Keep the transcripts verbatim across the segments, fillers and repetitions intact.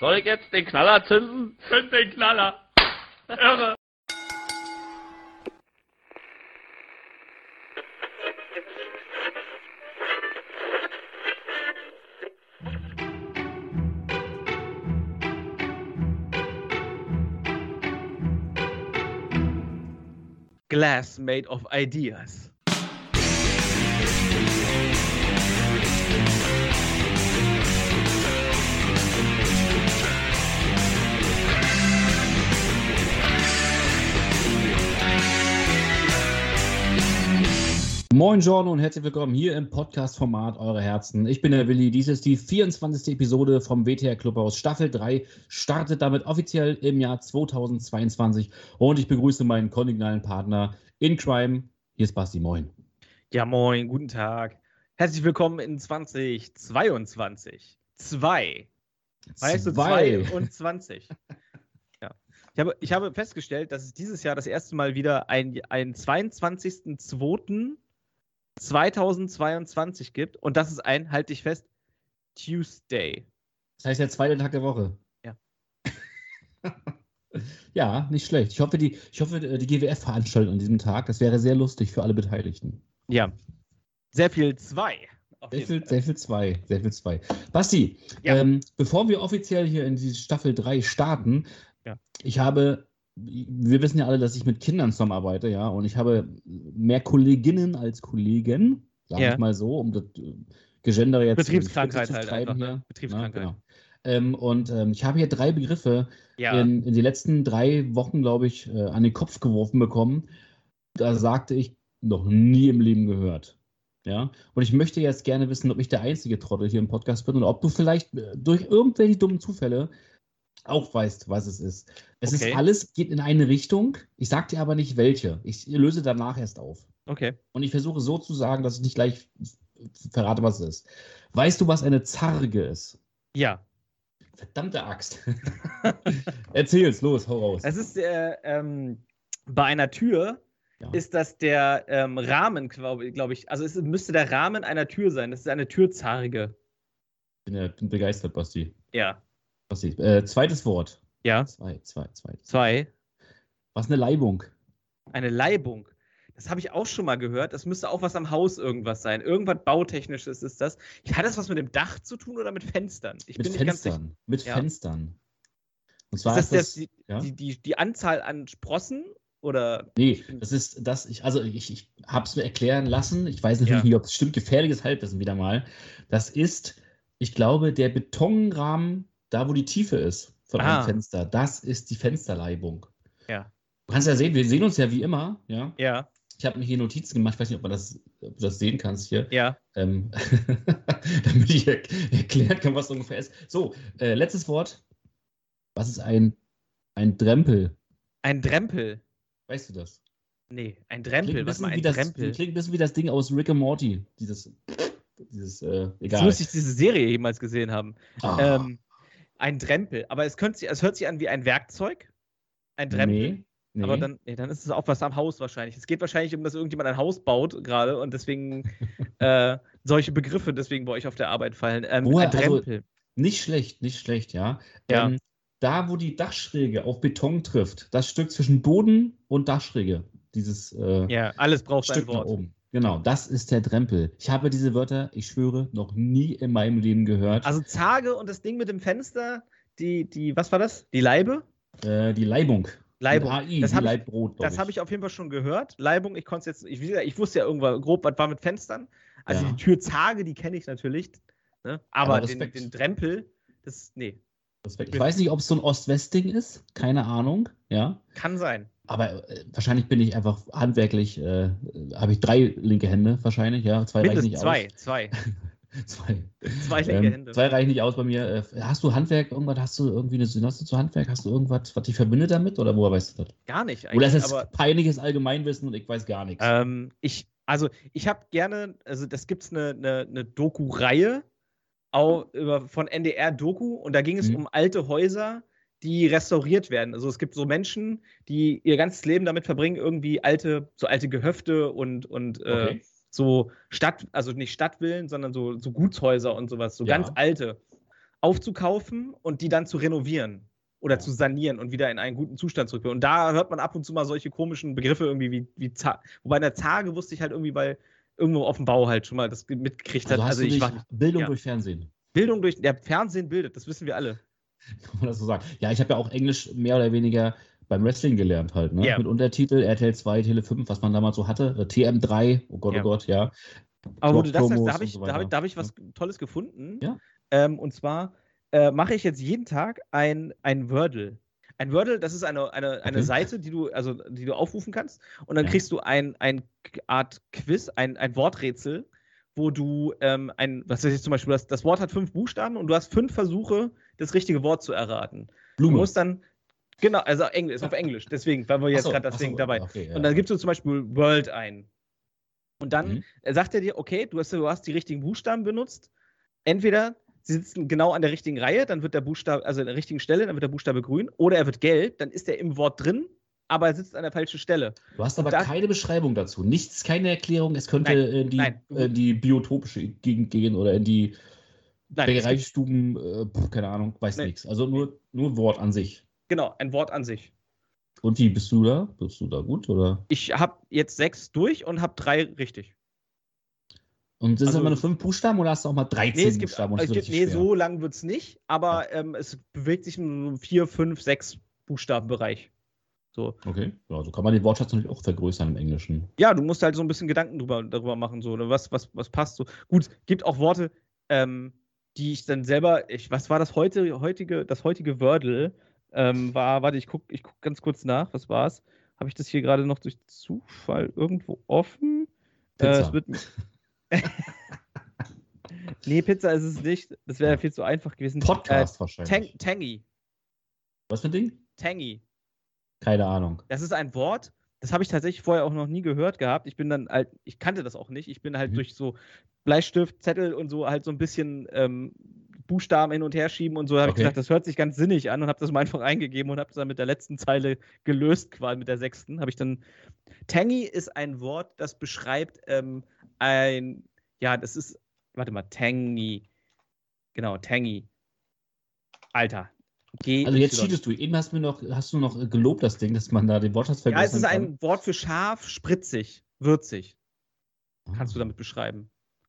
Soll ich jetzt den Knaller zünden? Zünd den Knaller. Irre. Glass made of ideas. Moin Jordan und herzlich willkommen hier im Podcast-Format Eure Herzen. Ich bin der Willi, dies ist die vierundzwanzigste Episode vom W T R Clubhaus. Staffel drei startet damit offiziell im Jahr zweitausendzweiundzwanzig und ich begrüße meinen kongenialen Partner in Crime. Hier ist Basti, moin. Ja, moin, guten Tag. Herzlich willkommen in zweitausendzweiundzwanzig. Zwei. Weißt du, zweiundzwanzig. Ja. Ich habe, ich habe festgestellt, dass es dieses Jahr das erste Mal wieder einen ein zweiundzwanzigsten zweiten zweitausendzweiundzwanzig gibt und das ist ein, halt dich fest, Tuesday. Das heißt der zweite Tag der Woche. Ja. Ja, nicht schlecht. Ich hoffe, die, ich hoffe, die G W F veranstaltet an diesem Tag. Das wäre sehr lustig für alle Beteiligten. Ja. Sehr viel zwei. Sehr viel, sehr viel zwei. Sehr viel zwei. Basti, ja. ähm, bevor wir offiziell hier in die Staffel drei starten, ja. ich habe, wir wissen ja alle, dass ich mit Kindern zusammenarbeite, ja, und ich habe mehr Kolleginnen als Kollegen, sage ja. ich mal so, um das Gegendere jetzt Betriebskrankheit zu halt treiben einfach, hier. ne? Betriebskrankheit. Ja, genau. Ähm, und ähm, ich habe hier drei Begriffe ja. in, in den letzten drei Wochen, glaube ich, äh, an den Kopf geworfen bekommen. Da sagte ich, noch nie im Leben gehört. Ja? Und ich möchte jetzt gerne wissen, ob ich der einzige Trottel hier im Podcast bin oder ob du vielleicht äh, durch irgendwelche dummen Zufälle auch weißt, was es ist. Es okay. ist alles, geht in eine Richtung. Ich sage dir aber nicht welche. Ich löse danach erst auf. Okay. Und ich versuche so zu sagen, dass ich nicht gleich verrate, was es ist. Weißt du, was eine Zarge ist? Ja. Verdammte Axt. Erzähl's, los, hau raus. Es ist äh, ähm, bei einer Tür ja. ist das der ähm, Rahmen, glaube glaub ich. Also es müsste der Rahmen einer Tür sein. Das ist eine Türzarge. Bin, ja, bin begeistert, Basti. Ja. Basti. Äh, zweites Wort. Ja. Zwei, zwei, zwei. Zwei. Was eine Leibung? Eine Leibung. Das habe ich auch schon mal gehört. Das müsste auch was am Haus irgendwas sein. Irgendwas Bautechnisches ist das. Hat das was mit dem Dach zu tun oder mit Fenstern? Ich mit bin Fenstern. Nicht ganz sicher. Mit ja. Fenstern. Und zwar ist das, ist das die, ja? die, die, die Anzahl an Sprossen? Oder? Nee, das ist das, ich, also ich, ich habe es mir erklären lassen. Ich weiß natürlich ja. nicht, ob es stimmt. Gefährliches Halbwissen wieder mal. Das ist, ich glaube, der Betonrahmen, da wo die Tiefe ist von ah. einem Fenster, das ist die Fensterleibung. Ja. Du kannst ja sehen, wir sehen uns ja wie immer. Ja. Ja. Ich habe mir hier Notizen gemacht, ich weiß nicht, ob, man das, ob du das sehen kannst hier. Ja. Ähm, damit ich er erklären kann, was ungefähr ist. So, äh, letztes Wort. Was ist ein, ein Drempel? Ein Drempel? Weißt du das? Nee, ein Drempel. Klingt was mal ein das, Drempel? Klingt ein bisschen wie das Ding aus Rick and Morty. Dieses, dieses äh, egal. So müsste ich diese Serie jemals gesehen haben. Ah. Ähm, ein Drempel. Aber es, könnte, es hört sich an wie ein Werkzeug. Ein Drempel. Nee. Nee. Aber dann, nee, dann ist es auch was am Haus wahrscheinlich. Es geht wahrscheinlich um, dass irgendjemand ein Haus baut gerade und deswegen äh, solche Begriffe deswegen bei euch auf der Arbeit fallen. Ähm, Woher, ein Drempel. also, nicht schlecht, nicht schlecht, ja. ja. Ähm, da, wo die Dachschräge auf Beton trifft, das Stück zwischen Boden und Dachschräge, dieses äh, ja, alles braucht Stück ein Wort. nach oben. Genau, das ist der Drempel. Ich habe diese Wörter, ich schwöre, noch nie in meinem Leben gehört. Also Zarge und das Ding mit dem Fenster, die, die, was war das? Die Leibe? Äh, die Leibung. Leibung. A I, das habe ich, das hab ich auf jeden Fall schon gehört. Leibung, ich konnte jetzt, ich, ich wusste ja irgendwann grob, was war mit Fenstern. Also ja. die Türzarge, die kenne ich natürlich. Ne? Aber, Aber den, den Drempel, das, nee. Respekt. Ich weiß nicht, ob es so ein Ost-West-Ding ist. Keine Ahnung. Ja. Kann sein. Aber äh, wahrscheinlich bin ich einfach handwerklich, äh, habe ich drei linke Hände wahrscheinlich. Ja, zwei reichen nicht zwei, aus. Zwei, zwei. Zwei linke ähm, Hände. Zwei reichen nicht aus bei mir. Äh, hast du Handwerk, irgendwas, hast du irgendwie eine Synosse zu Handwerk? Hast du irgendwas, was dich verbindet damit? Oder woher weißt du das? Gar nicht eigentlich. Oder ist das aber, peinliches Allgemeinwissen und ich weiß gar nichts? Ähm, ich, also ich habe gerne, also das gibt es eine, eine, eine Doku-Reihe auch über, von N D R-Doku und da ging es mhm. um alte Häuser, die restauriert werden. Also es gibt so Menschen, die ihr ganzes Leben damit verbringen, irgendwie alte, so alte Gehöfte und, und okay. äh, so Stadt, also nicht Stadtvillen, sondern so, so Gutshäuser und sowas, so ja. ganz alte aufzukaufen und die dann zu renovieren oder Ja. zu sanieren und wieder in einen guten Zustand zurückbringen. Und da hört man ab und zu mal solche komischen Begriffe irgendwie wie, wie Zar. Wobei in der Zarge wusste ich halt irgendwie, weil irgendwo auf dem Bau halt schon mal das mitgekriegt hat. Also hast Also du ich dich war Bildung ja. durch Fernsehen. Bildung durch, der Fernsehen bildet, das wissen wir alle. Kann man das so sagen? Ja, ich habe ja auch Englisch mehr oder weniger beim Wrestling gelernt halt, ne? Ja. Mit Untertitel, R T L zwei, Tele fünf, was man damals so hatte, äh, T M drei, oh Gott, Ja. oh Gott, ja. Aber wo du das sagst, Promos da habe und ich, so da hab ich, weiter. da hab ich was Tolles gefunden. Ja. Ähm, und zwar äh, mache ich jetzt jeden Tag ein, ein Wordle. Ein Wordle, das ist eine, eine, eine Okay. Seite, die du, also, die du aufrufen kannst. Und dann Ja. kriegst du ein, ein Art Quiz, ein, ein Worträtsel, wo du ähm, ein, was weiß ich zum Beispiel, das, das Wort hat fünf Buchstaben und du hast fünf Versuche, das richtige Wort zu erraten. Du Blume. musst dann, genau, also Englisch, ist auf Englisch, deswegen, weil wir jetzt Ach so, gerade ach so, deswegen dabei. okay, ja. Und dann gibst du zum Beispiel World ein. Und dann Mhm. äh, sagt er dir, okay, du hast, du hast die richtigen Buchstaben benutzt. Entweder sie sitzen genau an der richtigen Reihe, dann wird der Buchstabe, also an der richtigen Stelle, dann wird der Buchstabe grün, oder er wird gelb, dann ist er im Wort drin, aber er sitzt an der falschen Stelle. Du hast Und aber da- keine Beschreibung dazu. Nichts, keine Erklärung. Es könnte Nein, in die, nein. äh, die biotopische Gegend gehen oder in die Nein, es gibt, Bäckereistuben, äh, pf, keine Ahnung, weiß Nee. nichts. Also nur, nur Wort an sich. genau, ein Wort an sich. Und wie, bist du da? Bist du da gut, oder? Ich habe jetzt sechs durch und habe drei richtig. Und sind es Also- immer nur fünf Buchstaben oder hast du auch mal dreizehn Nee, es gibt, Buchstaben? und es es wird gibt richtig nee, schwer? so lang wird es nicht, aber ähm, es bewegt sich im so vier, fünf, sechs Buchstabenbereich. So. Okay, ja, so kann man den Wortschatz natürlich auch vergrößern im Englischen. Ja, du musst halt so ein bisschen Gedanken drüber, darüber machen, so, ne, was, was, was passt so. Gut, gibt auch Worte, ähm, die ich dann selber, ich, was war das heute, heutige, das heutige Wordle, ähm, war, warte, ich guck, ich guck ganz kurz nach, was war's? Habe ich das hier gerade noch durch Zufall irgendwo offen? Äh, Pizza. es wird mir- nee, Pizza ist es nicht, das wäre ja viel zu einfach gewesen. Podcast Äh, wahrscheinlich. Tang, Tangy, Was für ein Ding? Tangy. Keine Ahnung. Das ist ein Wort, das habe ich tatsächlich vorher auch noch nie gehört gehabt. Ich bin dann halt, ich kannte das auch nicht. Ich bin halt Mhm. durch so Bleistift, Zettel und so halt so ein bisschen ähm, Buchstaben hin und her schieben und so habe ich Okay. gedacht, das hört sich ganz sinnig an und habe das mal einfach eingegeben und habe das dann mit der letzten Zeile gelöst, quasi mit der sechsten. Habe ich dann. Tangy ist ein Wort, das beschreibt ähm, ein, ja, das ist, warte mal, Tangy. Genau, Tangy. Alter. G Also jetzt cheatest du. Eben hast du mir noch, hast du noch gelobt, das Ding, dass man da den Wortschatz Ja, vergrößern es ist kann. ein Wort für scharf, spritzig, würzig. Kannst du Ah. damit beschreiben.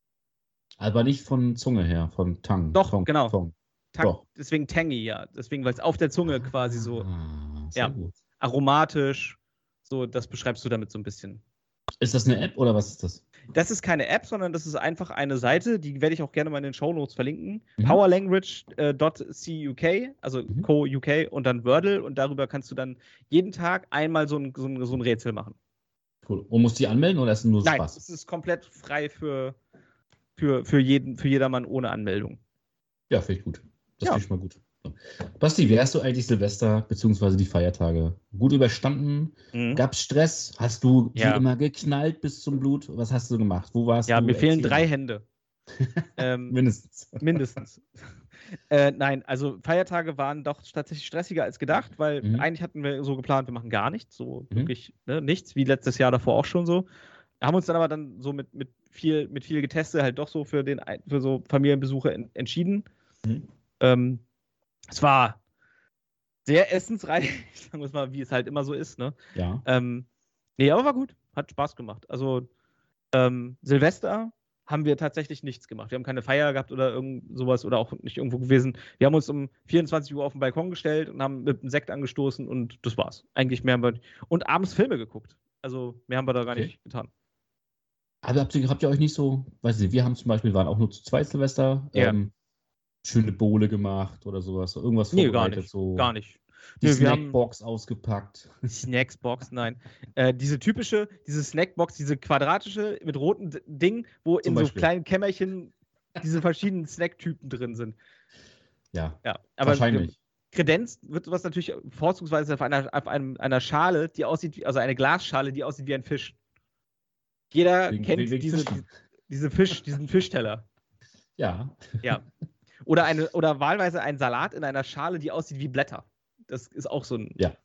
Aber nicht von Zunge her, von Tang. Doch, Tong, genau. Tong. Tang, Doch. deswegen tangy, ja. Deswegen, weil es auf der Zunge quasi so Ah, sehr ja. gut. aromatisch, so, das beschreibst du damit so ein bisschen. Ist das eine App oder was ist das? Das ist keine App, sondern das ist einfach eine Seite, die werde ich auch gerne mal in den Shownotes verlinken. Mhm. powerlanguage dot cuk, also Mhm. Co U K und dann Wordle und darüber kannst du dann jeden Tag einmal so ein, so ein, so ein Rätsel machen. Cool. Und musst du die anmelden oder ist es nur Nein, Spaß? es ist komplett frei für, für, für, jeden, für jedermann ohne Anmeldung. Ja, finde ich gut. Das Ja. finde ich mal gut. So. Basti, wie hast du eigentlich Silvester bzw. die Feiertage gut überstanden? Mhm. Gab es Stress? Hast du Ja. die immer geknallt bis zum Blut? Was hast du gemacht? Wo warst Ja, du? mir fehlen Erzähl drei mal. Hände. ähm, Mindestens. mindestens. äh, nein, also Feiertage waren doch tatsächlich stressiger als gedacht, weil Mhm. eigentlich hatten wir so geplant, wir machen gar nichts, so Mhm. wirklich ne, nichts, wie letztes Jahr davor auch schon so. Haben uns dann aber dann so mit, mit viel mit viel Geteste halt doch so für den ein- für so Familienbesuche en, entschieden. Mhm. Ähm, es war sehr essensreich, sagen wir es mal, wie es halt immer so ist, ne? Ja. Ähm, nee, aber war gut. Hat Spaß gemacht. Also ähm, Silvester haben wir tatsächlich nichts gemacht. Wir haben keine Feier gehabt oder irgend sowas oder auch nicht irgendwo gewesen. Wir haben uns um vierundzwanzig Uhr auf den Balkon gestellt und haben mit einem Sekt angestoßen und das war's. Eigentlich mehr haben wir und abends Filme geguckt. Also mehr haben wir da gar Okay. nicht getan. Aber habt ihr, habt ihr euch nicht so, weiß nicht, wir haben zum Beispiel, waren auch nur zu zweit Silvester, Ja. ähm, schöne Bowle gemacht oder sowas, irgendwas Nee, gar vorbereitet, nicht. so Gar nicht. die Nee, wir haben- Snackbox ausgepackt. Snacksbox, nein. Äh, diese typische, diese Snackbox, diese quadratische mit roten D- Ding, wo Zum in so Beispiel. kleinen Kämmerchen diese verschiedenen Snacktypen drin sind. Ja, Ja, aber wahrscheinlich. kredenzt wird sowas natürlich vorzugsweise auf einer, auf einem, einer Schale, die aussieht, wie, also eine Glasschale, die aussieht wie ein Fisch. Jeder Wegen- kennt wegen diese, Fischen. diese Fisch, diesen Fischteller. Ja. Ja. Oder, eine, oder wahlweise ein Salat in einer Schale, die aussieht wie Blätter. Das ist auch so ein. Ja.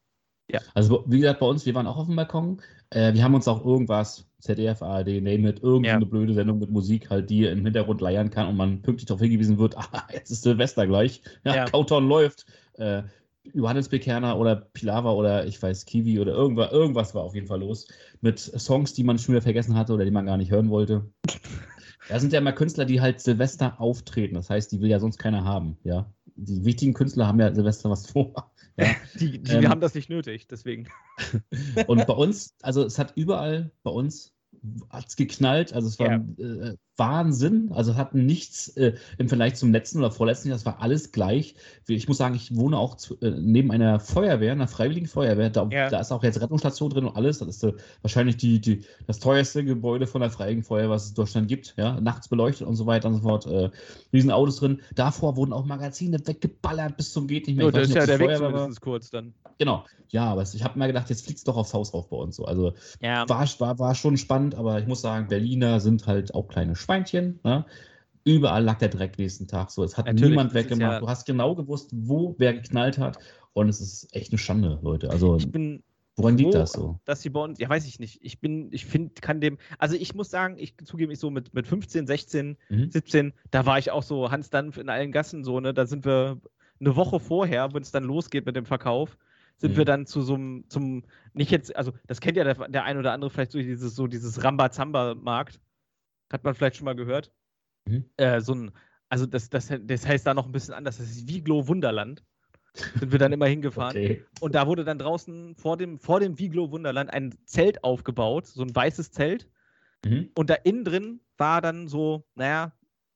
Ja. Also wie gesagt, bei uns, wir waren auch auf dem Balkon. Äh, wir haben uns auch irgendwas, Z D F, A R D, name it, irgendeine Ja. blöde Sendung mit Musik halt, die im Hintergrund leiern kann und man pünktlich darauf hingewiesen wird, ah, jetzt ist Silvester gleich. Ja, Ja. Countdown läuft. Äh, Johannisbekerner oder Pilava oder ich weiß, Kiwi oder irgendwas, irgendwas war auf jeden Fall los. Mit Songs, die man schon wieder vergessen hatte oder die man gar nicht hören wollte. Da sind ja immer Künstler, die halt Silvester auftreten. Das heißt, die will ja sonst keiner haben. Ja? Die wichtigen Künstler haben ja Silvester was vor. Ja? Die, die Ähm, haben das nicht nötig, deswegen. Und bei uns, also es hat überall bei uns hat es geknallt, also es war Ja. äh, Wahnsinn, also es hat nichts äh, im Vergleich zum letzten oder vorletzten Jahr, das war alles gleich. Ich muss sagen, ich wohne auch zu, äh, neben einer Feuerwehr, einer freiwilligen Feuerwehr, da, Ja. da ist auch jetzt Rettungsstation drin und alles, das ist äh, wahrscheinlich die, die, das teuerste Gebäude von der freiwilligen Feuerwehr, was es in Deutschland gibt, ja, nachts beleuchtet und so weiter und so fort, äh, riesen Autos drin, davor wurden auch Magazine weggeballert bis zum geht nicht mehr. So, Ich das weiß ist nicht, ja ob der die Weg Feuerwehr war. zumindest kurz dann. Genau, ja, aber es- ich habe mal gedacht, jetzt fliegt es doch aufs Haus rauf bei uns so. Also Ja. war, war, war schon spannend, aber ich muss sagen, Berliner sind halt auch kleine Schweinchen. Ne? Überall lag der Dreck nächsten Tag so. Es hat Natürlich, niemand das ist weggemacht. ja- Du hast genau gewusst, wo wer geknallt hat. Und es ist echt eine Schande, Leute. Also, Ich bin woran liegt froh, das so? dass die bei uns, ja, weiß ich nicht. Ich bin, ich finde, kann dem, also ich muss sagen, ich zugebe mich so mit, mit fünfzehn, sechzehn, Mhm. siebzehn, da war ich auch so Hans Dampf in allen Gassen so, ne, da sind wir eine Woche vorher, wenn es dann losgeht mit dem Verkauf, sind Mhm. wir dann zu so einem, zum, nicht jetzt, also das kennt ja der, der ein oder andere vielleicht so dieses, so dieses Rambazamba-Markt, hat man vielleicht schon mal gehört. Mhm. Äh, so ein, also das, das, das heißt da noch ein bisschen anders, das ist Viglo Wunderland. Sind wir dann immer hingefahren. Okay. Und da wurde dann draußen vor dem, vor dem Viglo Wunderland ein Zelt aufgebaut, so ein weißes Zelt. Mhm. Und da innen drin war dann so, naja,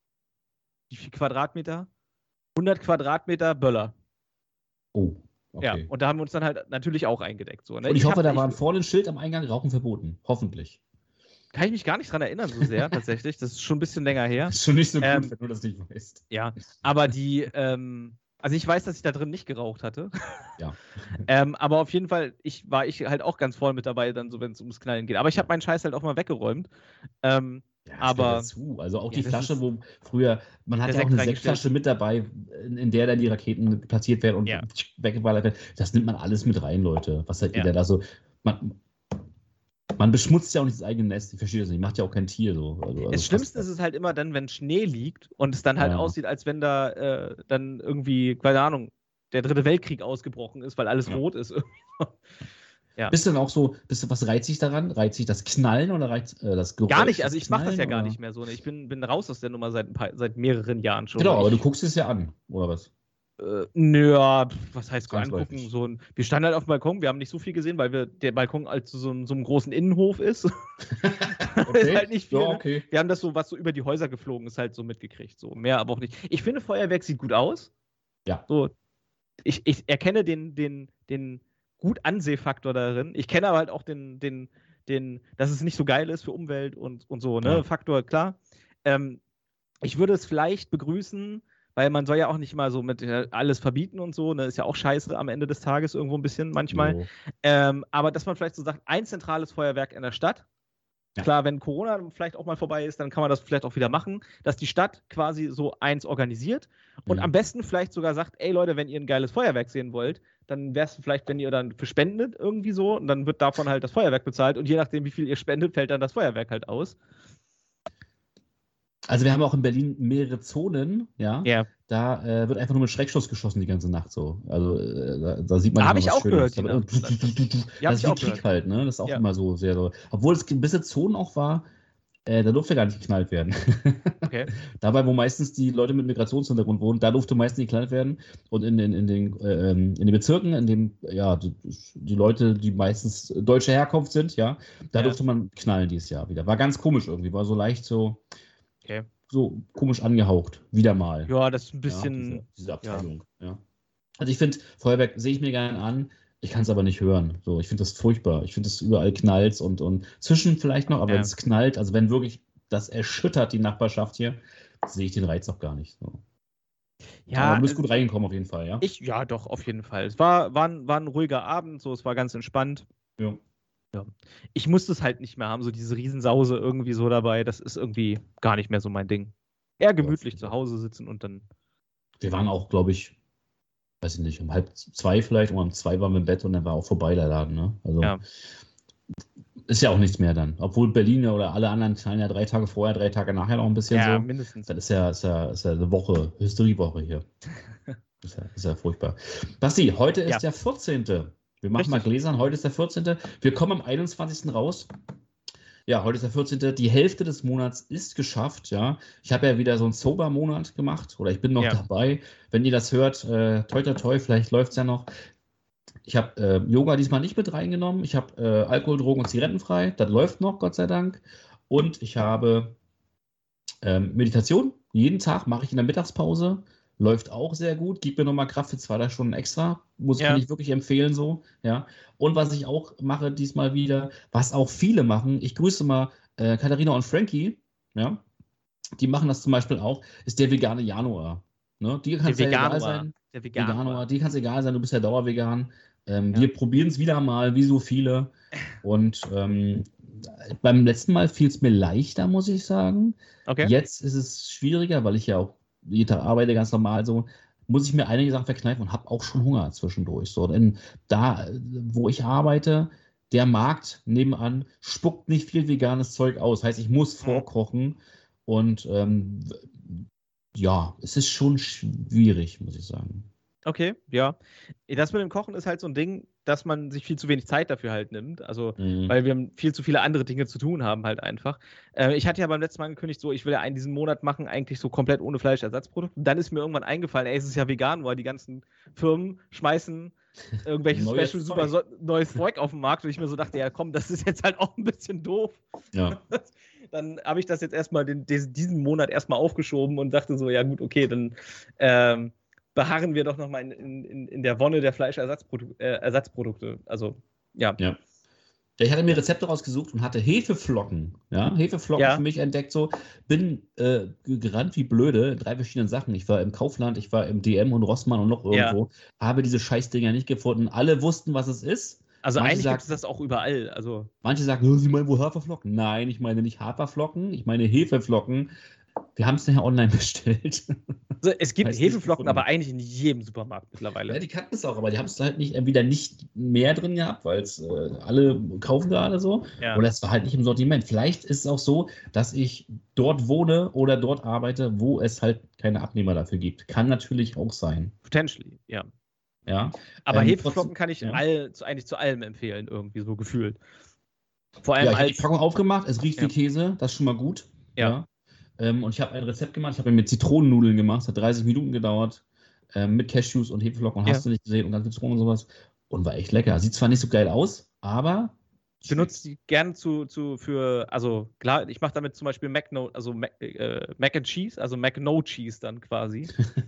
wie viel Quadratmeter? hundert Quadratmeter Böller. Oh, okay. Ja, und da haben wir uns dann halt natürlich auch eingedeckt. So, ne? Und ich, hoffe, hab- da war ein vorne ein Schild am Eingang, Rauchen verboten. Hoffentlich. Kann ich mich gar nicht dran erinnern, so sehr, tatsächlich. Das ist schon ein bisschen länger her. Ist schon nicht so gut, Ähm, wenn du das nicht weißt. Ja, aber die, ähm, also ich weiß, dass ich da drin nicht geraucht hatte. Ja. ähm, aber auf jeden Fall, ich war ich halt auch ganz voll mit dabei, dann so, wenn es ums Knallen geht. Aber ich habe meinen Scheiß halt auch mal weggeräumt. Ähm, Ja, aber dazu. Also auch Ja, die das Flasche, ist- wo früher, man hat Der ja auch Sekt eine reingestellt. Sektflasche mit dabei, in, in der dann die Raketen platziert werden und Ja. weggeballert werden. Das nimmt man alles mit rein, Leute. Was seid ihr Ja. denn da so? Man, man beschmutzt ja auch nicht das eigene Nest, ich verstehe das nicht. Macht ja auch kein Tier so. Also, also das Schlimmste fast- ist es halt immer dann, wenn Schnee liegt und es dann halt Ja. aussieht, als wenn da äh, dann irgendwie, keine Ahnung, der dritte Weltkrieg ausgebrochen ist, weil alles Ja. rot ist. Ja. Bist du dann auch so, bist du, was reizt dich daran? Reizt sich das Knallen oder reizt äh, das Geräusch? Gar nicht, das also ich mache das ja Knallen, gar oder? nicht mehr so. Ne? Ich bin, bin raus aus der Nummer seit, ein paar, seit mehreren Jahren schon. Genau, aber ich, du guckst es ja an, oder was? Äh, nö, ja, pf, was heißt Zwangsläufig. angucken? So ein, wir standen halt auf dem Balkon, wir haben nicht so viel gesehen, weil wir, der Balkon halt zu so, einem- so einem großen Innenhof ist. ist halt nicht viel. Ja, ne? okay. Wir haben das so, was so über die Häuser geflogen ist, halt so mitgekriegt. So. Mehr aber auch nicht. Ich finde, Feuerwerk sieht gut aus. Ja. So, ich, ich erkenne den, den, den gut Ansehfaktor darin. Ich kenne aber halt auch den, den, den, dass es nicht so geil ist für Umwelt und, und so, ne? Ja. Faktor, klar. Ähm, ich würde es vielleicht begrüßen, weil man soll ja auch nicht immer so mit äh, alles verbieten und so, ne? Ist ja auch scheiße am Ende des Tages irgendwo ein bisschen manchmal. Jo. Ähm, aber dass man vielleicht so sagt, ein zentrales Feuerwerk in der Stadt. Ja. Klar, wenn Corona vielleicht auch mal vorbei ist, dann kann man das vielleicht auch wieder machen, dass die Stadt quasi so eins organisiert und Mhm. am besten vielleicht sogar sagt, ey Leute, wenn ihr ein geiles Feuerwerk sehen wollt, dann wäre es vielleicht, wenn ihr dann für spendet irgendwie so und dann wird davon halt das Feuerwerk bezahlt und je nachdem, wie viel ihr spendet, fällt dann das Feuerwerk halt aus. Also wir haben auch in Berlin mehrere Zonen, ja. Ja. Da äh, wird einfach nur mit Schreckschuss geschossen die ganze Nacht so. Also äh, da, da sieht man Hab nicht ich mal was auch Schönes. gehört, die Da- Nacht. Ja, hab Das ich ist wie auch Krieg gehört. halt, ne? Das ist auch Ja. immer so sehr so. Obwohl es gewisse Zonen auch war, äh, da durfte gar nicht geknallt werden. Okay. Dabei, wo meistens die Leute mit Migrationshintergrund wohnen, da durfte meistens nicht geknallt werden. Und in den, in den, äh, ähm, in den Bezirken, in dem, ja, die, die Leute, die meistens deutscher Herkunft sind, ja, da Ja. durfte man knallen dieses Jahr wieder. War ganz komisch irgendwie, war so leicht so, Okay. so komisch angehaucht. Wieder mal. Ja, das ist ein Ja, bisschen. diese, diese Abteilung. Ja. Also ich finde, Feuerwerk sehe ich mir gerne an. Ich kann es aber nicht hören. So, ich finde das furchtbar. Ich finde, es überall knallt und, und zwischen vielleicht noch, aber Ja. wenn es knallt, also wenn wirklich das erschüttert die Nachbarschaft hier, sehe ich den Reiz auch gar nicht. So. Ja, aber du bist es- gut reingekommen auf jeden Fall, ja? ich, ja, doch, auf jeden Fall. Es war, war, ein, war ein ruhiger Abend, so, es war ganz entspannt. Ja. Ich musste es halt nicht mehr haben, so diese Riesensause irgendwie so dabei. Das ist irgendwie gar nicht mehr so mein Ding. Eher gemütlich zu Hause sitzen und dann. Wir waren auch, glaube ich, weiß ich nicht, um halb zwei vielleicht, um um zwei waren wir im Bett und dann war auch vorbei der Laden. Ne? Also Ja. ist ja auch nichts mehr dann. Obwohl Berlin oder alle anderen zahlen ja drei Tage vorher, drei Tage nachher noch ein bisschen Ja, so. mindestens. Das ist ja, ist ja, ist ja eine Woche, Hysteriewoche hier. ist, ja, ist ja furchtbar. Basti, heute ist Ja. der vierzehnte Wir machen mal Richtig. Gläsern. Heute ist der vierzehnte Wir kommen am einundzwanzigsten raus. Ja, heute ist der vierzehnte Die Hälfte des Monats ist geschafft, ja. Ich habe ja wieder so einen Sober-Monat gemacht oder ich bin noch Ja. dabei. Wenn ihr das hört, äh, toi toi toi, vielleicht läuft es ja noch. Ich habe äh, Yoga diesmal nicht mit reingenommen. Ich habe äh, Alkohol, Drogen und Zigaretten frei. Das läuft noch, Gott sei Dank. Und ich habe ähm, Meditation. Jeden Tag mache ich in der Mittagspause. Läuft auch sehr gut. Gibt mir nochmal Kraft für zwei, drei Stunden extra. Muss Ja. kann ich wirklich empfehlen so. Ja. Und was ich auch mache diesmal wieder, was auch viele machen, ich grüße mal äh, Katharina und Frankie. Ja. Die machen das zum Beispiel auch, ist der vegane Januar. Ne? Die kann es ja egal sein. Der Veganer, Veganer. die kann es egal sein, du bist ja dauervegan. Ähm, Ja. Wir probieren es wieder mal, wie so viele. Und ähm, beim letzten Mal fiel es mir leichter, muss ich sagen. Okay. Jetzt ist es schwieriger, weil ich ja auch jeden Tag arbeite, ganz normal so. Muss ich mir einige Sachen verkneifen und habe auch schon Hunger zwischendurch. So, denn da, wo ich arbeite, der Markt nebenan spuckt nicht viel veganes Zeug aus. Heißt, ich muss vorkochen und ähm, ja, es ist schon schwierig, muss ich sagen. Okay, ja. Das mit dem Kochen ist halt so ein Ding, dass man sich viel zu wenig Zeit dafür halt nimmt. Also, Mhm. weil wir viel zu viele andere Dinge zu tun haben, halt einfach. Äh, ich hatte ja beim letzten Mal angekündigt, so, ich will ja einen diesen Monat machen, eigentlich so komplett ohne Fleischersatzprodukte. Dann ist mir irgendwann eingefallen, ey, es ist ja vegan, weil die ganzen Firmen schmeißen irgendwelches Neues Special super so, neues Zeug auf den Markt und ich mir so dachte, ja komm, das ist jetzt halt auch ein bisschen doof. Ja. Dann habe ich das jetzt erstmal den, diesen Monat erstmal aufgeschoben und dachte so, ja gut, okay, dann ähm, beharren wir doch nochmal in, in, in der Wonne der Fleischersatzprodukte. Äh, Ersatzprodukte. Also, ja. Ja. Ich hatte mir Rezepte rausgesucht und hatte Hefeflocken. Ja, Hefeflocken Ja. für mich entdeckt. So, bin äh, gerannt wie blöde in drei verschiedenen Sachen. Ich war im Kaufland, ich war im D M und Rossmann und noch irgendwo. Habe diese Scheißdinger nicht gefunden. Alle wussten, was es ist. Also Manche eigentlich sagen- gibt es das auch überall. Also, Manche sagen, "Oh, Sie meinen wohl Haferflocken?" Nein, ich meine nicht Haferflocken, ich meine Hefeflocken. Wir haben es nachher online bestellt. also es gibt Weiß nicht Hefeflocken, gefunden. aber eigentlich in jedem Supermarkt mittlerweile. Ja, die kannten es auch, aber die haben es halt nicht entweder nicht mehr drin gehabt, weil es äh, alle kaufen gerade so. Ja. Oder es war halt nicht im Sortiment. Vielleicht ist es auch so, dass ich dort wohne oder dort arbeite, wo es halt keine Abnehmer dafür gibt. Kann natürlich auch sein. Potentially, ja. Ja. Aber Ähm, Hefeflocken trotzdem- kann ich ja. all, zu, eigentlich zu allem empfehlen, irgendwie so gefühlt. Vor allem Ja, ich habe die als. Packung aufgemacht, es riecht Ja. wie Käse, das ist schon mal gut. Ja. Ähm, und ich habe ein Rezept gemacht, ich habe mir Zitronennudeln gemacht, es hat dreißig Minuten gedauert, ähm, mit Cashews und Hefeflocken und Ja. hast du nicht gesehen und dann Zitronen und sowas. Und war echt lecker. Sieht zwar nicht so geil aus, aber Ich benutze die gerne zu, zu für, also klar, ich mache damit zum Beispiel Mac no, also Mac, äh, Mac and Cheese, also Mac no Cheese dann quasi.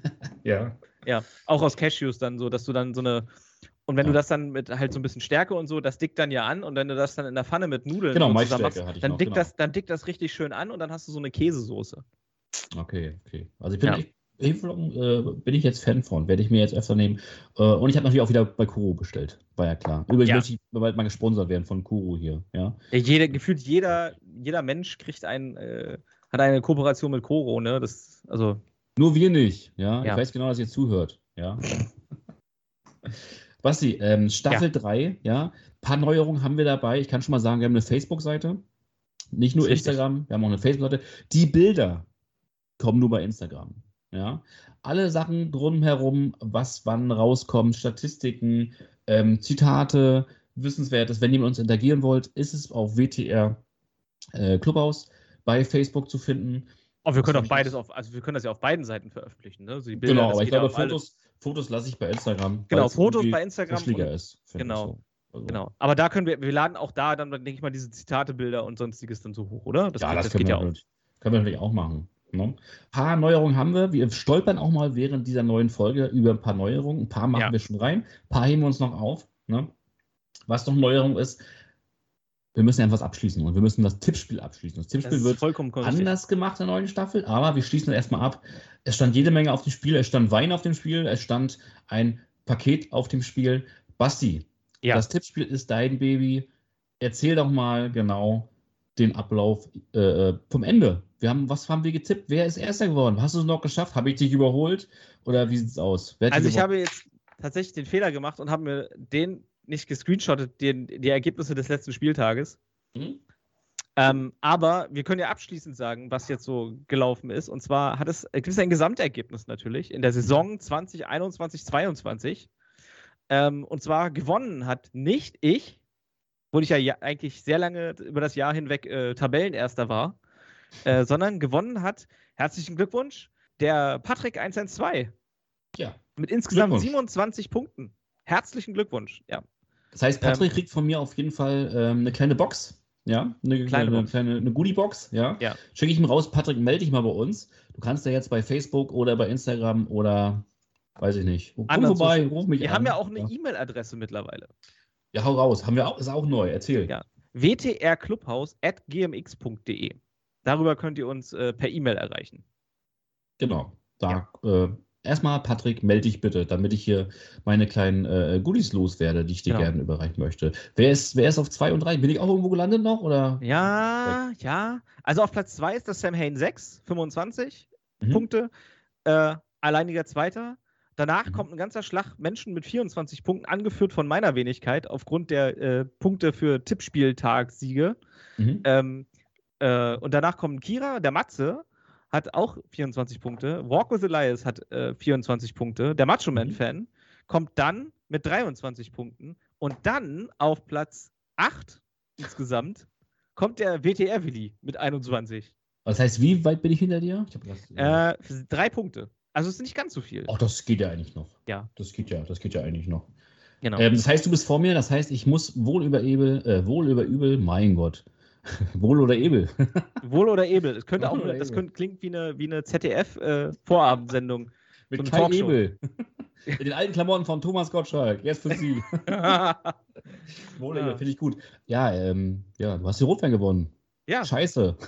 ja. Ja, auch aus Cashews dann so, dass du dann so eine, und wenn Ja. du das dann mit halt so ein bisschen Stärke und so, das dickt dann ja an und wenn du das dann in der Pfanne mit Nudeln Genau, so Maisstärke zusammen hatte ich dann noch, dickt genau. das, dann dickt das richtig schön an und dann hast du so eine Käsesoße. Okay, okay. Also ich bin Ja. echt, Hefeflocken äh, bin ich jetzt Fan von, werde ich mir jetzt öfter nehmen. Äh, und ich habe natürlich auch wieder bei Kuro bestellt, war ja klar. Übrigens Ja. möchte ich bald mal gesponsert werden von Kuro hier, ja. Ja, jeder, gefühlt jeder, jeder Mensch kriegt ein, äh, hat eine Kooperation mit Koro, ne? Das, also, Nur wir nicht, ja. Ja. Ich weiß genau, dass ihr zuhört, ja. Basti, ähm, Staffel drei, ja. Ein paar Neuerungen haben wir dabei. Ich kann schon mal sagen, wir haben eine Facebook-Seite. Nicht nur Das ist richtig. Instagram, wir haben auch eine Facebook-Seite. Die Bilder kommen nur bei Instagram, ja. Alle Sachen drumherum, was wann rauskommt, Statistiken, ähm, Zitate, Wissenswertes. Wenn ihr mit uns interagieren wollt, ist es auf W T R äh, Clubhaus bei Facebook zu finden. oh, wir können Das auch hab beides ich auf, also wir können das ja auf beiden Seiten veröffentlichen, ne? Also die Bilder, Genau, das aber ich geht ja glaube, auf alles. Fotos, Fotos lasse ich bei Instagram. Genau, weil es Fotos irgendwie bei Instagram kuscheliger und- ist. finde ich genau. so. Also, Genau. Aber da können wir, wir laden auch da dann, denke ich mal, diese Zitatebilder und sonstiges dann so hoch, oder? Das, ja, geht- das, das können, geht wir ja auch. natürlich, können wir natürlich auch machen. Ne? Ein paar Neuerungen haben wir. Wir stolpern auch mal während dieser neuen Folge über ein paar Neuerungen. Ein paar machen Ja. wir schon rein. Ein paar heben wir uns noch auf. Ne? Was noch Neuerung ist, wir müssen ja etwas abschließen und wir müssen das Tippspiel abschließen. Das Das Tippspiel ist wird vollkommen korrekt. anders gemacht in der neuen Staffel, aber wir schließen erstmal ab. Es stand jede Menge auf dem Spiel, es stand Wein auf dem Spiel, es stand ein Paket auf dem Spiel. Basti, Ja. das Tippspiel ist dein Baby. Erzähl doch mal genau den Ablauf äh, vom Ende. Wir haben, was haben wir getippt? Wer ist Erster geworden? Hast du es noch geschafft? Habe ich dich überholt? Oder wie sieht es aus? Wer hat Also dich ich habe jetzt, tatsächlich den Fehler gemacht und habe mir den nicht gescreenshottet, den, die Ergebnisse des letzten Spieltages. Mhm. Ähm, aber wir können ja abschließend sagen, was jetzt so gelaufen ist. Und zwar hat es, gibt es ein Gesamtergebnis natürlich in der Saison zwanzig einundzwanzig zweiundzwanzig. Ähm, und zwar gewonnen hat nicht ich, obwohl ich ja, ja eigentlich sehr lange über das Jahr hinweg äh, Tabellenerster war, äh, sondern gewonnen hat, herzlichen Glückwunsch, der Patrick eins eins zwei. Ja. Mit insgesamt siebenundzwanzig Punkten. Herzlichen Glückwunsch, ja. Das heißt, Patrick ähm, kriegt von mir auf jeden Fall ähm, eine kleine Box. Ja, eine kleine, eine, kleine eine Goodie-Box, ja. ja. Schicke ich ihm raus, Patrick, melde dich mal bei uns. Du kannst ja jetzt bei Facebook oder bei Instagram oder, weiß ich nicht, komm Anderen vorbei, so ruf mich Wir an. haben ja auch eine ja. E-Mail-Adresse mittlerweile. Ja, hau raus. Haben wir auch, ist auch neu, erzähl. Ja, w t r clubhaus at g m x punkt d e. Darüber könnt ihr uns äh, per E-Mail erreichen. Genau, da ja. äh, erstmal, Patrick, melde dich bitte, damit ich hier meine kleinen äh, Goodies loswerde, die ich dir genau. gerne überreichen möchte. Wer ist, wer ist auf zwei und drei? Bin ich auch irgendwo gelandet noch? Oder? Ja, Weg? ja. Also auf Platz zwei ist das Sam Hain sechs, fünfundzwanzig mhm. Punkte. Äh, alleiniger Zweiter. Danach mhm. kommt ein ganzer Schlag Menschen mit vierundzwanzig Punkten, angeführt von meiner Wenigkeit, aufgrund der äh, Punkte für Tippspieltagssiege. Mhm. Ähm, äh, und danach kommen Kira, der Matze, hat auch vierundzwanzig Punkte. Walk with Elias hat äh, vierundzwanzig Punkte. Der Macho Man-Fan mhm. kommt dann mit dreiundzwanzig Punkten. Und dann auf Platz acht insgesamt kommt der W T R-Willi mit einundzwanzig. Das heißt, wie weit bin ich hinter dir? Ich hab das, äh, äh, drei Punkte. Also es ist nicht ganz so viel. Ach, das geht ja eigentlich noch. Ja. Das geht ja, das geht ja eigentlich noch. Genau. Ähm, das heißt, du bist vor mir, das heißt, ich muss wohl über Ebel, äh, wohl über übel, mein Gott. Wohl oder Ebel? Wohl oder Ebel. Es könnte auch, das könnte, klingt wie eine, wie eine Z D F-Vorabendsendung. Äh, Mit so Kai Ebel. In den alten Klamotten von Thomas Gottschalk. Jetzt für Sie. Wohl oder ja. Ebel, finde ich gut. Ja, ähm, ja, du hast die Rotwein gewonnen. Ja. Scheiße.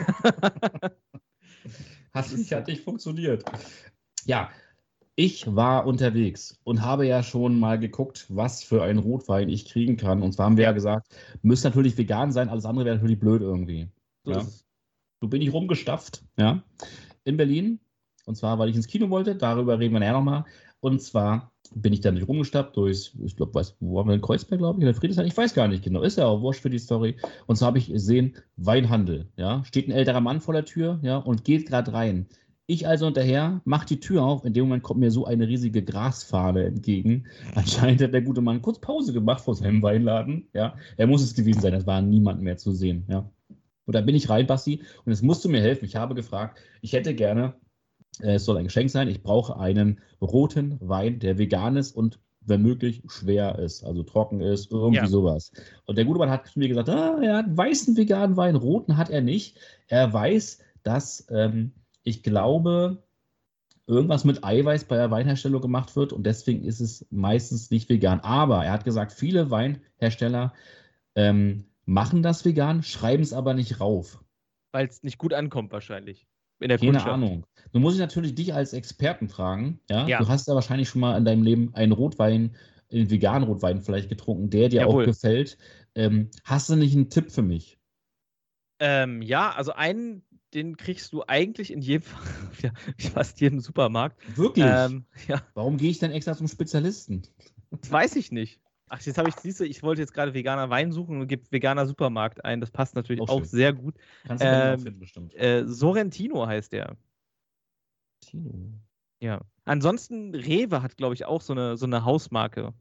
Hat nicht, hat nicht funktioniert. Ja, ich war unterwegs und habe ja schon mal geguckt, was für einen Rotwein ich kriegen kann. Und zwar haben wir ja, ja gesagt, müsste natürlich vegan sein, alles andere wäre natürlich blöd irgendwie. So, ja. so bin ich rumgestapft, ja, in Berlin. Und zwar, weil ich ins Kino wollte, darüber reden wir nachher nochmal. Und zwar bin ich damit rumgestapft durch, ich glaube, was, wo waren wir in Kreuzberg, glaube ich, in der Friedrichshain, ich weiß gar nicht genau, ist ja auch wurscht für die Story. Und so habe ich gesehen, Weinhandel, ja, steht ein älterer Mann vor der Tür, ja, und geht gerade rein. Ich also hinterher, mach die Tür auf, in dem Moment kommt mir so eine riesige Grasfahne entgegen. Anscheinend hat der gute Mann kurz Pause gemacht vor seinem Weinladen, ja. Er muss es gewesen sein, es war niemand mehr zu sehen, ja. Und da bin ich rein, Basti, und es musst du mir helfen. Ich habe gefragt, ich hätte gerne, äh, es soll ein Geschenk sein, ich brauche einen roten Wein, der vegan ist und wenn möglich schwer ist, also trocken ist, irgendwie ja. sowas. Und der gute Mann hat zu mir gesagt, ah, er hat einen weißen veganen Wein, roten hat er nicht. Er weiß, dass ähm, ich glaube, irgendwas mit Eiweiß bei der Weinherstellung gemacht wird und deswegen ist es meistens nicht vegan. Aber er hat gesagt, viele Weinhersteller ähm, machen das vegan, schreiben es aber nicht rauf. Weil es nicht gut ankommt wahrscheinlich. In der Keine Kundschaft. Ahnung. Nun muss ich natürlich dich als Experten fragen. Ja? Ja. Du hast ja wahrscheinlich schon mal in deinem Leben einen Rotwein, einen veganen Rotwein vielleicht getrunken, der dir Jawohl. auch gefällt. Ähm, hast du nicht einen Tipp für mich? Ähm, ja, also einen, den kriegst du eigentlich in jedem, ja, fast jedem Supermarkt. Wirklich? Ähm, ja. Warum gehe ich denn extra zum Spezialisten? Das weiß ich nicht. Ach, jetzt habe ich, siehst du, ich wollte jetzt gerade veganer Wein suchen und gebe veganer Supermarkt ein. Das passt natürlich auch, auch sehr gut. Kannst du ähm, auch finden, bestimmt. Äh, Sorrentino heißt der. Sorrentino. Ja. Ansonsten, Rewe hat, glaube ich, auch so eine, so eine Hausmarke.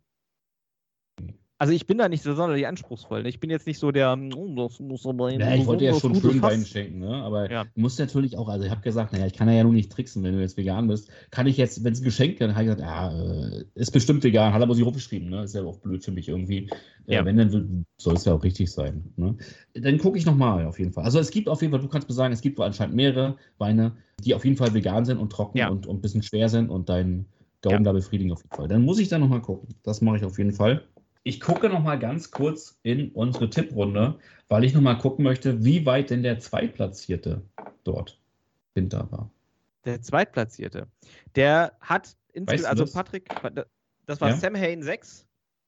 Also ich bin da nicht so sonderlich anspruchsvoll. Ne? Ich bin jetzt nicht so der, oh, das muss aber ja, ich wollte ja schon schön Wein schenken, ne? Aber ja. du musst natürlich auch, also ich habe gesagt, naja, ich kann ja nur nicht tricksen, wenn du jetzt vegan bist. Kann ich jetzt, wenn es ein Geschenk dann habe ich gesagt, ja, äh, ist bestimmt vegan, hat aber sie hochgeschrieben, ne? Ist ja auch blöd für mich irgendwie. Ja. Äh, wenn, dann soll es ja auch richtig sein. Ne? Dann gucke ich nochmal auf jeden Fall. Also es gibt auf jeden Fall, du kannst mir sagen, es gibt wohl anscheinend mehrere Weine, die auf jeden Fall vegan sind und trocken ja. und, und ein bisschen schwer sind und deinen Gaumen ja. da befriedigen auf jeden Fall. Dann muss ich da nochmal gucken. Das mache ich auf jeden Fall. Ich gucke noch mal ganz kurz in unsere Tipprunde, weil ich noch mal gucken möchte, wie weit denn der Zweitplatzierte dort hinter war. Der Zweitplatzierte. Der hat insgesamt, also das? Patrick, das war ja? Sam Hain sechs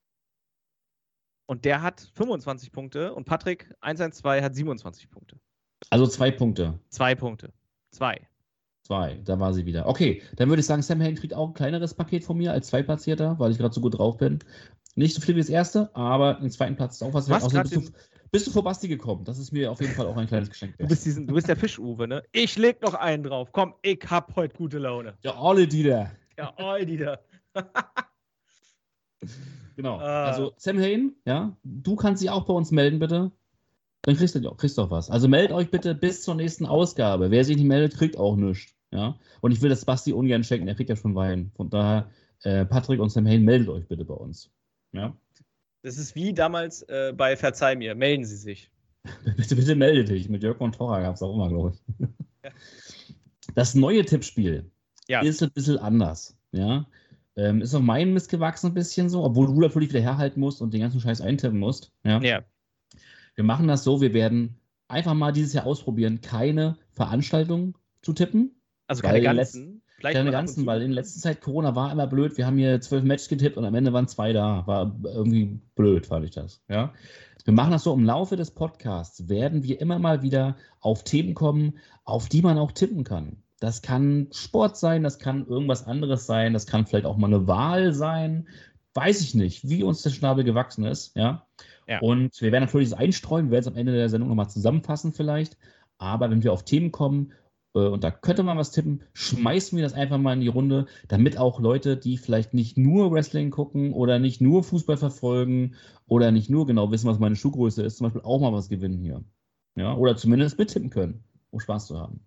und der hat fünfundzwanzig Punkte und Patrick eins eins zwei hat siebenundzwanzig Punkte. Also zwei Punkte. Zwei Punkte. Zwei. Zwei, da war sie wieder. Okay, dann würde ich sagen, Sam Hain kriegt auch ein kleineres Paket von mir als Zweitplatzierter, weil ich gerade so gut drauf bin. Nicht so viel wie das erste, aber den zweiten Platz ist auch was wert. Außerdem bist du, bist du vor Basti gekommen. Das ist mir auf jeden Fall auch ein kleines Geschenk. Du bist, diesen, du bist der Fisch-Uwe, ne? Ich leg noch einen drauf. Komm, ich hab heute gute Laune. Ja, alle die da. Ja, all die da. Genau. Ah. Also Sam Hain, ja, du kannst dich auch bei uns melden, bitte. Dann kriegst du, kriegst du auch was. Also meldet euch bitte bis zur nächsten Ausgabe. Wer sich nicht meldet, kriegt auch nichts. Ja? Und ich will das Basti ungern schenken, er kriegt ja schon Wein. Von daher, äh, Patrick und Sam Hain, meldet euch bitte bei uns. Ja? Das ist wie damals äh, bei Verzeih mir. Melden Sie sich. bitte, bitte melde dich. Mit Jörg und Tora gab es auch immer, glaube ich. Ja. Das neue Tippspiel Ja. ist ein bisschen anders. Ja? Ähm, ist auf meinen Mist gewachsen ein bisschen so, obwohl du natürlich wieder herhalten musst und den ganzen Scheiß eintippen musst. Ja. Ja. Wir machen das so, wir werden einfach mal dieses Jahr ausprobieren, keine Veranstaltung zu tippen. Also keine Weil ganzen. Vielleicht Keine mal ab und ganzen, zu. weil in letzter Zeit Corona war immer blöd. Wir haben hier zwölf Matches getippt und am Ende waren zwei da. War irgendwie blöd, fand ich das. Ja? Wir machen das so, im Laufe des Podcasts werden wir immer mal wieder auf Themen kommen, auf die man auch tippen kann. Das kann Sport sein, das kann irgendwas anderes sein, das kann vielleicht auch mal eine Wahl sein. Weiß ich nicht, wie uns der Schnabel gewachsen ist. Ja? Ja. Und wir werden natürlich das einstreuen, wir werden es am Ende der Sendung nochmal zusammenfassen vielleicht. Aber wenn wir auf Themen kommen, äh, und da könnte man was tippen, schmeißen wir das einfach mal in die Runde, damit auch Leute, die vielleicht nicht nur Wrestling gucken oder nicht nur Fußball verfolgen oder nicht nur genau wissen, was meine Schuhgröße ist, zum Beispiel auch mal was gewinnen hier. Ja? Oder zumindest mittippen können, um Spaß zu haben.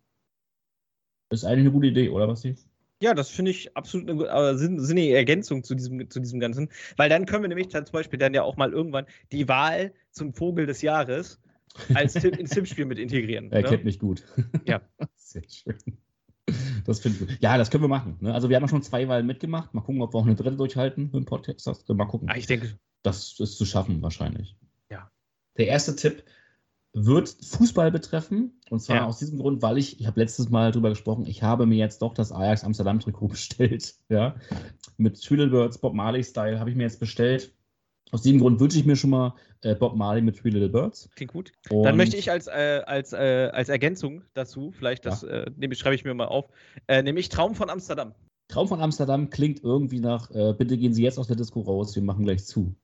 Das ist eigentlich eine gute Idee, oder Basti? Ja, das finde ich absolut eine äh, sinn- sinnige Ergänzung zu diesem, zu diesem Ganzen. Weil dann können wir nämlich dann zum Beispiel dann ja auch mal irgendwann die Wahl zum Vogel des Jahres als Tipp ins Tippspiel mit integrieren. Er ne? kennt mich gut. Ja. Sehr schön. Das finde ich gut. Ja, das können wir machen. Ne? Also wir haben ja schon zwei Wahlen mitgemacht. Mal gucken, ob wir auch eine dritte durchhalten im Podcast. Mal gucken. Ah, ich denke, Das ist zu schaffen wahrscheinlich. Ja. Der erste Tipp wird Fußball betreffen. Und zwar Ja. aus diesem Grund, weil ich, ich habe letztes Mal drüber gesprochen, ich habe mir jetzt doch das Ajax Amsterdam Trikot bestellt. Ja? Mit Tweedledee Bob Marley Style habe ich mir jetzt bestellt. Aus diesem Grund wünsche ich mir schon mal äh, Bob Marley mit Three Little Birds. klingt gut. Und Dann möchte ich als, äh, als, äh, als Ergänzung dazu, vielleicht das äh, nehme ich- schreibe ich mir mal auf, äh, nämlich Traum von Amsterdam. Traum von Amsterdam klingt irgendwie nach, äh, bitte gehen Sie jetzt aus der Disco raus, wir machen gleich zu.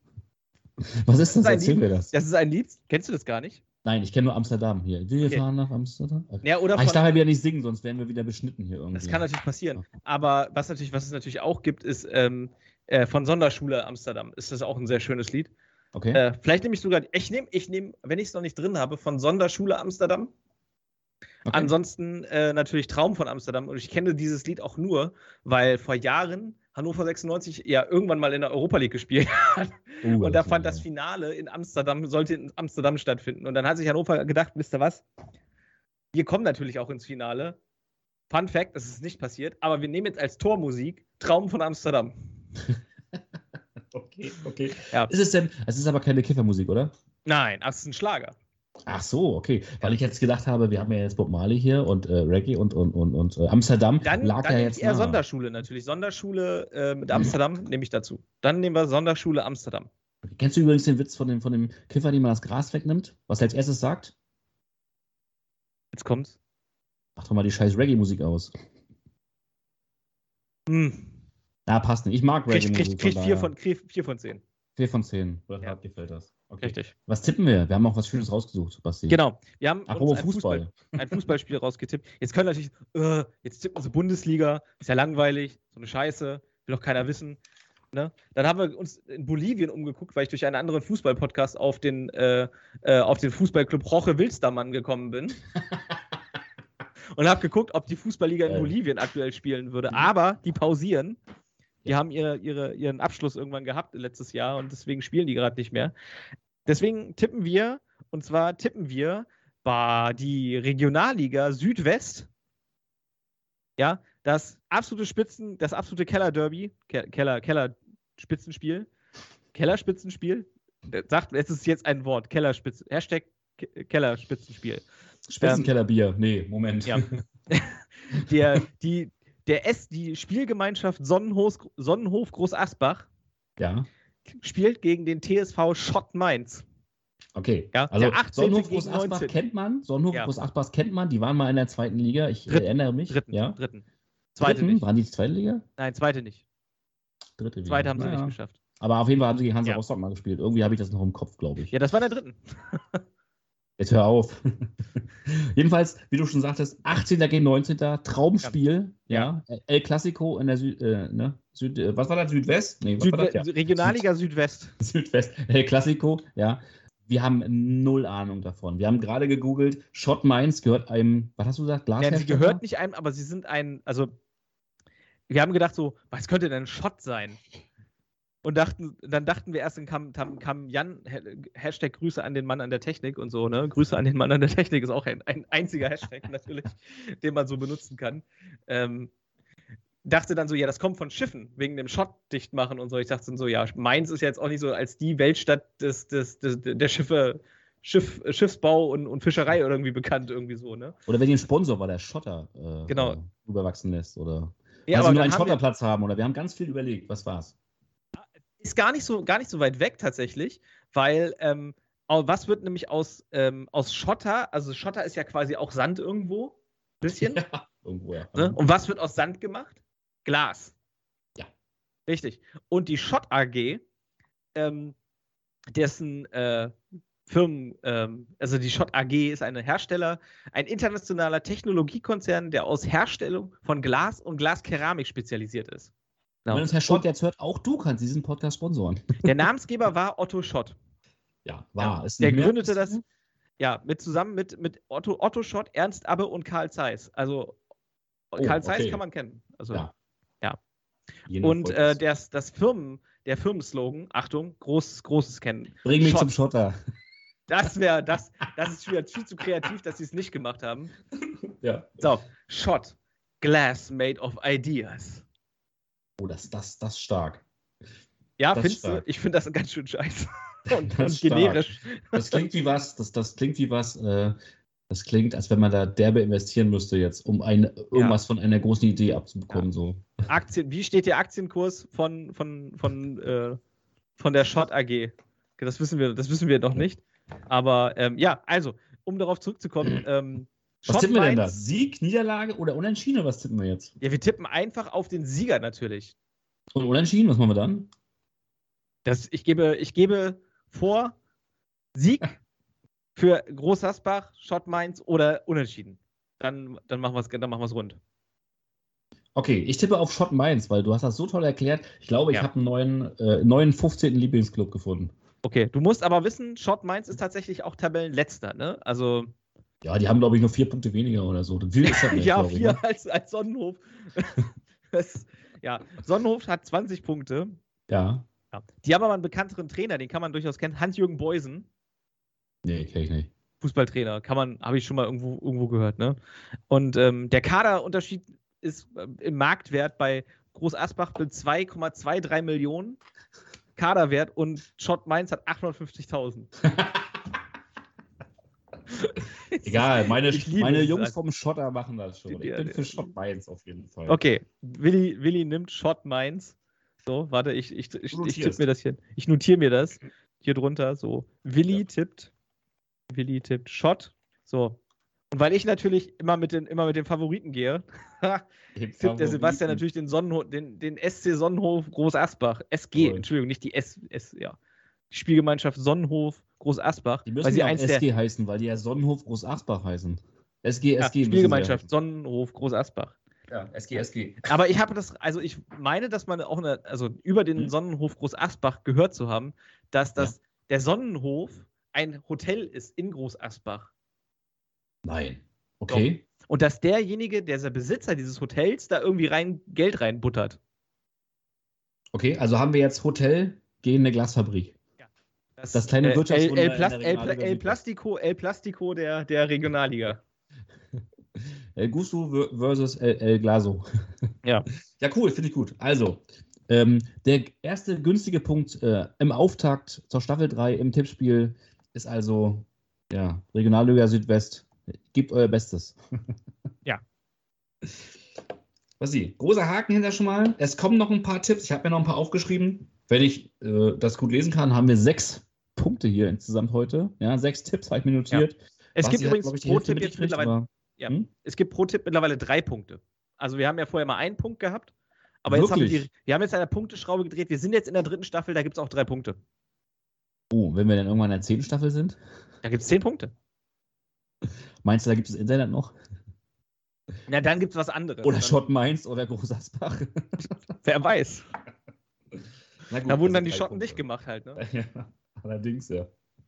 Was ist das? Das ist ein Erzähl Lied. mir das. Das ist ein Lied, kennst du das gar nicht? Nein, ich kenne nur Amsterdam hier. Wir Okay. fahren nach Amsterdam. Okay. Ja, oder Ah, ich von- darf ja wieder nicht singen, sonst werden wir wieder beschnitten hier irgendwie. Das kann natürlich passieren. Aber was, natürlich, was es natürlich auch gibt, ist ähm, äh, von Sonderschule Amsterdam. Ist das auch ein sehr schönes Lied. Okay. Äh, vielleicht nehme ich sogar, ich nehme, ich nehm, wenn ich es noch nicht drin habe, von Sonderschule Amsterdam. okay. Ansonsten äh, natürlich Traum von Amsterdam. Und ich kenne dieses Lied auch nur, weil vor Jahren Hannover sechsundneunzig ja irgendwann mal in der Europa League gespielt hat. Uh, Und da ist fand ja- das Finale in Amsterdam, sollte in Amsterdam stattfinden. Und dann hat sich Hannover gedacht, wisst ihr was? Wir kommen natürlich auch ins Finale. Fun Fact, das ist nicht passiert, aber wir nehmen jetzt als Tormusik Traum von Amsterdam. Okay, okay. Ja. Ist es denn, es ist aber keine Kiffermusik, oder? Nein, das ist ein Schlager. Ach so, okay. Weil ich jetzt gedacht habe, wir haben ja jetzt Bob Marley hier und äh, Reggae und, und, und, und äh, Amsterdam Dann, lag dann ja nehme jetzt ich eher nahe. Sonderschule natürlich. Sonderschule äh, mit Amsterdam nehme ich dazu. Dann nehmen wir Sonderschule Amsterdam. Kennst du übrigens den Witz von dem, von dem Kiffer, dem man das Gras wegnimmt? Was er als erstes sagt? Jetzt kommt's. Mach doch mal die scheiß Reggae-Musik aus. Hm. Na, passt nicht. Ich mag Kriegt Reggae-Musik. krieg, krieg von vier, daher. von, krieg vier von zehn. Vier von zehn. Oder Ja. gefällt das? Okay. Richtig. Was tippen wir? Wir haben auch was Schönes rausgesucht, Basti. Genau. Wir haben Apropos uns ein, Fußball. Fußball, ein Fußballspiel rausgetippt. Jetzt können natürlich, äh, jetzt tippen sie Bundesliga, ist ja langweilig, so eine Scheiße, will doch keiner wissen. Ne? Dann haben wir uns in Bolivien umgeguckt, weil ich durch einen anderen Fußball-Podcast auf den, äh, äh, auf den Fußballclub Jorge Wilstermann gekommen bin. Und habe geguckt, ob die Fußballliga in Geil. Bolivien aktuell spielen würde. Aber die pausieren. Die haben ihre, ihre, ihren Abschluss irgendwann gehabt letztes Jahr und deswegen spielen die gerade nicht mehr. Deswegen tippen wir, und zwar tippen wir bei die Regionalliga Südwest, ja, das absolute Spitzen, das absolute Keller-Derby, Ke- Keller, Keller-Spitzenspiel, Keller-Spitzenspiel, Der sagt, es ist jetzt ein Wort, Kellerspitzen, Hashtag Ke- Keller-Spitzenspiel. Spitzenkellerbier. Nee, Moment. Ja. Der, die, der S, die Spielgemeinschaft Sonnenhof, Sonnenhof Groß Asbach Ja. spielt gegen den T S V Schott Mainz. Okay, Ja, also der achtzehnte Sonnenhof gegen Groß Asbach neunzehnten kennt man, Sonnenhof Ja. Groß Asbach kennt man, die waren mal in der zweiten Liga, ich Dritten, erinnere mich. Dritten, ja. dritten. Zweite Dritten, nicht. waren die die zweite Liga? Nein, zweite nicht. Dritte Zweite wieder. haben sie Naja. nicht geschafft. Aber auf jeden Fall haben sie gegen Hansa Ja. Rostock mal gespielt. Irgendwie habe ich das noch im Kopf, glaube ich. Ja, das war der dritten. Jetzt hör auf. Jedenfalls, wie du schon sagtest, achtzehnter gegen neunzehnter Traumspiel. Ja. ja. El Clasico in der Süd, äh, ne? Süd äh, was war das? Südwest? Nee, was Südwe war das? Ja. Regionalliga Südwest. Südwest. El Clasico, ja. Wir haben null Ahnung davon. Wir haben gerade gegoogelt, Schott Mainz gehört einem, was hast du gesagt, Ja, sie Glashersteller? gehört nicht einem, aber sie sind ein, also wir haben gedacht so, was könnte denn Schott sein? Und dachten, dann dachten wir erst, dann kam, kam, kam Jan, Hashtag Grüße an den Mann an der Technik und so, ne? Grüße an den Mann an der Technik ist auch ein, ein einziger Hashtag natürlich, den man so benutzen kann. Ähm, dachte dann so, ja, das kommt von Schiffen, wegen dem Schott dicht machen und so. Ich dachte dann so, ja, Mainz ist jetzt auch nicht so als die Weltstadt des, des, des, der Schiffe, Schiff, Schiffsbau und, und Fischerei oder irgendwie bekannt, irgendwie so, ne? Oder wenn ihr ein Sponsor war, der Schotter äh, Genau. äh, überwachsen lässt. Oder Ja, weil sie aber nur dann einen haben wir- Schotterplatz haben. Oder wir haben ganz viel überlegt. Was war's? Ist gar nicht so, gar nicht so weit weg tatsächlich, weil ähm, au- was wird nämlich aus, ähm, aus Schotter, also Schotter ist ja quasi auch Sand irgendwo, bisschen, Ja, irgendwo, ja. ne? Und was wird aus Sand gemacht? Glas. Ja. Richtig. Und die Schott A G, ähm, dessen äh, Firmen, ähm, also die Schott A G ist ein Hersteller, ein internationaler Technologiekonzern, der aus Herstellung von Glas und Glaskeramik spezialisiert ist. Genau. Wenn uns Herr Schott jetzt hört, auch du kannst diesen Podcast sponsoren. Der Namensgeber war Otto Schott. Ja, war. Ja, Ist der nicht mehr. gründete das, ja, mit zusammen mit, mit Otto, Otto Schott, Ernst Abbe und Karl Zeiss. Also Karl Zeiss okay. kann man kennen. Also, Ja. ja. Je nach Und äh, Volkes. das, das Firmen, der Firmenslogan, Achtung, großes, großes Kennen. Bring mich Schott. zum Schotter. Das wäre, das, das ist wieder viel zu kreativ, dass sie es nicht gemacht haben. Ja. So, Schott, Glass made of ideas. Oh, das, das, das ist stark. Ja, Das ist findest du? stark. Ich finde das ganz schön scheiße. Und, Das und ist stark. generisch. Das klingt wie was, das, das klingt wie was, äh, das klingt, als wenn man da derbe investieren müsste jetzt, um eine, irgendwas von einer großen Idee abzubekommen. Ja. So. Aktien, wie steht der Aktienkurs von, von, von, äh, von der Schott A G? Okay, das wissen wir, das wissen wir noch nicht. Aber ähm, ja, also, um darauf zurückzukommen, ähm, Was Schott tippen wir denn da? Mainz- Sieg, Niederlage oder Unentschieden? Oder was tippen wir jetzt? Ja, wir tippen einfach auf den Sieger natürlich. Und Unentschieden, was machen wir dann? Das, ich, gebe, ich gebe vor Sieg für Groß Asbach, Schott Mainz oder Unentschieden. Dann, dann machen wir es dann machen wir's rund. Okay, ich tippe auf Schott Mainz, weil du hast das so toll erklärt. Ich glaube, ich Ja. habe einen neuen, äh, neuen fünfzehnten Lieblingsclub gefunden. Okay, du musst aber wissen, Schott Mainz ist tatsächlich auch Tabellenletzter, ne? Also, Ja, die haben, glaube ich, nur vier Punkte weniger oder so. Viel ist das nicht, ja, glaub ich, vier ne? als, als Sonnenhof. das, ja, Sonnenhof hat zwanzig Punkte. Ja. Ja. Die haben aber einen bekannteren Trainer, den kann man durchaus kennen. Hans-Jürgen Beusen, Nee, kenn ich nicht. Fußballtrainer, kann man, habe ich schon mal irgendwo, irgendwo gehört, ne? Und ähm, der Kaderunterschied ist äh, im Marktwert bei Groß Asbach mit zwei Komma drei Millionen Kaderwert und Schott Mainz hat achthundertfünfzigtausend. Egal, meine, Ich liebe meine es, Jungs also. vom Schotter machen das schon. Ich Ja, bin ja. für Schott Mainz auf jeden Fall. Okay, Willi, Willi nimmt Schott Mainz. So, warte, ich, ich, ich, Du ich tippe notierst. mir das hier. Ich notiere mir das hier drunter. So, Willi Ja. tippt. Willi tippt Schott. So. Und weil ich natürlich immer mit den, immer mit den Favoriten gehe, Den tippt der Favoriten. Sebastian natürlich den, Sonnenhof, den, den S C Sonnenhof Groß Asbach. S G, Cool. Entschuldigung, nicht die S, S, ja. Die Spielgemeinschaft Sonnenhof Groß Asbach. Die weil müssen sie ja auch eins S der G heißen, weil die ja Sonnenhof Groß Asbach heißen. S G, ja, S G. müssen sie Spielgemeinschaft ja Sonnenhof Groß Asbach. heißen. Ja, S G, S G. Aber ich habe das, also ich meine, dass man auch eine, also über den Hm. Sonnenhof Groß Asbach gehört zu haben, dass das der Sonnenhof ein Hotel ist in Groß Asbach. Nein. Okay. Und dass derjenige, der Besitzer dieses Hotels, da irgendwie rein Geld reinbuttert. Okay, also haben wir jetzt Hotel gegen eine Glasfabrik. Das kleine äh, Wirtschaftswunder El, El, in Plast, der El, Regionalliga El Südwest. Plastico, El Plastico der, der Regionalliga. El Gusto ver- versus El, El Glaso. Ja. Ja, cool, finde ich gut. Also, ähm, der erste günstige Punkt äh, im Auftakt zur Staffel drei im Tippspiel ist also, ja, Regionalliga Südwest. Gebt euer Bestes. Ja. Was sie? Großer Haken hinter schon mal. Es kommen noch ein paar Tipps. Ich habe mir noch ein paar aufgeschrieben. Wenn ich äh, das gut lesen kann, haben wir sechs Punkte hier insgesamt heute. Ja, sechs Tipps habe ich mir notiert. Ja. Es Basti gibt hat, übrigens glaub ich, die pro Hälfte Tipp jetzt mitgekriegt, mittlerweile. aber- Ja. Hm? Es gibt pro Tipp mittlerweile drei Punkte. Also wir haben ja vorher mal einen Punkt gehabt, aber jetzt haben wir, Wirklich? die, wir haben jetzt eine Punkteschraube gedreht. Wir sind jetzt in der dritten Staffel, da gibt es auch drei Punkte. Oh, wenn wir dann irgendwann in der zehnten Staffel sind, Da gibt es zehn Punkte. meinst du, da gibt es das Internet noch? Na, dann gibt es was anderes. Oder Dann- Schott Mainz oder Großasbach? Wer weiß. Na gut, Da wurden das dann die sind drei Schotten Punkte. dicht gemacht halt. Ne? Ja, allerdings, ja.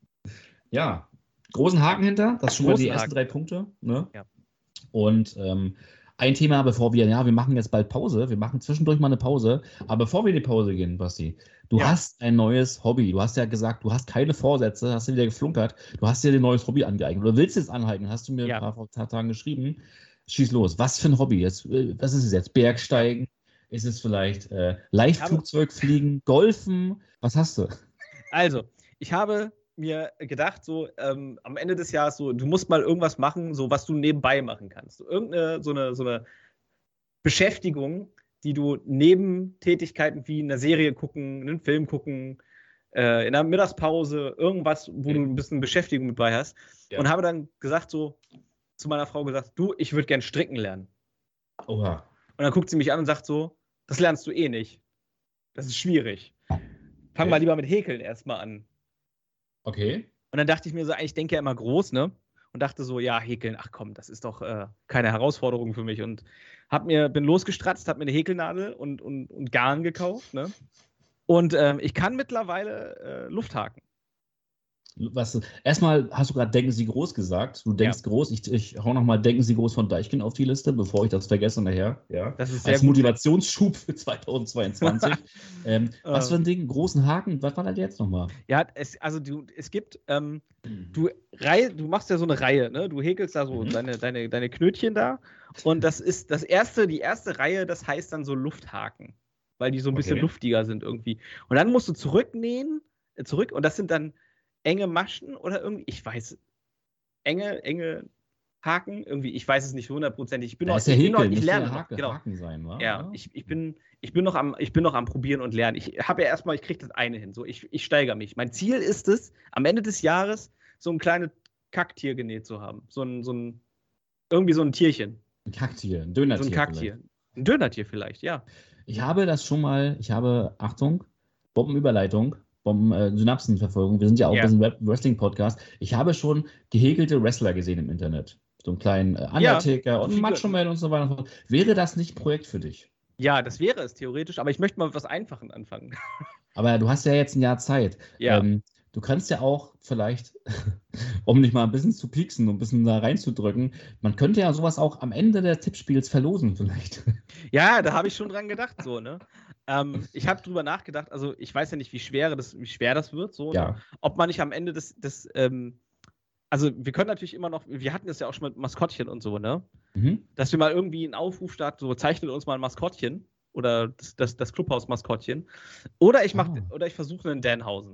Ja, großen Haken hinter, das sind schon mal die Großen ersten Haken. drei Punkte. Ne? Ja. Und ähm, ein Thema, bevor wir, ja, wir machen jetzt bald Pause, wir machen zwischendurch mal eine Pause, aber bevor wir in die Pause gehen, Basti, du Ja. hast ein neues Hobby, du hast ja gesagt, du hast keine Vorsätze, hast du wieder geflunkert, du hast dir ein neues Hobby angeeignet oder willst es aneignen, hast du mir Ja. ein paar vor ein paar Tagen geschrieben, schieß los, was für ein Hobby jetzt, äh, was ist es jetzt, Bergsteigen, ist es vielleicht äh, Leichtflugzeugfliegen, Golfen, was hast du? Also, ich habe mir gedacht, so ähm, am Ende des Jahres, so, du musst mal irgendwas machen, so was du nebenbei machen kannst. So, irgendeine so eine, so eine Beschäftigung, die du neben Tätigkeiten wie eine Serie gucken, einen Film gucken, äh, in der Mittagspause, irgendwas, wo Okay. du ein bisschen Beschäftigung mit bei hast. Ja. Und habe dann gesagt, so zu meiner Frau gesagt, du, ich würde gern stricken lernen. Oha. Und dann guckt sie mich an und sagt so, das lernst du eh nicht. Das ist schwierig. Fang Okay. mal lieber mit Häkeln erstmal an. Okay. Und dann dachte ich mir so, ich denke ja immer groß, ne? Und dachte so, ja, häkeln, ach komm, das ist doch äh, keine Herausforderung für mich. Und hab mir, bin losgestratzt, hab mir eine Häkelnadel und, und, und Garn gekauft, ne? Und ähm, ich kann mittlerweile äh, Lufthaken. Was, erstmal hast du gerade Denken Sie groß gesagt. Du denkst groß. Ich, ich hau nochmal Denken Sie groß von Deichkind auf die Liste, bevor ich das vergesse nachher. Ja. Das ist sehr Als gut. Motivationsschub für zweitausendzweiundzwanzig. ähm, was für ein Ding? Großen Haken. Was war das jetzt nochmal? Ja, es, also du, es gibt, ähm, du, Reihe, du machst ja so eine Reihe, ne? Du häkelst da so Mhm. deine, deine, deine Knötchen da. Und das ist das erste, die erste Reihe, das heißt dann so Lufthaken. Weil die so ein bisschen Okay. luftiger sind irgendwie. Und dann musst du zurücknähen, äh, zurück, und das sind dann enge Maschen oder irgendwie, ich weiß, enge, enge Haken, irgendwie, ich weiß es nicht hundertprozentig. Ich bin Da noch, ist der ich bin noch, Häkel, ich müsste lerne der noch, Hake, genau. Haken sein, wa? Ja, ich, ich, bin, ich, bin noch am, ich bin noch am Probieren und Lernen. Ich habe ja erstmal, ich kriege das eine hin. So, ich, ich steigere mich. Mein Ziel ist es, am Ende des Jahres so ein kleines Kacktier genäht zu haben. So ein, so ein, irgendwie so ein Tierchen. Ein Kacktier, ein Dönertier. So ein Kacktier. Ein Dönertier vielleicht, ja. Ich habe das schon mal, ich habe, Achtung, Bombenüberleitung, Bomben-Synapsenverfolgung. Wir sind ja auch Ja. ein bisschen Wrestling-Podcast. Ich habe schon gehäkelte Wrestler gesehen im Internet. So einen kleinen äh, Undertaker und einen Figur- Macho Man und so weiter und so fort. Wäre das nicht ein Projekt für dich? Ja, das wäre es theoretisch, aber ich möchte mal mit was Einfachen anfangen. Aber du hast ja jetzt ein Jahr Zeit. Ja. Ähm, du kannst ja auch vielleicht, um dich mal ein bisschen zu pieksen und ein bisschen da reinzudrücken, man könnte ja sowas auch am Ende des Tippspiels verlosen vielleicht. Ja, da habe ich schon dran gedacht, so, ne? Ähm, ich habe drüber nachgedacht, also ich weiß ja nicht, wie schwer das, wie schwer das wird, so, Ja. ne? Ob man nicht am Ende des, des ähm, also wir können natürlich immer noch, wir hatten das ja auch schon mit Maskottchen und so, ne? Mhm. Dass wir mal irgendwie einen Aufruf starten, so zeichnet uns mal ein Maskottchen oder das, das, das Clubhaus-Maskottchen. Oder ich mach, Ah. oder ich versuche einen Danhausen.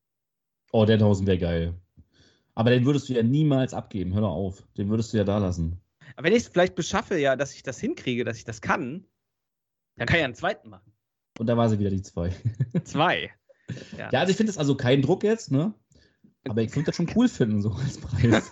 Oh, der Tausend wäre geil. Aber den würdest du ja niemals abgeben. Hör doch auf. Den würdest du ja da lassen. Aber wenn ich es vielleicht beschaffe, ja, dass ich das hinkriege, dass ich das kann, dann kann ich ja einen zweiten machen. Und da war sie wieder die zwei. Zwei. Ja. Ja, also ich finde es also kein Druck jetzt, ne? Aber ich würde das schon cool finden, so als Preis.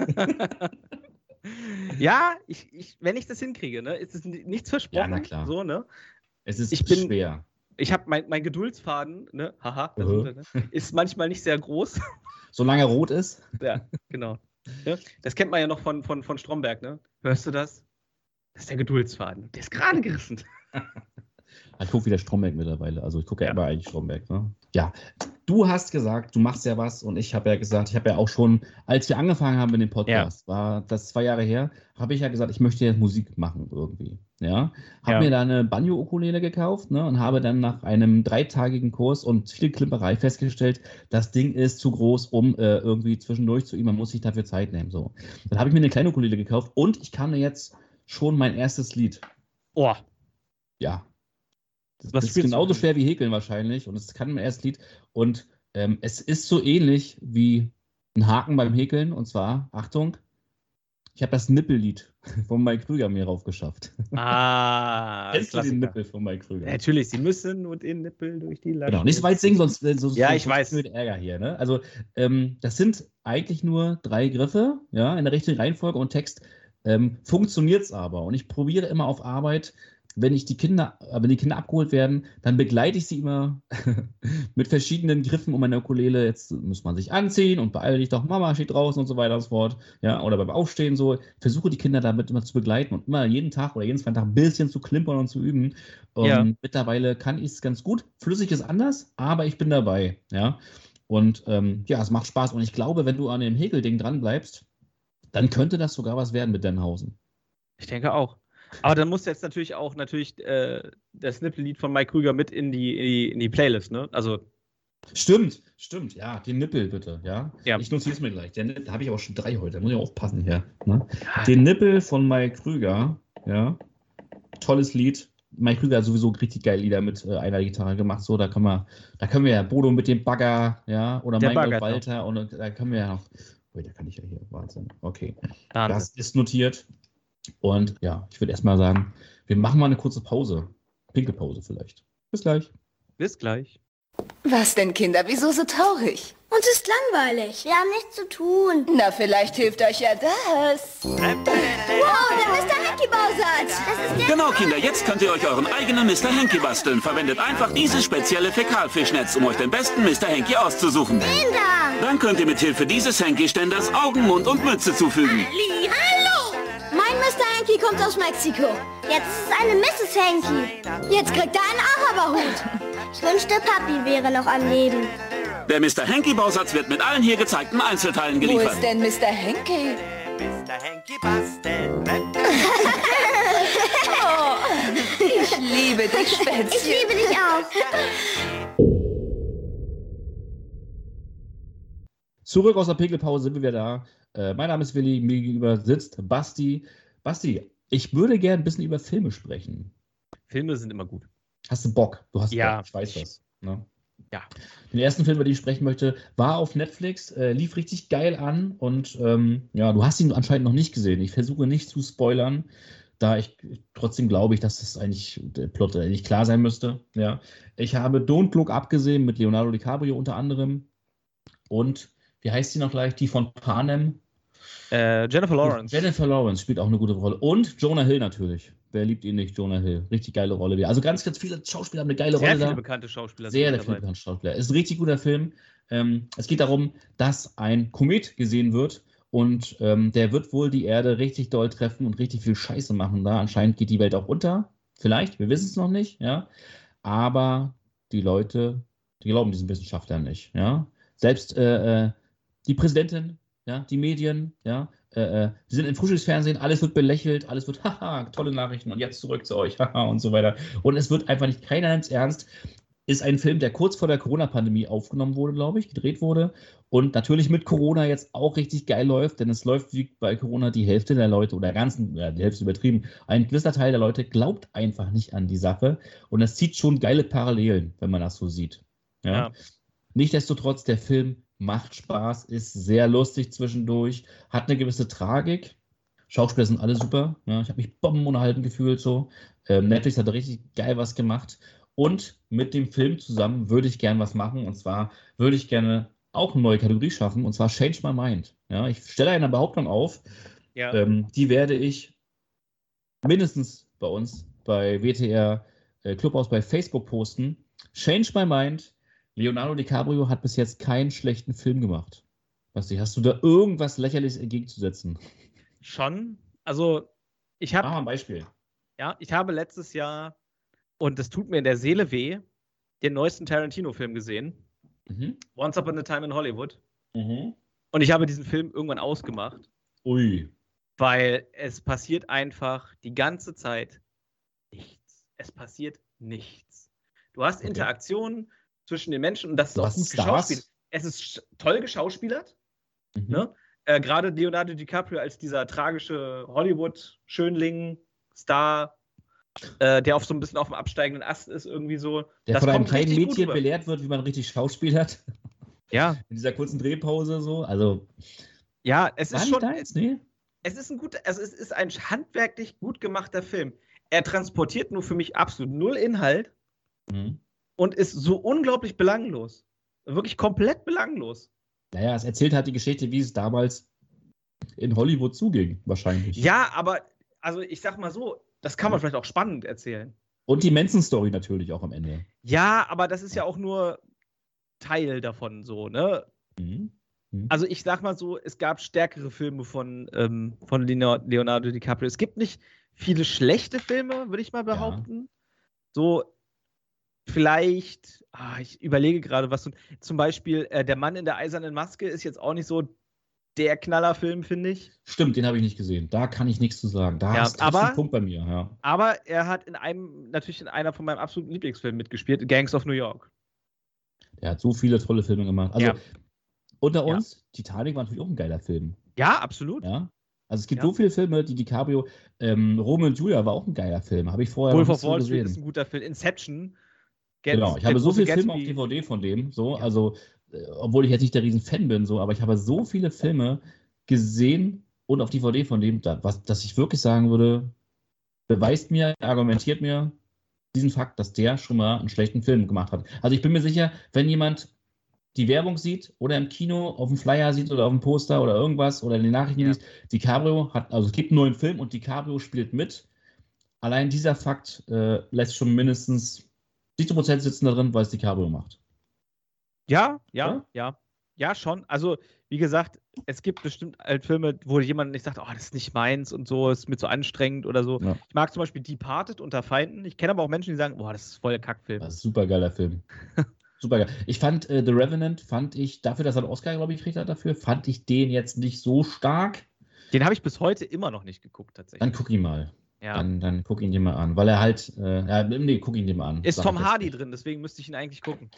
Ja, ich, ich, wenn ich das hinkriege, ne, ist es ni- nichts versprochen. Ja, na klar. So, ne? Es ist Ich bin- schwer. Ich habe mein, mein Geduldsfaden, ne, haha, da Mhm. sind wir, ne, ist manchmal nicht sehr groß. Solange er rot ist. Ja, genau. Ja, das kennt man ja noch von, von, von Stromberg, ne? Hörst du das? Das ist der Geduldsfaden. Der ist gerade gerissen. Ich gucke wieder Stromberg mittlerweile. Also ich gucke ja, Ja. immer eigentlich Stromberg. Ne? Ja, du hast gesagt, du machst ja was und ich habe ja gesagt, ich habe ja auch schon, als wir angefangen haben mit dem Podcast, war das zwei Jahre her, habe ich ja gesagt, ich möchte jetzt Musik machen irgendwie. Ja, habe Ja. mir da eine Banjo-Ukulele gekauft, ne, und habe dann nach einem dreitagigen Kurs und viel Klimperei festgestellt, das Ding ist zu groß, um äh, irgendwie zwischendurch zu ihm, man muss sich dafür Zeit nehmen. So. Dann habe ich mir eine kleine Ukulele gekauft und ich kann mir jetzt schon mein erstes Lied. Oh, Ja. Das Was ist spielst du genauso denn? schwer wie Häkeln wahrscheinlich und es kann mein erstes Lied. Und ähm, es ist so ähnlich wie ein Haken beim Häkeln und zwar, Achtung, Ich habe das Nippellied von Mike Krüger mir raufgeschafft. Ah, Kennst du den Klassiker. Nippel von Mike Krüger? Ja, natürlich, sie müssen und den Nippel durch die Lasche. Genau, nicht so weit singen, sonst, sonst Ja, sonst ich weiß. mit Ärger hier. Ne? Also, ähm, das sind eigentlich nur drei Griffe, ja, in der richtigen Reihenfolge und Text. Ähm, Funktioniert es aber. Und ich probiere immer auf Arbeit, wenn ich die Kinder, wenn die Kinder abgeholt werden, dann begleite ich sie immer mit verschiedenen Griffen um meine Ukulele. Jetzt muss man sich anziehen und beeil dich doch, Mama steht draußen und so weiter und so fort. Ja, oder beim Aufstehen so. Ich versuche die Kinder damit immer zu begleiten und immer jeden Tag oder jeden zweiten Tag ein bisschen zu klimpern und zu üben. Und Ja. mittlerweile kann ich es ganz gut. Flüssig ist anders, aber ich bin dabei. Ja. Und ähm, ja, es macht Spaß. Und ich glaube, wenn du an dem Häkelding dran bleibst, dann könnte das sogar was werden mit Denhausen. Ich denke auch. Aber dann musst du jetzt natürlich auch natürlich äh, das Nippellied von Mike Krüger mit in die, in die, in die Playlist, ne? Also. Stimmt, stimmt, ja, den Nippel bitte, ja. Ja. Ich notiere es mir gleich. Den Nippel, da habe ich auch schon drei heute, da muss ich aufpassen hier. Ne? Den Nippel von Mike Krüger, ja. Tolles Lied. Mike Krüger hat sowieso richtig geile Lieder mit äh, einer Gitarre gemacht, so, da können wir, da können wir ja Bodo mit dem Bagger, ja, oder Der Michael Bagger, Walter, und da können wir ja noch, oh, da kann ich ja hier, Wahnsinn, okay. Wahnsinn. Das ist notiert. Und ja, ich würde erstmal sagen, wir machen mal eine kurze Pause. Pinkelpause vielleicht. Bis gleich. Bis gleich. Was denn, Kinder? Wieso so traurig? Uns ist langweilig. Wir haben nichts zu tun. Na, vielleicht hilft euch ja das. Wow, der Mister Hanky-Bausatz. Das ist der... Genau, Kinder, jetzt könnt ihr euch euren eigenen Mister Hanky basteln. Verwendet einfach dieses spezielle Fäkalfischnetz, um euch den besten Mister Hanky auszusuchen. Den da. Dann könnt ihr mit Hilfe dieses Hanky-Ständers Augen, Mund und Mütze zufügen. Hallo. Mein Mister Hanky kommt aus Mexiko. Jetzt ist es eine Misses Hanky. Jetzt kriegt er einen Araberhut. Ich wünschte, Papi wäre noch am Leben. Der Mister Hanky-Bausatz wird mit allen hier gezeigten Einzelteilen Wo geliefert. ist denn Mister Henke? Mister Hanky basteln mit. Oh, ich liebe dich, Ich Spätzchen. liebe dich auch. Zurück aus der Pinkelpause sind wir wieder da. Äh, mein Name ist Willi, mir gegenüber sitzt Basti. Basti, ich würde gerne ein bisschen über Filme sprechen. Filme sind immer gut. Hast du Bock? Du hast Ja. Bock, ich weiß das. Ne? Ja. Den ersten Film, über den ich sprechen möchte, war auf Netflix, äh, lief richtig geil an und ähm, ja, du hast ihn anscheinend noch nicht gesehen. Ich versuche nicht zu spoilern, da ich trotzdem glaube ich, dass das eigentlich der Plot eigentlich klar sein müsste. Ja. Ich habe Don't Look Up gesehen mit Leonardo DiCaprio unter anderem und wie heißt sie noch gleich? Die von Panem. Äh, Jennifer Lawrence. Jennifer Lawrence spielt auch eine gute Rolle. Und Jonah Hill natürlich. Wer liebt ihn nicht? Jonah Hill. Richtig geile Rolle wieder. Also ganz, ganz viele Schauspieler haben eine geile Sehr Rolle viele da. bekannte Schauspieler Sehr, sind sehr dabei. viele bekannte Schauspieler. Ist ein richtig guter Film. Ähm, es geht darum, dass ein Komet gesehen wird und ähm, der wird wohl die Erde richtig doll treffen und richtig viel Scheiße machen da. Anscheinend geht die Welt auch unter. Vielleicht, wir wissen es noch nicht, ja. Aber die Leute, die glauben diesen Wissenschaftlern nicht, ja. Selbst äh, äh, die Präsidentin, ja, die Medien, ja, äh, äh, wir sind im Frühstücksfernsehen, alles wird belächelt, alles wird, haha, tolle Nachrichten und jetzt zurück zu euch, haha, und so weiter. Und es wird einfach nicht, keiner nimmt es ernst. Ist ein Film, der kurz vor der Corona-Pandemie aufgenommen wurde, glaube ich, gedreht wurde und natürlich mit Corona jetzt auch richtig geil läuft, denn es läuft wie bei Corona die Hälfte der Leute oder ganzen, ja, die Hälfte übertrieben, ein gewisser Teil der Leute glaubt einfach nicht an die Sache und es zieht schon geile Parallelen, wenn man das so sieht. Ja. Ja. Nichtsdestotrotz, der Film macht Spaß, ist sehr lustig zwischendurch, hat eine gewisse Tragik. Schauspieler sind alle super. Ja, ich habe mich bombenunterhalten gefühlt so. Ähm, Netflix hat da richtig geil was gemacht. Und mit dem Film zusammen würde ich gerne was machen. Und zwar würde ich gerne auch eine neue Kategorie schaffen. Und zwar Change My Mind. Ja, ich stelle eine Behauptung auf. Ja. Ähm, die werde ich mindestens bei uns bei W T R äh, Clubhaus bei Facebook posten. Change My Mind. Leonardo DiCaprio hat bis jetzt keinen schlechten Film gemacht. Basti, hast du da irgendwas Lächerliches entgegenzusetzen? Schon. Also, ich habe Ah, ein Beispiel. ja, ich habe letztes Jahr, und das tut mir in der Seele weh, den neuesten Tarantino-Film gesehen. Mhm. Once Upon a Time in Hollywood. Mhm. Und ich habe diesen Film irgendwann ausgemacht, Ui. weil es passiert einfach die ganze Zeit nichts. Es passiert nichts. Du hast Okay. Interaktionen zwischen den Menschen und das ist Du auch hast gut Stars. geschauspielert. Es ist sch- toll geschauspielert. Mhm. Ne? Äh, Gerade Leonardo DiCaprio als dieser tragische Hollywood-Schönling, Star, äh, der auf so ein bisschen auf dem absteigenden Ast ist, irgendwie so. Der Das von einem kommt kleinen richtig gut Mädchen rüber. belehrt wird, wie man richtig Schauspiel hat. Ja, In dieser kurzen Drehpause so. Also, ja, es war ist nicht schon. deins? Nee? es ist ein guter, also es ist ein handwerklich gut gemachter Film. Er transportiert nur für mich absolut null Inhalt Mhm. und ist so unglaublich belanglos. Wirklich komplett belanglos. Naja, es erzählt halt die Geschichte, wie es damals in Hollywood zuging, wahrscheinlich. Ja, aber, also ich sag mal so, das kann man vielleicht auch spannend erzählen. Und die Manson-Story natürlich auch am Ende. Ja, aber das ist ja auch nur Teil davon so, ne? Mhm. Mhm. Also ich sag mal so, es gab stärkere Filme von, ähm, von Leonardo Leonardo DiCaprio. Es gibt nicht viele schlechte Filme, würde ich mal behaupten. So, vielleicht, ah, ich überlege gerade, was so, zum Beispiel äh, Der Mann in der eisernen Maske ist jetzt auch nicht so der Knallerfilm, finde ich. Stimmt, den habe ich nicht gesehen. Da kann ich nichts zu sagen. Da Ja, ist trifft aber- ein Punkt bei mir, ja. Aber er hat in einem, natürlich in einer von meinen absoluten Lieblingsfilmen mitgespielt, Gangs of New York. Der hat so viele tolle Filme gemacht. Also Ja. unter Ja. uns, Titanic war natürlich auch ein geiler Film. Ja, absolut. Ja. Also es gibt Ja. so viele Filme, die DiCaprio, ähm, Romeo und Julia war auch ein geiler Film. Habe ich vorher Wolf noch of nicht so Wall Street gesehen. ist ein guter Film. Inception. Genau, ich der habe so große viele Filme auf Gatsby. D V D von dem, so, Ja. also, äh, obwohl ich jetzt nicht der riesen Fan bin, so, aber ich habe so viele Filme gesehen und auf D V D von dem, da, was, dass ich wirklich sagen würde, beweist mir, argumentiert mir diesen Fakt, dass der schon mal einen schlechten Film gemacht hat. Also ich bin mir sicher, wenn jemand die Werbung sieht oder im Kino auf dem Flyer sieht oder auf dem Poster oder irgendwas oder in den Nachrichten Ja. liest, DiCaprio hat, also es gibt einen neuen Film und DiCaprio spielt mit. Allein dieser Fakt äh, lässt schon mindestens siebzig Prozent sitzen da drin, weil es DiCaprio macht. Ja, ja, Oder? ja. Ja, schon. Also, wie gesagt, es gibt bestimmt halt Filme, wo jemand nicht sagt, oh, das ist nicht meins und so, ist mir zu anstrengend oder so. Ja. Ich mag zum Beispiel Departed unter Feinden. Ich kenne aber auch Menschen, die sagen, boah, das ist voll der Kackfilm. Das ist ein super geiler Film. Super geil. Ich fand äh, The Revenant, fand ich, dafür, dass er einen Oscar, glaube ich, gekriegt hat dafür, fand ich den jetzt nicht so stark. Den habe ich bis heute immer noch nicht geguckt, tatsächlich. Dann guck ihn mal. Ja. Dann, dann guck ihn dir mal an, weil er halt, äh, ja, nee, guck ihn dir mal an. Ist Sag Tom ich jetzt Hardy nicht. drin, deswegen müsste ich ihn eigentlich gucken.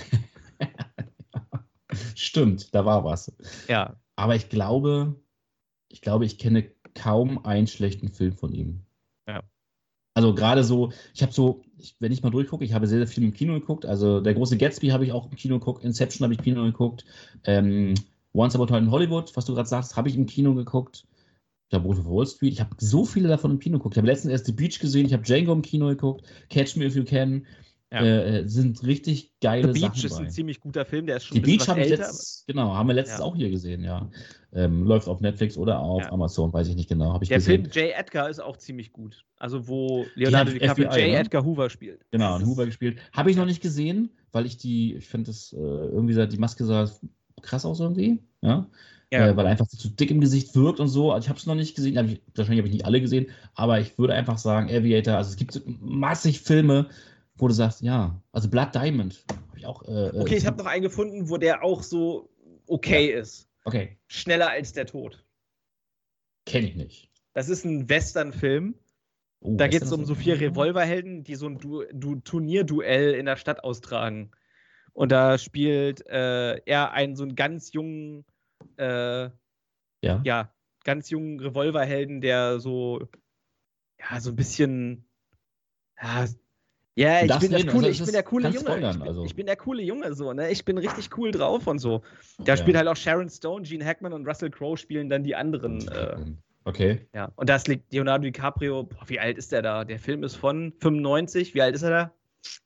Stimmt, da war was. Ja. Aber ich glaube, ich glaube, ich kenne kaum einen schlechten Film von ihm. Ja. Also gerade so, ich habe so, ich, wenn ich mal durchgucke, ich habe sehr, sehr viel im Kino geguckt. Also der große Gatsby habe ich auch im Kino geguckt, Inception habe ich im Kino geguckt, ähm, Once Upon a Time in Hollywood, was du gerade sagst, habe ich im Kino geguckt. Der Wolf of Wall Street, ich habe so viele davon im Kino geguckt. Ich habe letztens erst The Beach gesehen, ich habe Django im Kino geguckt, Catch Me If You Can. Ja. Äh, sind richtig geile The Sachen Beach ist bei. ein ziemlich guter Film, der ist schon Die ein bisschen Beach was habe ich älter. letztens, genau, haben wir letztens Ja. auch hier gesehen, ja. Ähm, läuft auf Netflix oder auf Ja. Amazon, weiß ich nicht genau, habe ich Der gesehen. Film J. Edgar ist auch ziemlich gut. Also, wo Leonardo haben DiCaprio F B I, J. ne? Edgar Hoover spielt. Genau, Das in ist- Hoover gespielt. Habe ich noch nicht gesehen, weil ich die, ich finde das äh, irgendwie, sah- die Maske sah krass aus irgendwie, ja. Ja. Äh, weil er einfach zu dick im Gesicht wirkt und so. Also ich habe es noch nicht gesehen, hab ich, wahrscheinlich habe ich nicht alle gesehen, aber ich würde einfach sagen, Aviator, also es gibt so massig Filme, wo du sagst, ja, also Blood Diamond. Hab ich auch, äh, Okay, äh, ich habe noch einen gefunden, wo der auch so okay ist. Okay, Schneller als der Tod. kenne ich nicht. Das ist ein Western-Film. Oh, Da was geht ist es denn um das? so vier Revolverhelden, die so ein du du Turnierduell in der Stadt austragen. Und da spielt äh, er einen so einen ganz jungen, äh, Ja. ja, ganz jungen Revolverhelden, der so, ja, so ein bisschen, ja, ja ich darfst bin, das reden, coole, also ich es bin der ist- coole kannst Junge. spoilern, ich, bin, also. ich bin der coole Junge, so, ne? Ich bin richtig cool drauf und so. Da Ja. spielt halt auch Sharon Stone, Gene Hackman und Russell Crowe spielen dann die anderen. Äh, Okay. ja, und das liegt Leonardo DiCaprio, boah, wie alt ist der da? Der Film ist von fünfundneunzig, wie alt ist er da?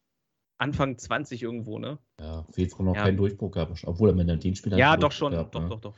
Anfang zwanzig irgendwo, ne? Ja, auf jeden Fall noch Ja. keinen Durchbruch gehabt, obwohl er mit einem Teamspieler Ja, einen doch Durchbruch schon, gehabt, doch, ne? doch, doch.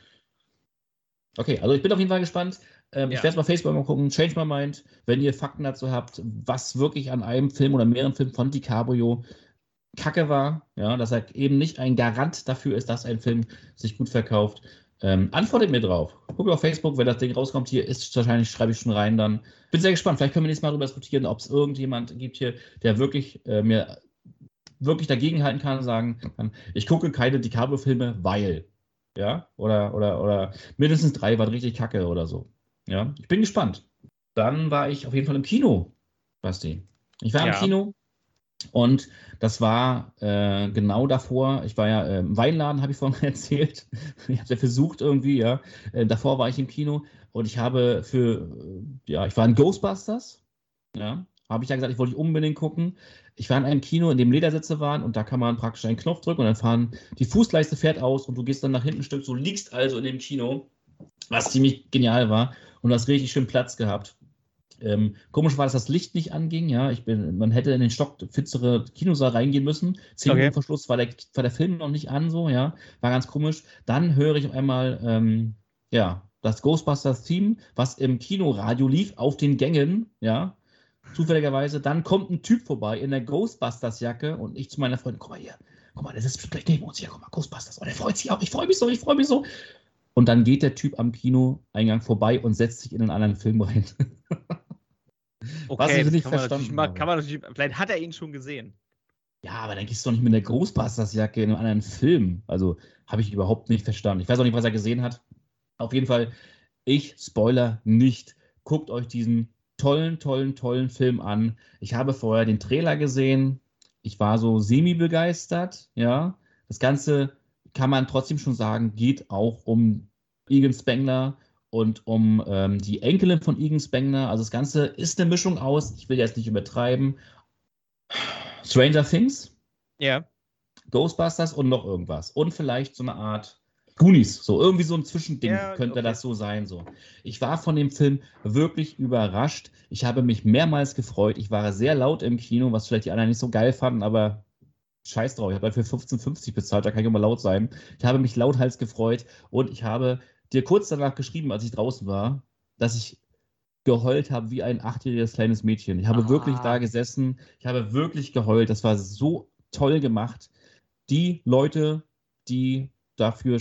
Okay, also ich bin auf jeden Fall gespannt. Ähm, Ich Ja. werde mal Facebook mal gucken, Change My Mind, wenn ihr Fakten dazu habt, was wirklich an einem Film oder mehreren Filmen von DiCaprio Kacke war, ja, dass er eben nicht ein Garant dafür ist, dass ein Film sich gut verkauft. Ähm, antwortet mir drauf. Guckt auf Facebook, wenn das Ding rauskommt, hier ist wahrscheinlich, schreibe ich schon rein dann. Bin sehr gespannt. Vielleicht können wir nächstes Mal darüber diskutieren, ob es irgendjemand gibt hier, der wirklich äh, mir wirklich dagegenhalten kann und sagen kann, ich gucke keine DiCaprio-Filme, weil. Ja, oder, oder, oder mindestens drei waren richtig kacke oder so. Ja, ich bin gespannt. Dann war ich auf jeden Fall im Kino, Basti. Ich war Ja. im Kino und das war äh, genau davor. Ich war ja äh, im Weinladen, habe ich vorhin erzählt. Ich habe es ja versucht irgendwie, ja. Äh, davor war ich im Kino und ich habe für, äh, ja, ich war in Ghostbusters. Ja, habe ich ja gesagt, ich wollte unbedingt gucken. Ich war in einem Kino, in dem Ledersitze waren und da kann man praktisch einen Knopf drücken und dann fahren, die Fußleiste fährt aus und du gehst dann nach hinten ein Stück, so liegst also in dem Kino, was ziemlich genial war. und du hast richtig schön Platz gehabt. Ähm, komisch war, dass das Licht nicht anging, ja. Ich bin, man hätte in den stockfinstere Kinosaal reingehen müssen. Zehn Okay. Minuten vor Schluss war der, war der Film noch nicht an, so, ja. War ganz komisch. Dann höre ich auf einmal, ähm, ja, das Ghostbusters-Theme, was im Kinoradio lief, auf den Gängen, ja. Zufälligerweise. Dann kommt ein Typ vorbei in der Ghostbusters-Jacke und ich zu meiner Freundin, guck mal hier, guck mal, das ist gleich neben uns hier, guck mal, Ghostbusters. Und er freut sich auch, ich freue mich so, ich freue mich so. Und dann geht der Typ am Kinoeingang vorbei und setzt sich in einen anderen Film rein. Okay, Was ich das nicht kann man verstanden natürlich mal- habe. kann man natürlich, vielleicht hat er ihn schon gesehen. Ja, aber dann gehst du doch nicht mit der Ghostbusters-Jacke in einen anderen Film. Also, habe ich überhaupt nicht verstanden. Ich weiß auch nicht, was er gesehen hat. Auf jeden Fall, ich spoiler nicht. Guckt euch diesen tollen, tollen, tollen Film an. Ich habe vorher den Trailer gesehen. Ich war so semi-begeistert, ja. Das Ganze, kann man trotzdem schon sagen, geht auch um Egan Spengler und um ähm, die Enkelin von Egan Spengler. Also das Ganze ist eine Mischung aus, ich will jetzt nicht übertreiben, Stranger Things, Ja. Ghostbusters und noch irgendwas. Und vielleicht so eine Art Goonies, so irgendwie so ein Zwischending Ja, könnte okay. das so sein. So. Ich war von dem Film wirklich überrascht. Ich habe mich mehrmals gefreut. Ich war sehr laut im Kino, was vielleicht die anderen nicht so geil fanden, aber scheiß drauf. Ich habe dafür fünfzehn fünfzig bezahlt, da kann ich immer laut sein. Ich habe mich lauthals gefreut und ich habe dir kurz danach geschrieben, als ich draußen war, dass ich geheult habe wie ein achtjähriges kleines Mädchen. Ich habe Ah. wirklich da gesessen, ich habe wirklich geheult. Das war so toll gemacht. Die Leute, die dafür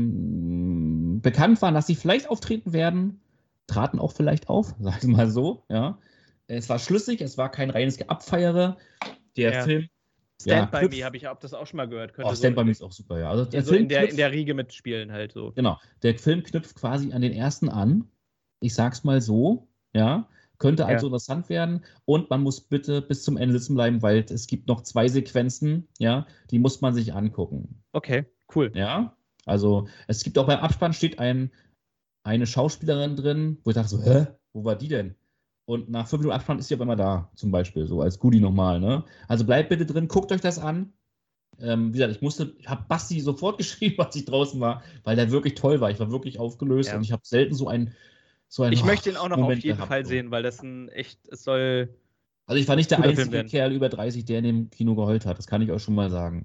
schon mh, bekannt waren, dass sie vielleicht auftreten werden, traten auch vielleicht auf, sag ich mal so. Ja. Es war schlüssig, es war kein reines Geabfeiere. Der Ja. Film. Stand ja, By hüpf- Me habe ich auch das auch schon mal gehört. Oh, Stand By Me ist auch super, ja. Also der so Film in, der, knüpft- in der Riege mitspielen halt so. Genau. Der Film knüpft quasi an den ersten an. Ich sag's mal so, ja. Könnte Ja. also interessant werden. Und man muss bitte bis zum Ende sitzen bleiben, weil es gibt noch zwei Sequenzen, ja, die muss man sich angucken. Okay, cool. Ja. Also es gibt auch beim Abspann steht ein, eine Schauspielerin drin, wo ich dachte so, hä, wo war die denn? Und nach fünf Minuten Abspann ist sie auf einmal da, zum Beispiel, so als Goodie nochmal, ne? Also bleibt bitte drin, guckt euch das an. Ähm, wie gesagt, ich musste, ich habe Basti sofort geschrieben, als ich draußen war, weil der wirklich toll war. Ich war wirklich aufgelöst Ja. und ich habe selten so ein, so ein Ich oh, möchte ihn auch noch Moment auf jeden gehabt, Fall so. sehen, weil das ein echt, es soll. Also ich war nicht der Guter Film einzige werden. Kerl über dreißig, der in dem Kino geheult hat. Das kann ich euch schon mal sagen.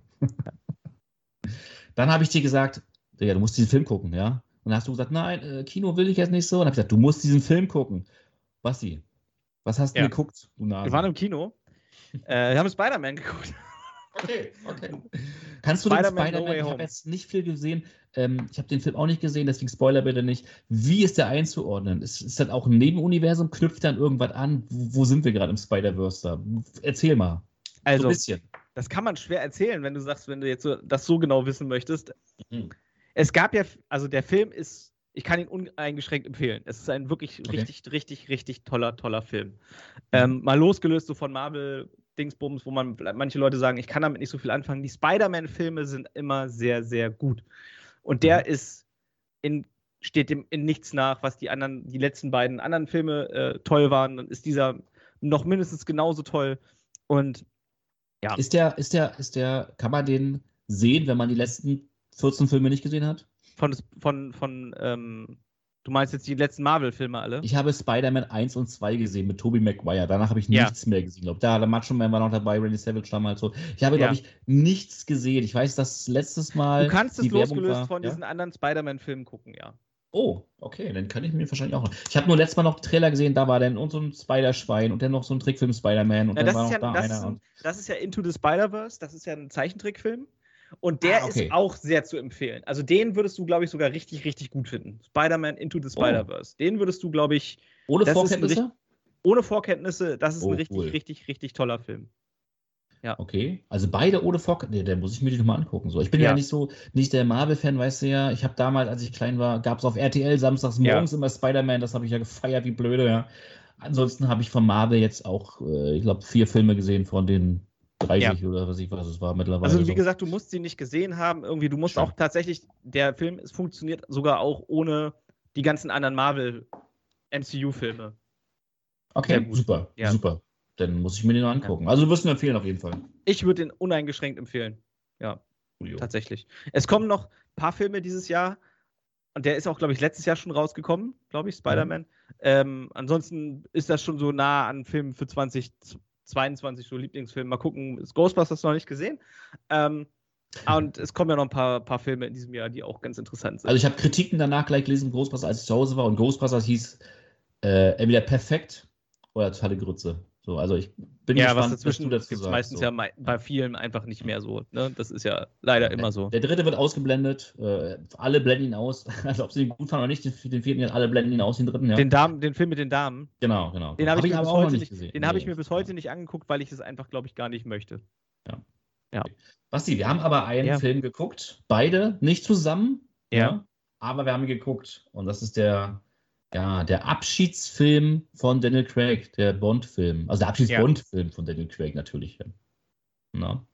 Dann habe ich dir gesagt, Digga, du musst diesen Film gucken, ja? Und dann hast du gesagt, nein, äh, Kino will ich jetzt nicht so. Und dann habe ich gesagt, du musst diesen Film gucken. Basti, was hast du Ja. geguckt, du Nase? Wir waren im Kino. äh, wir haben Spider-Man geguckt. Okay, okay. Kannst du den Spider-Man No Spider-Man, Way ich Home. habe jetzt nicht viel gesehen, ähm, ich habe den Film auch nicht gesehen, deswegen Spoiler bitte nicht. Wie ist der einzuordnen? Ist, ist das auch ein Nebenuniversum? Knüpft dann irgendwas an? Wo, wo sind wir gerade im Spider-Verse da? Erzähl mal. So Also, ein bisschen. das kann man schwer erzählen, wenn du sagst, wenn du jetzt so, das so genau wissen möchtest. Mhm. Es gab ja, also der Film ist, ich kann ihn uneingeschränkt empfehlen. Es ist ein wirklich Okay. richtig, richtig, richtig toller, toller Film. Ähm, mal losgelöst so von Marvel-Dingsbums, wo man manche Leute sagen, ich kann damit nicht so viel anfangen. Die Spider-Man-Filme sind immer sehr, sehr gut. Und der ist in, steht dem in nichts nach, was die anderen, die letzten beiden anderen Filme äh, toll waren. Dann ist dieser noch mindestens genauso toll. Und ja. Ist der, ist der, ist der, kann man den sehen, wenn man die letzten vierzehn Filme nicht gesehen hat? Von, von, von ähm, du meinst jetzt die letzten Marvel-Filme alle? Ich habe Spider-Man eins und zwei gesehen mit Tobey Maguire. Danach habe ich Ja. nichts mehr gesehen. Glaub, da der Macho Man war noch dabei, Randy Savage damals so. Ich habe, Ja. glaube ich, nichts gesehen. Ich weiß, dass letztes Mal. Du kannst es die Werbung losgelöst war, von ja? diesen anderen Spider-Man-Filmen gucken, ja. Oh, okay, dann kann ich mir wahrscheinlich auch noch. Ich habe nur letztes Mal noch den Trailer gesehen, da war dann und so ein Spider-Schwein und dann noch so ein Trickfilm Spider-Man und Ja, dann das, war ist noch ja, da das, ist einer. ein, Und, das ist ja Into the Spider-Verse, das ist ja ein Zeichentrickfilm. Und der Ah, okay. ist auch sehr zu empfehlen. Also den würdest du, glaube ich, sogar richtig, richtig gut finden. Spider-Man Into the Spider-Verse. Den würdest du, glaube ich, ohne das ist ein Vorkenntnisse? richt- ohne Vorkenntnisse, das ist Oh, ein richtig, cool. richtig, richtig toller Film. Okay, also beide ohne Vorkenntnisse. Nee, der muss ich mir die nochmal angucken. So. Ich bin ja, Ja. nicht so, nicht der Marvel-Fan, weißt du ja. Ich habe damals, als ich klein war, gab es auf R T L samstags morgens immer Spider-Man, das habe ich ja gefeiert wie blöde, ja. Ansonsten habe ich von Marvel jetzt auch, äh, ich glaube, vier Filme gesehen von den dreißig oder was ich was es war mittlerweile. Also wie so. gesagt, du musst sie nicht gesehen haben. Irgendwie, du musst Sure. auch tatsächlich, der Film, es funktioniert sogar auch ohne die ganzen anderen Marvel-M C U-Filme. Okay, sehr gut. super, Ja. super. Dann muss ich mir den noch angucken. Also du wirst ihn empfehlen auf jeden Fall. Ich würde den uneingeschränkt empfehlen. Ja, Jo. tatsächlich. Es kommen noch ein paar Filme dieses Jahr. Und der ist auch, glaube ich, letztes Jahr schon rausgekommen, glaube ich, Spider-Man. Mhm. Ähm, ansonsten ist das schon so nah an Filmen für zwanzig zweiundzwanzig, so Lieblingsfilm. Mal gucken, ist Ghostbusters noch nicht gesehen. Ähm, und es kommen ja noch ein paar, paar Filme in diesem Jahr, die auch ganz interessant sind. Also ich habe Kritiken danach gleich gelesen, Ghostbusters, als ich zu Hause war. Und Ghostbusters hieß äh, entweder perfekt oder totale Grütze. So, also ich bin ja, gespannt, was dazwischen was du dazu gibt es sagst, meistens so. ja mei- bei vielen einfach nicht mehr so. Ne? Das ist ja leider immer so. Der dritte wird ausgeblendet. Äh, alle blenden ihn aus. Also ob sie ihn gut fanden oder nicht, den, den vierten, alle blenden ihn aus, den dritten. Ja. Den, Damen, den Film mit den Damen. Genau, genau. Den habe hab ich, ich mir aber bis auch noch heute nicht nicht gesehen. Den habe ich Nee. mir bis heute nicht angeguckt, weil ich es einfach, glaube ich, gar nicht möchte. Ja. Ja. Okay. Basti, wir haben aber einen Ja. Film geguckt. Beide, nicht zusammen. Ja. Aber wir haben ihn geguckt. Und das ist der, ja, der Abschiedsfilm von Daniel Craig, der Bond-Film. Also der Abschieds-Bond-Film von Daniel Craig natürlich. Na.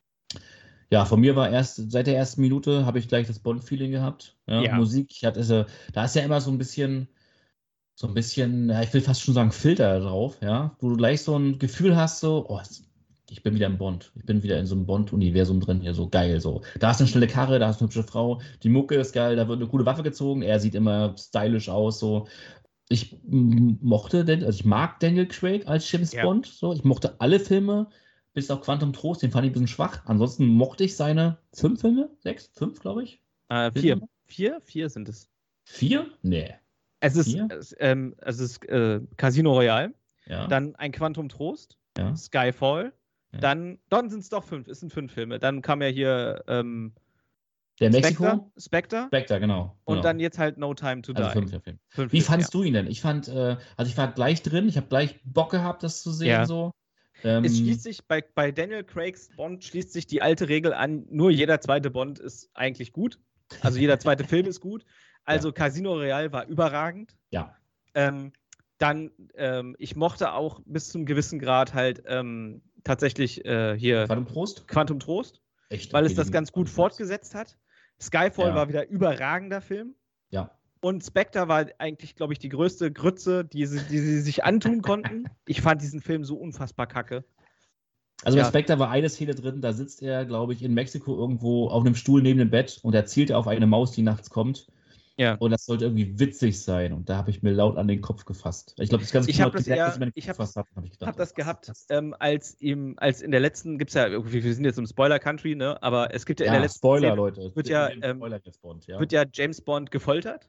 Ja, von mir war erst, seit der ersten Minute habe ich gleich das Bond-Feeling gehabt. Ja, Ja. Musik, ich hatte, also, da ist ja immer so ein bisschen, so ein bisschen, ja, ich will fast schon sagen, Filter drauf, ja, wo du gleich so ein Gefühl hast, so, oh, ich bin wieder im Bond. Ich bin wieder in so einem Bond-Universum drin hier, so geil, so. Da ist eine schnelle Karre, da ist eine hübsche Frau, die Mucke ist geil, da wird eine coole Waffe gezogen, er sieht immer stylisch aus, so. Ich m- mochte, den, also ich mag Daniel Craig als James Ja. Bond, so. Ich mochte alle Filme, bis auf Quantum Trost, den fand ich ein bisschen schwach. Ansonsten mochte ich seine fünf Filme, sechs, fünf, glaube ich. Äh, vier. Vier? Vier sind es. Vier? Nee. Es ist, Vier? es, ähm, es ist äh, Casino Royale, Ja. dann ein Quantum Trost, ja. Skyfall, Ja. dann, dann sind es doch fünf, es sind fünf Filme. Dann kam ja hier ähm, Der Spectre, Mexiko? Spectre Spectre, genau. und genau. dann jetzt halt No Time to Die. Also fünf, ja, Film. Fünf Wie Filme, fandst du ihn denn? Ich fand, äh, also ich war gleich drin, ich habe gleich Bock gehabt, das zu sehen, Ja. so. Ähm, Es schließt sich bei, bei Daniel Craigs Bond schließt sich die alte Regel an, nur jeder zweite Bond ist eigentlich gut. Also jeder zweite Film ist gut. Also Casino Royale war überragend. Ja. Ähm, dann, ähm, ich mochte auch bis zu einem gewissen Grad halt ähm, tatsächlich äh, hier Quantum Trost? Quantum Trost, Echt? weil es okay, das den- ganz gut fortgesetzt hat. Skyfall Ja. war wieder überragender Film. Ja. Und Spectre war eigentlich, glaube ich, die größte Grütze, die sie, die sie sich antun konnten. Ich fand diesen Film so unfassbar kacke. Also bei Ja. Spectre war eine Szene drin, da sitzt er, glaube ich, in Mexiko irgendwo auf einem Stuhl neben dem Bett und er zielt auf eine Maus, die nachts kommt. Ja. Und das sollte irgendwie witzig sein. Und da habe ich mir laut an den Kopf gefasst. Ich glaube, das ganze Ich Kino hab hat das gemerkt, eher- dass ich meinen ich Kopf hab- gefasst habe. Hab ich gedacht, Hab das was gehabt, ist das? ähm, als ihm, als in der letzten, gibt's ja, wir sind jetzt im Spoiler-Country, ne? Aber es gibt ja, in der Ja, letzten Spoiler, Szene, Leute. wird ja, Den ähm, Spoiler jetzt Bond, ja. wird ja James Bond gefoltert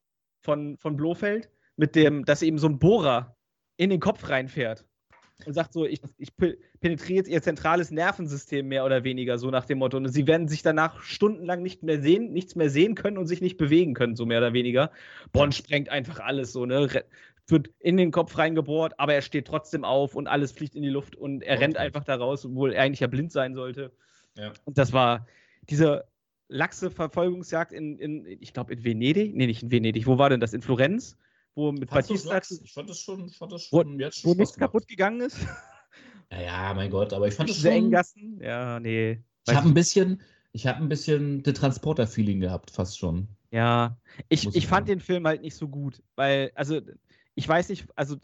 von, von Blofeld, mit dem, dass ihm so ein Bohrer in den Kopf reinfährt und sagt so, ich, ich pe- penetriere jetzt ihr zentrales Nervensystem mehr oder weniger, so nach dem Motto. Und sie werden sich danach stundenlang nicht mehr sehen, nichts mehr sehen können und sich nicht bewegen können, so mehr oder weniger. Bond sprengt einfach alles so, ne? Re- wird in den Kopf reingebohrt, aber er steht trotzdem auf und alles fliegt in die Luft und er Okay. rennt einfach da raus, obwohl er eigentlich ja blind sein sollte. Ja. Und das war diese laxe Verfolgungsjagd in, in ich glaube, in Venedig. Nee, nicht in Venedig. Wo war denn das? In Florenz? Wo mit Fandst du's Batista, lax? Ich fand das schon, ich fand das Wo- schon, jetzt wo schon nichts Spaß gemacht. kaputt gegangen ist. Ja, ja, mein Gott, aber ich fand das Diese engen schon. Gassen. Ja, nee. Ich habe ein bisschen, ich habe ein bisschen das Transporter-Feeling gehabt, fast schon. Ja, ich, Muss ich ich fand sagen. den Film halt nicht so gut, weil, also, ich weiß nicht, also,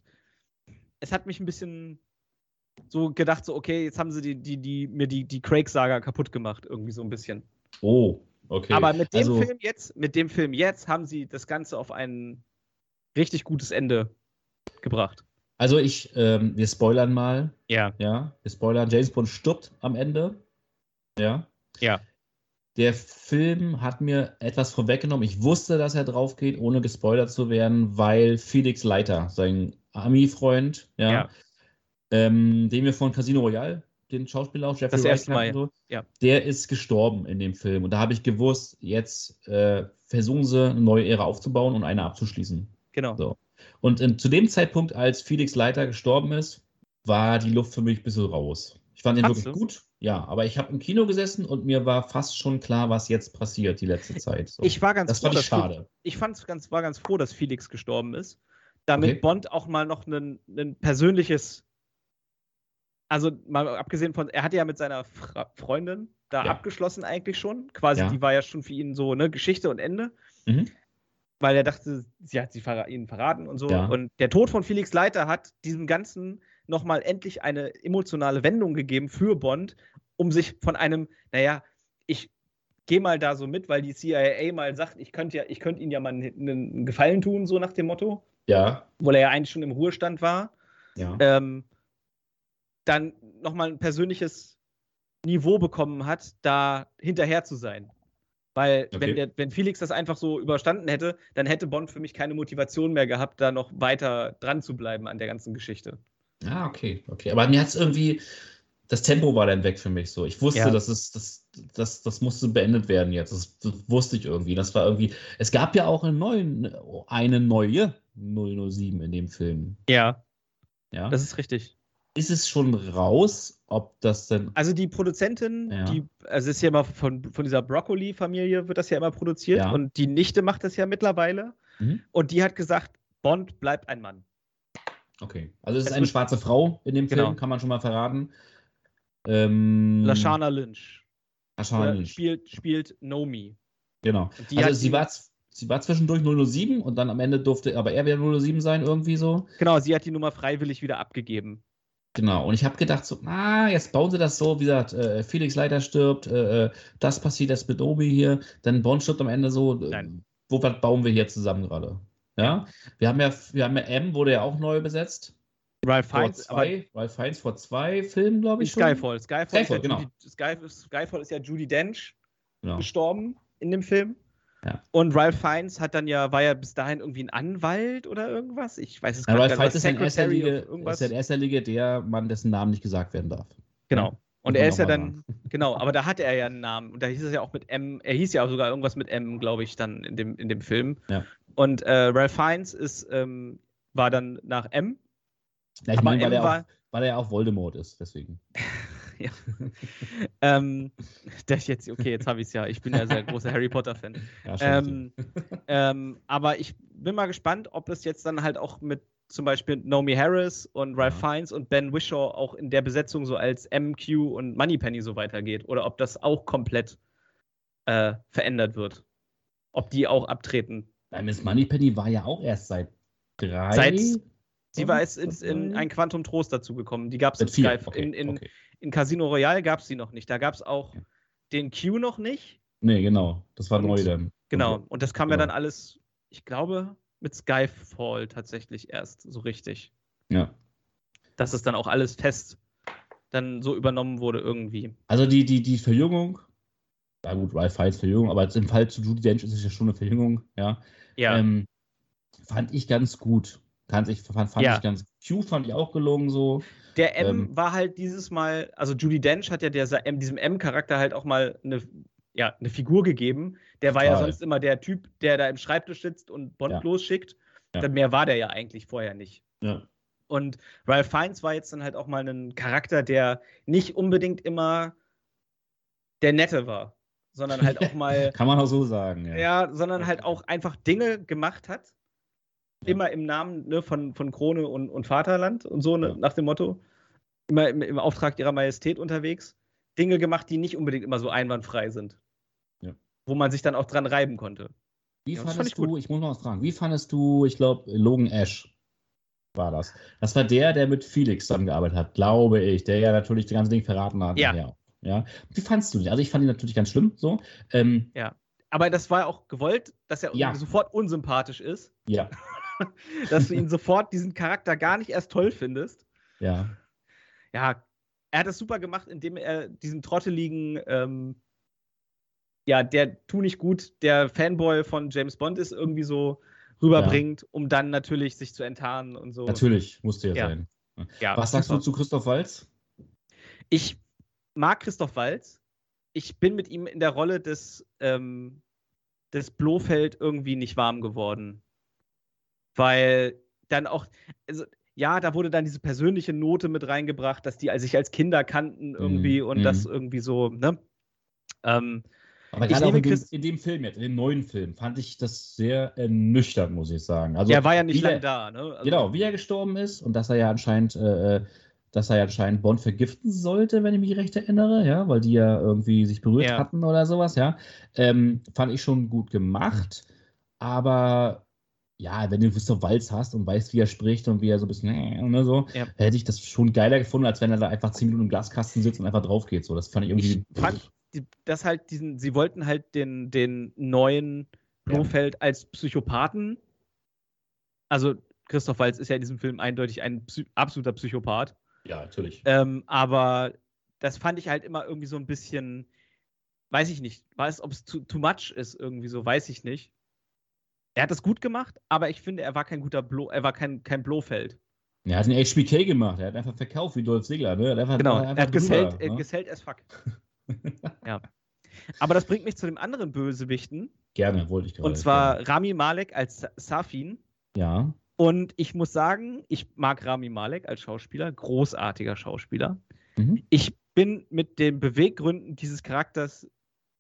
es hat mich ein bisschen so gedacht, so, okay, jetzt haben sie die, die, die, mir die, die Craig-Saga kaputt gemacht, irgendwie so ein bisschen. Oh, okay. Aber mit dem also, Film jetzt, mit dem Film jetzt haben sie das Ganze auf ein richtig gutes Ende gebracht. Also ich, ähm, wir spoilern mal. Ja. Ja, wir spoilern. James Bond stirbt am Ende. Ja. Ja. Der Film hat mir etwas vorweggenommen. Ich wusste, dass er drauf geht, ohne gespoilert zu werden, weil Felix Leiter, sein Ami-Freund, ja, Ja. Ähm, den wir von Casino Royale, den Schauspieler auch, Jeffrey Das Wright erste Mal, kannten, so, ja. der ist gestorben in dem Film. Und da habe ich gewusst, jetzt äh, versuchen sie, eine neue Ära aufzubauen und eine abzuschließen. Genau. So. Und in, zu dem Zeitpunkt, als Felix Leiter gestorben ist, war die Luft für mich ein bisschen raus. Ich fand ihn Fandst wirklich du? gut, ja, aber ich habe im Kino gesessen und mir war fast schon klar, was jetzt passiert die letzte Zeit. So. Ich war ganz das froh, fand ich dass schade. Ich fand's ganz, war ganz froh, dass Felix gestorben ist, damit Okay. Bond auch mal noch ein, ein persönliches, also mal abgesehen von, er hatte ja mit seiner Fra Freundin da Ja. abgeschlossen eigentlich schon, quasi, Ja. die war ja schon für ihn so, ne, Geschichte und Ende, Mhm. weil er dachte, sie hat sie verra ihn verraten und so. Ja. Und der Tod von Felix Leiter hat diesem Ganzen nochmal endlich eine emotionale Wendung gegeben für Bond, um sich von einem, naja, ich geh mal da so mit, weil die C I A mal sagt, ich könnte ja, ich könnte ihnen ja mal einen, einen Gefallen tun, so nach dem Motto. Ja. Obwohl er ja eigentlich schon im Ruhestand war. Ja. Ähm, dann nochmal ein persönliches Niveau bekommen hat, da hinterher zu sein. Weil, Okay. wenn, der, wenn Felix das einfach so überstanden hätte, dann hätte Bond für mich keine Motivation mehr gehabt, da noch weiter dran zu bleiben an der ganzen Geschichte. Ah, okay, okay. Aber mir hat es irgendwie, das Tempo war dann weg für mich so. Ich wusste, Ja. das, ist, das, das, das musste beendet werden jetzt. Das, das wusste ich irgendwie. Das war irgendwie. Es gab ja auch einen neuen, eine neue null null sieben in dem Film. Ja, Ja. das ist richtig. Ist es schon raus, ob das denn. Also die Produzentin, Ja. die, also es ist ja immer von, von dieser Broccoli-Familie wird das ja immer produziert Ja. und die Nichte macht das ja mittlerweile Mhm. und die hat gesagt, Bond bleibt ein Mann. Okay. Also es ist Es eine wird- schwarze Frau in dem Genau. Film, kann man schon mal verraten. Ähm, Lashana Lynch. Lashana Oder Lynch. Spielt, spielt Nomi. Genau. Und die also hat sie ihn- war, z- sie war zwischendurch null null sieben und dann am Ende durfte aber er wieder null null sieben sein, irgendwie so. Genau, sie hat die Nummer freiwillig wieder abgegeben. Genau. Und ich habe gedacht, so, ah, jetzt bauen sie das so, wie gesagt, äh, Felix Leiter stirbt, äh, äh, das passiert jetzt mit Obi hier, dann Bond stirbt am Ende so. Äh, Nein. wo was bauen wir hier zusammen gerade? Ja. Wir haben ja, wir haben ja M, wurde ja auch neu besetzt. Ralph Vor Fiennes, aber zwei, Ralph Fiennes vor zwei Filmen, glaube ich. schon. Skyfall. Skyfall, Skyfall, ist ja genau. Judy, Sky, Skyfall ist ja Judi Dench Genau. gestorben in dem Film. Ja. Und Ralph Fiennes hat dann ja, war ja bis dahin irgendwie ein Anwalt oder irgendwas. Ich weiß es Ja, gar Ralph nicht. Fiennes ist in erster Secretary Linie, of irgendwas. ist in erster Linie der Mann, dessen Namen nicht gesagt werden darf. Genau. Und Muss er man ist ja noch mal dann, genau, aber da hatte er ja einen Namen. Und da hieß es ja auch mit M, er hieß ja auch sogar irgendwas mit M, glaube ich, dann in dem, in dem Film. Ja. Und äh, Ralph Fiennes ist, ähm, war dann nach M. Ja, ich Aber meine, weil, M er war- auch- weil er auch Voldemort ist, deswegen. Ja. ähm, das jetzt, okay, jetzt habe ich es ja. Ich bin ja sehr großer Harry Potter-Fan. Ja, schon Ähm, ähm, aber ich bin mal gespannt, ob es jetzt dann halt auch mit zum Beispiel Naomi Harris und Ralph Ja. Fiennes und Ben Whishaw auch in der Besetzung so als M Q und Moneypenny so weitergeht. Oder ob das auch komplett äh, verändert wird. Ob die auch abtreten. Weil Miss Moneypenny war ja auch erst seit drei. Seit- Sie war jetzt jetzt in, in ein Quantum Trost dazu gekommen. Die gab es in Seit vier. Sky. Okay, In, in, okay. in Casino Royale gab es sie noch nicht. Da gab es auch Ja. den Q noch nicht. Nee, genau. Das war Und- neu dann. Genau. Okay. Und das kam ja Genau. dann alles, ich glaube, mit Skyfall tatsächlich erst so richtig. Ja. Dass es dann auch alles fest dann so übernommen wurde irgendwie. Also die, die, die Verjüngung, ja gut, Ralph Fiennes Verjüngung, aber jetzt im Fall zu Judi Dench ist es ja schon eine Verjüngung, ja. Ja. Ähm, fand ich ganz gut. Fand ich, fand, fand Ja. ich ganz Q fand ich auch gelungen so. Der M ähm, war halt dieses Mal, also Judi Dench hat ja der, M, diesem M-Charakter halt auch mal eine, ja, eine Figur gegeben. Der war ja Total. sonst immer der Typ, der da im Schreibtisch sitzt und Bond Ja. losschickt. Ja. Dann mehr war der ja eigentlich vorher nicht. Ja. Und Ralph Fiennes war jetzt dann halt auch mal ein Charakter, der nicht unbedingt immer der Nette war, sondern halt auch mal, Kann man auch so sagen, ja. ja, sondern halt auch einfach Dinge gemacht hat. Ja. Immer im Namen ne, von, von Krone und, und Vaterland und so, ne, Ja. nach dem Motto. Immer im, im Auftrag ihrer Majestät unterwegs. Dinge gemacht, die nicht unbedingt immer so einwandfrei sind. Ja. Wo man sich dann auch dran reiben konnte. Wie Ja, das fand fandest ich gut. du, ich muss noch was fragen, wie fandest du, ich glaube, Logan Ash war das. Das war der, der mit Felix zusammengearbeitet hat, glaube ich, der ja natürlich das ganze Ding verraten hat. Ja. nachher. Ja. Wie fandst du den? Also ich fand ihn natürlich ganz schlimm, so. Ähm, Aber das war auch gewollt, dass er Ja. sofort unsympathisch ist. ja, Dass du ihn sofort diesen Charakter gar nicht erst toll findest. ja. Ja, er hat das super gemacht, indem er diesen trotteligen, ähm, ja, der tu nicht gut, der Fanboy von James Bond ist, irgendwie so rüberbringt, um dann natürlich sich zu enttarnen und so. Natürlich, musste ja, Ja. sein. Ja, Was sagst super. du zu Christoph Waltz? Ich mag Christoph Waltz. Ich bin mit ihm in der Rolle des, ähm, des Blofeld irgendwie nicht warm geworden. Weil dann auch, also, ja, da wurde dann diese persönliche Note mit reingebracht, dass die sich als Kinder kannten irgendwie Mhm. und das irgendwie so, ne? Ähm, Aber Ich gerade auch liebe in dem, Christ- in dem Film jetzt, in dem neuen Film, fand ich das sehr ernüchternd, muss ich sagen. Also, der war ja nicht wie lange er- da, ne? Also, Genau, wie er gestorben ist und dass er ja anscheinend, äh, dass er ja anscheinend Bond vergiften sollte, wenn ich mich recht erinnere, ja, weil die ja irgendwie sich berührt Ja. hatten oder sowas, ja. Ähm, fand ich schon gut gemacht, aber ja, wenn du Christoph Waltz hast und weißt, wie er spricht und wie er so ein bisschen, äh, ne, so, Ja. hätte ich das schon geiler gefunden, als wenn er da einfach zehn Minuten im Glaskasten sitzt und einfach drauf geht. So, das fand ich irgendwie. Ich fand, die, das halt diesen, sie wollten halt den, den neuen Blofeld ja. als Psychopathen. Also Christoph Waltz ist ja in diesem Film eindeutig ein Psy- absoluter Psychopath. Ja, natürlich. Ähm, aber das fand ich halt immer irgendwie so ein bisschen, weiß ich nicht, weiß, ob es too, too much ist irgendwie so, weiß ich nicht. Er hat das gut gemacht, aber ich finde, er war kein guter Blo, er war kein, kein Blofeld. Er hat einen H B K gemacht, er hat einfach verkauft wie Dolph Ziggler, ne? Er hat einfach, genau, einfach er hat drüber, gesellt, ne? gesellt as fuck. Ja. Aber das bringt mich zu dem anderen Bösewichten. Gerne, wollte ich gerade. Und zwar gerne. Rami Malek als Safin. Ja. Und ich muss sagen, ich mag Rami Malek als Schauspieler, großartiger Schauspieler. Mhm. Ich bin mit den Beweggründen dieses Charakters,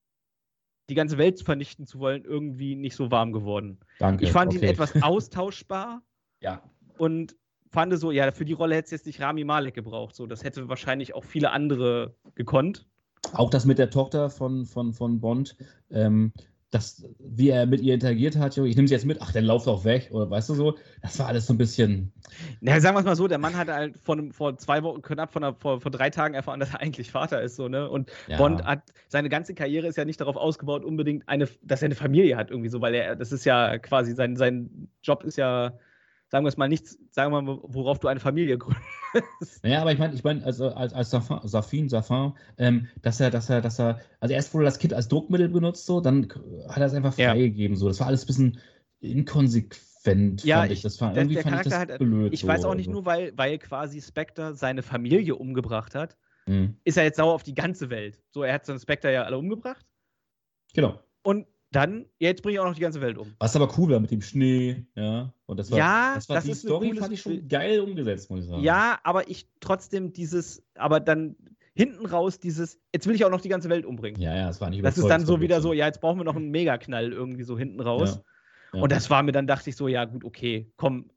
die ganze Welt vernichten zu wollen, irgendwie nicht so warm geworden. Danke. Ich fand okay. ihn etwas austauschbar. Ja. Und fand so, ja, für die Rolle hätte es jetzt nicht Rami Malek gebraucht. So, das hätte wahrscheinlich auch viele andere gekonnt. Auch das mit der Tochter von, von, von Bond, ähm, das, wie er mit ihr interagiert hat, ich nehme sie jetzt mit, ach, dann lauft auch weg, oder weißt du so, das war alles so ein bisschen. Na, sagen wir es mal so, der Mann hatte halt vor, vor zwei Wochen, knapp vor, vor, vor drei Tagen erfahren, dass er eigentlich Vater ist, so, ne? Und ja. Bond hat, seine ganze Karriere ist ja nicht darauf ausgebaut, unbedingt eine, dass er eine Familie hat, irgendwie so, weil er, das ist ja quasi, sein, sein Job ist ja, sagen wir es mal, nichts, sagen wir mal, worauf du eine Familie gründest. Naja, aber ich meine, ich meine, also als, als Safin, Safin, Safin ähm, dass er, dass er, dass er, also erst wurde das Kind als Druckmittel benutzt, so, dann hat er es einfach freigegeben, ja. so. Das war alles ein bisschen inkonsequent, ja, fand ich. Das war, der, irgendwie der fand Charakter ich das hat, blöd. Ich so, weiß auch nicht also. nur, weil, weil quasi Spectre seine Familie umgebracht hat, mhm. ist er jetzt sauer auf die ganze Welt. So, er hat seine Spectre ja alle umgebracht. Genau. Und dann, jetzt bringe ich auch noch die ganze Welt um. Was aber cool war mit dem Schnee, ja. Und das war, ja, das war das die ist Story, fand ich schon Bild. geil umgesetzt, muss ich sagen. Ja, aber ich trotzdem dieses, aber dann hinten raus dieses, jetzt will ich auch noch die ganze Welt umbringen. Ja, ja, das war nicht Das ist dann so wieder so, ja, jetzt brauchen wir noch einen Megaknall irgendwie so hinten raus. Ja, ja. Und das war mir, dann dachte ich so, ja gut, okay, komm.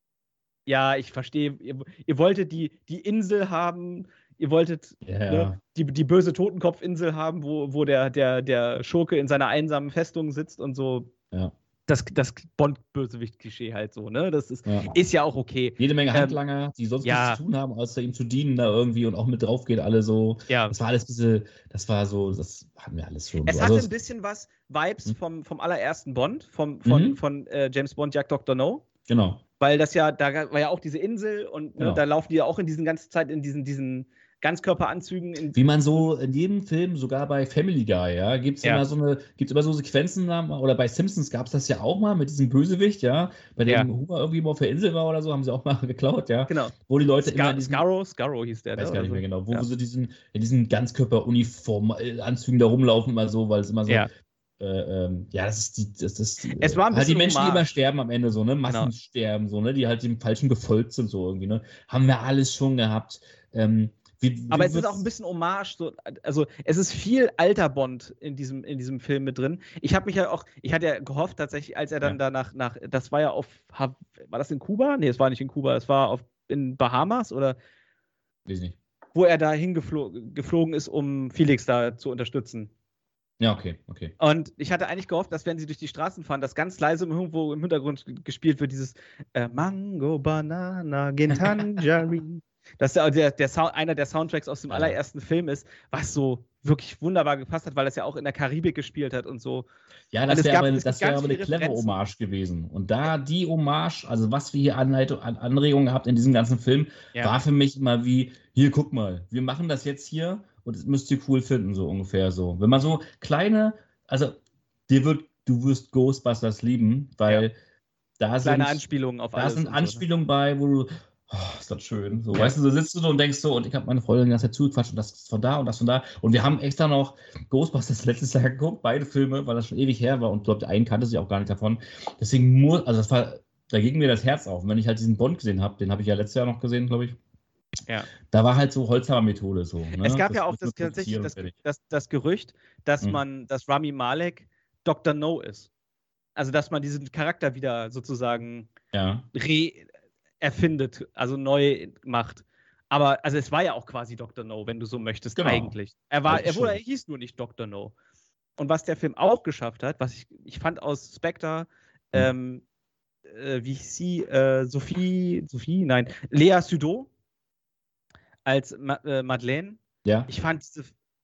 Ja, ich verstehe, ihr, ihr wolltet die, die Insel haben, ihr wolltet ja, ne, ja. die, die böse Totenkopfinsel haben, wo, wo der, der, der Schurke in seiner einsamen Festung sitzt und so. Ja. Das, das Bond-Bösewicht-Klischee halt so, ne? Das ist ja, ist ja auch okay. Jede Menge Handlanger, ähm, die sonst ja. nichts zu tun haben, außer ihm zu dienen da irgendwie und auch mit drauf geht, alle so. Ja. Das war alles diese, das war so, das hatten wir alles schon. Es so. hatte also, ein bisschen was, Vibes hm? vom, vom allerersten Bond, vom, von, mhm. von äh, James Bond, Jagd Doktor No. Genau. Weil das ja, da war ja auch diese Insel und ne, genau. da laufen die ja auch in diesen ganzen Zeit in diesen, diesen Ganzkörperanzügen. In Wie man so in jedem Film, sogar bei Family Guy, ja, gibt es ja. immer so eine, gibt's immer so Sequenzen, oder bei Simpsons gab es das ja auch mal mit diesem Bösewicht, ja, bei dem ja. Homer irgendwie mal auf der Insel war oder so, haben sie auch mal geklaut, ja. Genau. Wo die Leute Scar- immer in diesen, Scarrow, Scarrow hieß der, weiß ne? gar nicht mehr so. genau, wo ja. sie diesen, in diesen Ganzkörper-Uniform-Anzügen da rumlaufen, immer so, weil es immer so. Ja. Äh, ähm, ja, das ist die, das ist die, es war ein halt die Menschen, Hommage. die immer sterben am Ende, so, ne, Massensterben, genau. so, ne, die halt dem Falschen gefolgt sind, so irgendwie, ne, haben wir alles schon gehabt. Ähm, wie, wie Aber es ist auch ein bisschen Hommage, so, also es ist viel alter Bond in diesem, in diesem Film mit drin. Ich habe mich ja auch, ich hatte ja gehofft tatsächlich, als er dann ja. danach, nach, das war ja auf, war das in Kuba? Nee, es war nicht in Kuba, es war auf, in Bahamas oder? Weiß nicht. Wo er da hingeflogen geflogen ist, um Felix da zu unterstützen. Ja, okay, okay. Und ich hatte eigentlich gehofft, dass wenn sie durch die Straßen fahren, dass ganz leise irgendwo im Hintergrund gespielt wird, dieses äh, Mango, Banana, Gintangerine. Dass der, der, der Sound, einer der Soundtracks aus dem ja. allerersten Film ist, was so wirklich wunderbar gepasst hat, weil das ja auch in der Karibik gespielt hat und so. Ja, das wäre aber, das wär aber eine clevere Referenzen. Hommage gewesen. Und da die Hommage, also was wir hier Anleitung, an Anregungen gehabt in diesem ganzen Film, ja. war für mich immer wie, hier, guck mal, wir machen das jetzt hier und das müsst ihr cool finden, so ungefähr so. Wenn man so kleine, also dir wird, du wirst Ghostbusters lieben, weil ja. da sind kleine Anspielungen auf alles. Da sind so, Anspielungen ne? bei, wo du, oh, ist das schön. So, ja. weißt du, so sitzt du und denkst so, und ich habe meine Freundin die ganze Zeit zugequatscht und das ist von da und das von da. Und wir haben extra noch Ghostbusters letztes Jahr geguckt, beide Filme, weil das schon ewig her war und ich glaube, der einen kannte sich auch gar nicht davon. Deswegen muss, also das war, da ging mir das Herz auf. Und wenn ich halt diesen Bond gesehen habe, den habe ich ja letztes Jahr noch gesehen, glaube ich. Ja. Da war halt so Holzhammer-Methode so. Ne? Es gab das ja auch das, tatsächlich das, das, das Gerücht, dass mhm. man, dass Rami Malek Doktor No ist. Also, dass man diesen Charakter wieder sozusagen ja. re erfindet, also neu macht. Aber, also es war ja auch quasi Doktor No, wenn du so möchtest, genau. eigentlich. Er war, also er, wurde, er hieß nur nicht Doktor No. Und was der Film auch geschafft hat, was ich, ich fand aus Spectre, mhm. ähm, äh, wie hieß sie, äh, Sophie, Sophie, nein, Lea Seydoux als Ma äh, Madeleine. Ja. Ich fand diese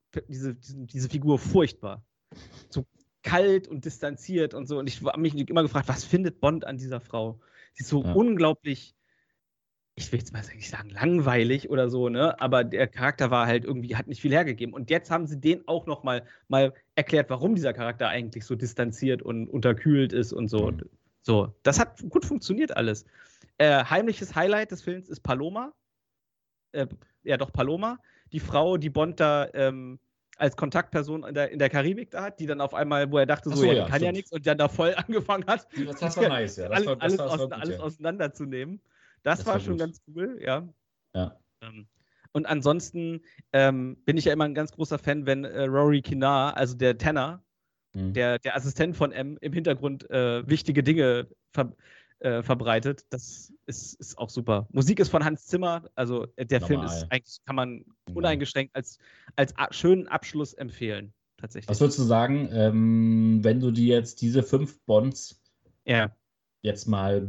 diese, diese, diese Figur furchtbar. So kalt und distanziert und so. Und ich habe mich immer gefragt, was findet Bond an dieser Frau? Sie ist so Ja. unglaublich, ich will jetzt mal nicht sagen langweilig oder so, ne? Aber der Charakter war halt irgendwie, hat nicht viel hergegeben. Und jetzt haben sie den auch noch mal, mal erklärt, warum dieser Charakter eigentlich so distanziert und unterkühlt ist und so. Mhm. So, das hat gut funktioniert alles. Äh, heimliches Highlight des Films ist Paloma. Äh, ja, doch, Paloma. Die Frau, die Bond da ähm, als Kontaktperson in der, in der Karibik da hat, die dann auf einmal, wo er dachte, Ach so, so, ja, ja, die kann ja stimmt. nichts und dann da voll angefangen hat, Das, das war nice, ja. Das alles, war, das alles, war, das war aus, gut, alles ja. auseinanderzunehmen. Das, Das war, war schon gut. ganz cool, ja. Ja. Ähm, Und ansonsten ähm, bin ich ja immer ein ganz großer Fan, wenn äh, Rory Kinnear, also der Tenor, Mhm. der, der Assistent von M, im Hintergrund äh, wichtige Dinge ver äh, verbreitet. Das ist, ist auch super. Musik ist von Hans Zimmer, also äh, der Film Normal. ist eigentlich, kann man Ja. uneingeschränkt als, als a- schönen Abschluss empfehlen, tatsächlich. Was würdest du sagen, ähm, wenn du dir jetzt diese fünf Bonds Ja, jetzt mal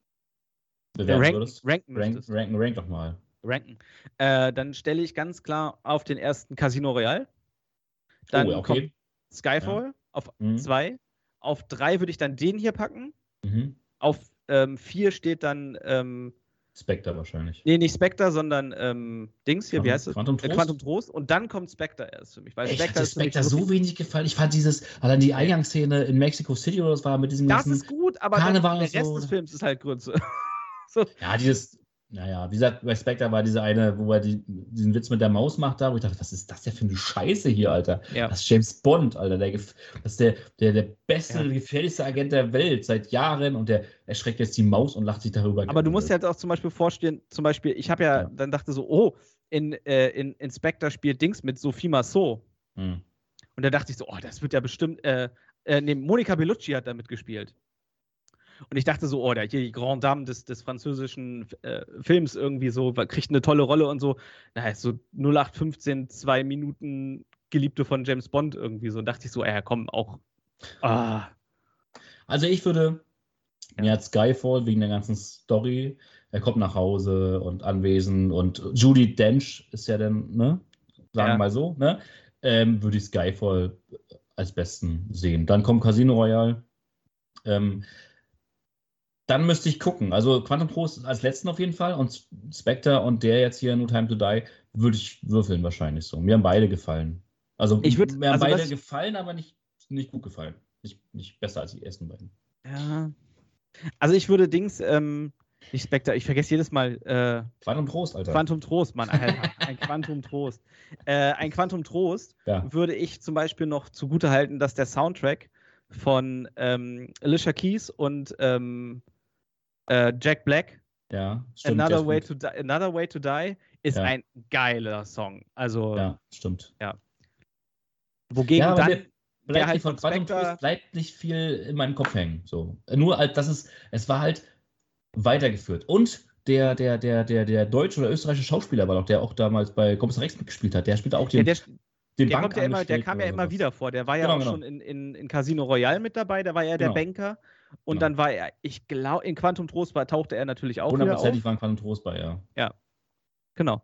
bewerten ranken, würdest? ranken Rank, müsstest. ranken, rank doch mal. Ranken. Äh, dann stelle ich ganz klar auf den ersten Casino Royale. Dann oh, okay. kommt Skyfall auf Mhm. zwei. Auf drei würde ich dann den hier packen. Mhm. Auf ähm, vier steht dann, ähm, Spectre wahrscheinlich. nee, nicht Spectre, sondern ähm, Dings hier, wie Quantum- heißt es? Quantum Äh, Trost? Quantum Trost. Und dann kommt Spectre erst für mich. Weil Echt, hat Spectre dir ist für mich Spectre so wirklich- wenig gefallen? Ich fand dieses, allein die Eingangsszene in Mexico City oder was war mit diesem Das ganzen, ist gut, aber dann, Karneval der und Rest so. des Films ist halt Grütze. so. ja, dieses, naja, wie gesagt, bei Spectre war diese eine, wo er die, diesen Witz mit der Maus macht da, wo ich dachte, was ist das denn für eine Scheiße hier, Alter? Ja. Das ist James Bond, Alter. Der, gef- das ist der, der, der beste, Ja. gefährlichste Agent der Welt seit Jahren und der erschreckt jetzt die Maus und lacht sich darüber. Aber du musst dir halt auch zum Beispiel vorstellen, zum Beispiel, ich habe ja, Ja. dann dachte so, oh, in, äh, in, in Spectre spielt Dings mit Sophie Marceau. Hm. Und da dachte ich so, oh, das wird ja bestimmt, äh, äh, nee, Monica Bellucci hat da mitgespielt. Und ich dachte so, oh, da hier die Grande Dame des, des französischen äh, Films irgendwie so, kriegt eine tolle Rolle und so. Da heißt so null acht fünfzehn, zwei Minuten Geliebte von James Bond irgendwie so. Und dachte ich so, ja, komm, auch. Ah. Also ich würde, Ja. mir hat Skyfall wegen der ganzen Story, er kommt nach Hause und anwesend und Judi Dench ist ja dann, ne, sagen wir Ja. mal so, ne, ähm, würde ich Skyfall als besten sehen. Dann kommt Casino Royale. Ähm, dann müsste ich gucken. Also Quantum Trost als letzten auf jeden Fall und Spectre und der jetzt hier No Time to Die würde ich würfeln wahrscheinlich so. Mir haben beide gefallen. Also Ich würd- mir haben also beide was- gefallen, aber nicht, nicht gut gefallen. Nicht, nicht besser als die ersten beiden. Ja. Also ich würde Dings, ähm, nicht Spectre, ich vergesse jedes Mal, äh, Quantum Trost, Alter. Quantum Trost, Mann, Alter, ein Quantum Trost. Äh, ein Quantum Trost Ja. würde ich zum Beispiel noch zugute halten, dass der Soundtrack von ähm, Alicia Keys und ähm, äh, Jack Black, Ja, stimmt. Another der Way, ist to Die, Another Way to Die, ist Ja. ein geiler Song. Also, gut. Ja, stimmt. wogegen Ja, aber dann der, bleibt halt nicht von von Quantum Spectre- Trost bleibt nicht viel in meinem Kopf hängen. So. Nur halt, das ist, es war halt weitergeführt. Und der, der, der, der, der deutsche oder österreichische Schauspieler war doch, der auch damals bei Kommissar Rex mitgespielt hat. Der spielt auch ja, den, der, den der, kommt ja immer, der Bankangestellten kam ja oder immer sowas. wieder vor. Der war ja Genau, auch genau. schon in, in, in Casino Royale mit dabei, da war er der Genau. Banker. Und Genau. dann war er, ich glaube, in Quantum Trost war, tauchte er natürlich auch wieder auf. Hundertprozentig war ein Quantum Trost bei, ja. Genau.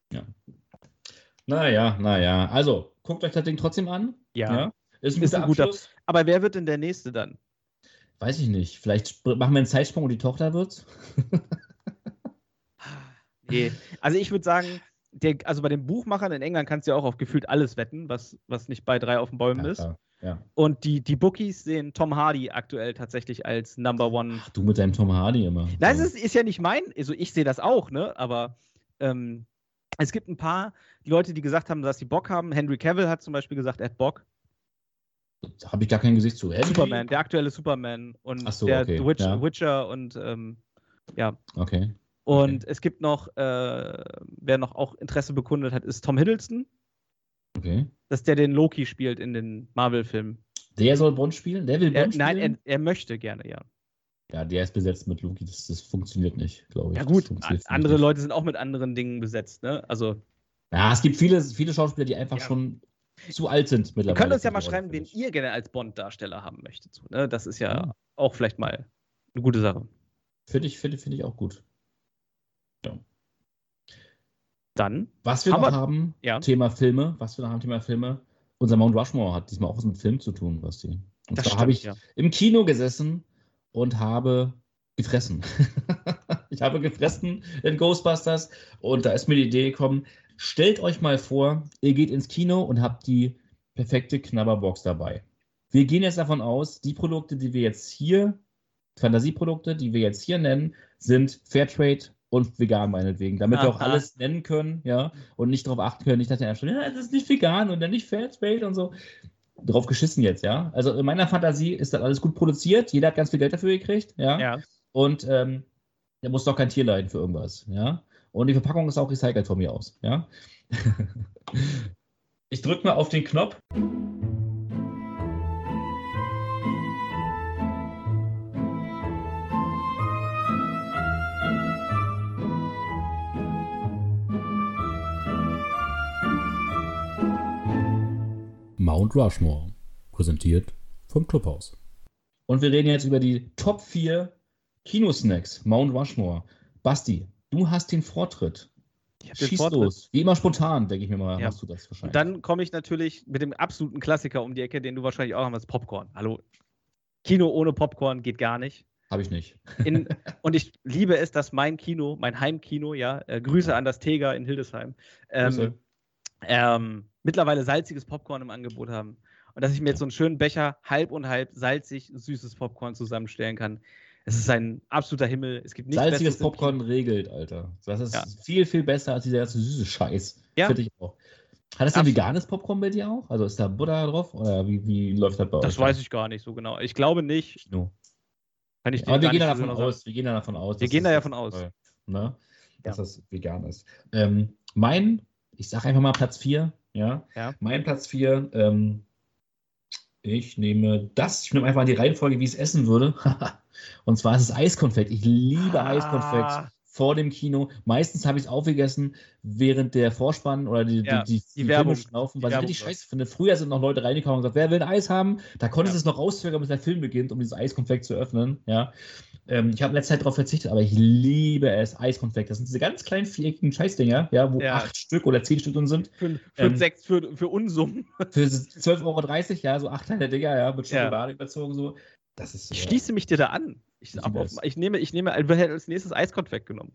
Naja, naja. Also, guckt euch das Ding trotzdem an. Ja. Ist ein Ist guter ein guter- Abschluss. Aber wer wird denn der Nächste dann? Weiß ich nicht. Vielleicht sp- machen wir einen Zeitsprung und die Tochter wird's. Nee. Also ich würde sagen, der, also bei den Buchmachern in England kannst du ja auch auf gefühlt alles wetten, was, was nicht bei drei auf den Bäumen Ja, ist. klar. Ja. Und die, die Bookies sehen Tom Hardy aktuell tatsächlich als Number One. Du mit deinem Tom Hardy immer. Nein, es ist, ist ja nicht mein, also ich sehe das auch, ne? Aber ähm, es gibt ein paar Leute, die gesagt haben, dass sie Bock haben. Henry Cavill hat zum Beispiel gesagt, er hat Bock. Da habe ich gar kein Gesicht zu. Henry? Superman, der aktuelle Superman und Ach so, der okay, Witch, ja. Witcher und ähm, ja. Okay. Und es gibt noch, äh, wer noch auch Interesse bekundet hat, ist Tom Hiddleston, Okay. dass der den Loki spielt in den Marvel-Filmen. Der soll Bond spielen? Der will Er, Bond nein, spielen? er, er möchte gerne, ja. Ja, der ist besetzt mit Loki. Das, das funktioniert nicht, glaube ich. Ja Das gut, funktioniert a- andere nicht. Leute sind auch mit anderen Dingen besetzt, ne? Also, Ja, es gibt viele, viele Schauspieler, die einfach Ja. schon zu alt sind ihr mittlerweile. könnt uns ja für mal die Rolle, schreiben, wen finde ich. ihr gerne als Bond-Darsteller haben möchtet. So, ne? Das ist ja Ja. auch vielleicht mal eine gute Sache. Finde ich, finde, finde ich auch gut. Ja. Dann. Was wir haben noch wir, haben, ja. Thema Filme, was wir noch haben, Thema Filme. Unser Mount Rushmore hat diesmal auch was mit Film zu tun, Basti. Und Das zwar habe ich stimmt, ja. im Kino gesessen und habe gefressen. Ich habe gefressen in Ghostbusters und da ist mir die Idee gekommen, stellt euch mal vor, ihr geht ins Kino und habt die perfekte Knabberbox dabei. Wir gehen jetzt davon aus, die Produkte, die wir jetzt hier, Fantasieprodukte, die wir jetzt hier nennen, sind Fairtrade und vegan meinetwegen, damit wir auch Aha. alles nennen können, ja, und nicht darauf achten können, nicht nach der Stelle, ja, das ist nicht vegan und dann nicht Fairtrade und so. Drauf geschissen jetzt, ja. Also in meiner Fantasie ist das alles gut produziert, jeder hat ganz viel Geld dafür gekriegt, ja. Ja. Und ähm, der muss doch kein Tier leiden für irgendwas, ja. Und die Verpackung ist auch recycelt von mir aus, ja. Ich drücke mal auf den Knopf. Mount Rushmore, präsentiert vom Clubhaus. Und wir reden jetzt über die Top vier Kinosnacks, Mount Rushmore. Basti, du hast den Vortritt. Ich hab den Schieß Vortritt. los. Wie immer spontan, denke ich mir mal, Ja. hast du das wahrscheinlich. Und dann komme ich natürlich mit dem absoluten Klassiker um die Ecke, den du wahrscheinlich auch hast, Popcorn. Hallo. Kino ohne Popcorn geht gar nicht. Habe ich nicht. In, und ich liebe es, dass mein Kino, mein Heimkino, ja, äh, Grüße an das Tega in Hildesheim, Grüße. ähm, ähm, mittlerweile salziges Popcorn im Angebot haben. Und dass ich mir jetzt so einen schönen Becher halb und halb salzig süßes Popcorn zusammenstellen kann. Es ist ein absoluter Himmel. Es gibt nichts Salziges Besseres im Popcorn regelt, Alter. Das ist Ja. viel, viel besser als dieser ganze süße Scheiß. Ja. Finde ich auch. Hat das denn Absolut. veganes Popcorn bei dir auch? Also ist da Butter drauf? Oder wie, wie läuft das bei euch? Das weiß ich gar nicht so genau. Ich glaube nicht. No. Kann ich dir Aber wir gar gehen nicht da so davon genau aus, sagen. wir gehen da davon aus. Wir dass gehen da das- davon aus. äh, Ne, dass Ja. das vegan ist. Ähm, mein, ich sage einfach mal Platz vier. Ja? Ja. Mein Platz vier, ähm, ich nehme das, ich nehme einfach die Reihenfolge, wie ich es essen würde. Und zwar ist es Eiskonfekt. Ich liebe Ah. Eiskonfekt vor dem Kino. Meistens habe ich es aufgegessen, während der Vorspann oder die, Ja, die, die, die Werbung. Filme laufen, Die was ich Werbung richtig läuft. scheiße finde. Früher sind noch Leute reingekommen und gesagt, wer will ein Eis haben? Da konntest du Ja. es noch rauszögern, bis der Film beginnt, um dieses Eiskonfekt zu öffnen. Ja. Ähm, ich habe in letzter Zeit darauf verzichtet, aber ich liebe es, Eiskonfekt. Das sind diese ganz kleinen viereckigen Scheißdinger, ja, wo Ja. acht Stück oder zehn Stück drin sind. Für, für, Ähm, sechs, für, für Unsummen. Für zwölf Euro dreißig, ja, so acht kleine Dinger, ja, mit Ja. Schokolade überzogen, so. Das ist. Ich äh, schließe mich dir da an. Ich, Ich ab, liebe auf, es. ich nehme, ich nehme ich hätte als nächstes Eiskonfekt genommen.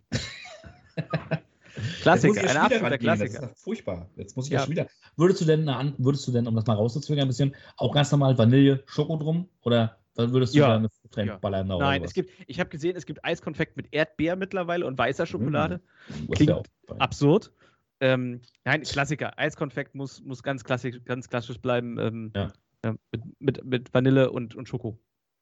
Jetzt muss Klassiker, ich ja ein schon wieder absoluter rangehen, Klassiker. Das ist doch furchtbar. Jetzt muss ich Ja. ja schon wieder. Würdest du denn, an, würdest du denn, um das mal rauszuzögern, ein bisschen, auch ganz normal Vanille, Schoko drum? Oder würdest du Ja. da eine Frucht Ja. reinballern? oder Nein, was? es gibt, ich habe gesehen, es gibt Eiskonfekt mit Erdbeer mittlerweile und weißer Schokolade. Das Klingt wär auch fein. Absurd. Ähm, nein, Klassiker. Eiskonfekt muss, muss ganz, klassisch, ganz klassisch bleiben. Ähm, Ja. ja, mit, mit, mit Vanille und, und Schoko.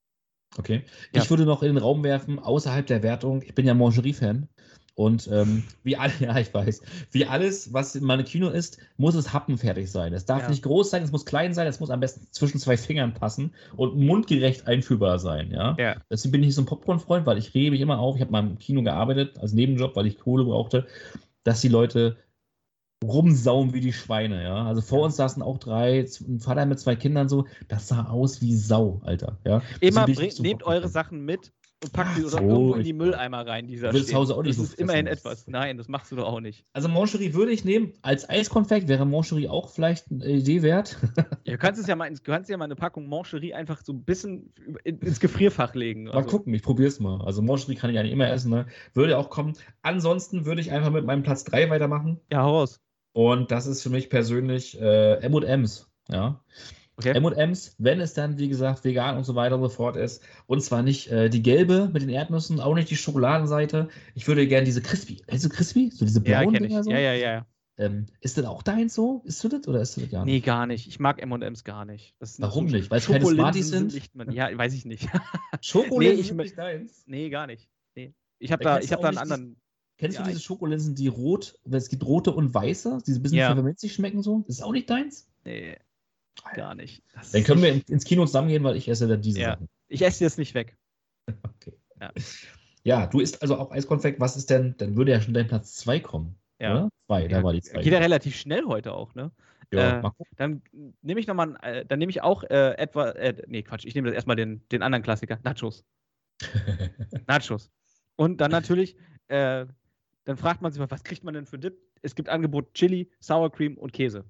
Okay. Ja. Ich würde noch in den Raum werfen, außerhalb der Wertung, ich bin ja Mangerie-Fan. Und ähm, wie alle, ja, ich weiß, wie alles, was in meinem Kino ist, muss es happenfertig sein. Es darf Ja. nicht groß sein, es muss klein sein, es muss am besten zwischen zwei Fingern passen und mundgerecht einführbar sein, ja. Ja. Deswegen bin ich nicht so ein Popcorn-Freund, weil ich rege mich immer auf, ich habe mal im Kino gearbeitet, als Nebenjob, weil ich Kohle brauchte, dass die Leute rumsauen wie die Schweine, ja. Also vor uns saßen auch drei, ein Vater mit zwei Kindern so, das sah aus wie Sau, Alter, ja. Deswegen Immer bin ich bring, nicht so nehmt Popcorn-Fan. eure Sachen mit und packt die Ach oder so, irgendwo in die ich- Mülleimer rein, die da Du willst stehen. zu Hause auch nicht Das so ist immerhin fressen. etwas. Nein, das machst du doch auch nicht. Also Mancherie würde ich nehmen. Als Eiskonfekt wäre Mancherie auch vielleicht eine Idee wert. Ja, du kannst es ja mal, ins- du kannst ja mal eine Packung Mancherie einfach so ein bisschen in, ins Gefrierfach legen. Mal Also, gucken, ich probiere es mal. Also Mancherie kann ich eigentlich immer essen, ne? Würde auch kommen. Ansonsten würde ich einfach mit meinem Platz drei weitermachen. Ja, hau raus. Und das ist für mich persönlich äh, M und M's. Ja. Okay. M und M's, wenn es dann, wie gesagt, vegan und so weiter und so fort ist. Und zwar nicht äh, die gelbe mit den Erdnüssen, auch nicht die Schokoladenseite. Ich würde gerne diese Crispy. Kennst du Crispy? So diese Ja, blauen kenn ich. Dinger so? Ja, ja, ja. Ähm, ist das auch deins so? Isst du das oder isst du das gar nicht? Nee, gar nicht. Ich mag M und M's gar nicht. Das sind Warum so nicht? Weil es keine Schokolinsen Smarties sind? Nicht mein, ja, weiß ich nicht. Schokolinsen Nee, ich sind mö- nicht deins. Nee, gar nicht. Nee. Ich habe Ja, da, kennst ich du hab da auch einen nicht anderen. Kennst Ja, du diese ich- Schokolinsen, die rot, es gibt rote und weiße, die so ein bisschen Ja. pfefferminzig schmecken so? Das ist auch nicht deins? Nee, gar nicht. Das Dann ist können wir nicht- in- ins Kino zusammengehen, weil ich esse dann diese Ja. Sachen. Ich esse jetzt nicht weg. Okay. Ja. Ja, du isst also auch Eiskonfekt. Was ist denn, dann würde ja schon dein Platz zwei kommen. Ja. Oder? Zwei, da Ja, war die zwei. Geht ja relativ schnell heute auch, ne? Ja, äh, mal gucken. Dann nehme ich nochmal, äh, dann nehme ich auch äh, etwa, äh, nee, Quatsch, ich nehme das erstmal den, den anderen Klassiker, Nachos. Nachos. Und dann natürlich, äh, dann fragt man sich mal, was kriegt man denn für Dip? es gibt Angebot Chili, Sour Cream und Käse.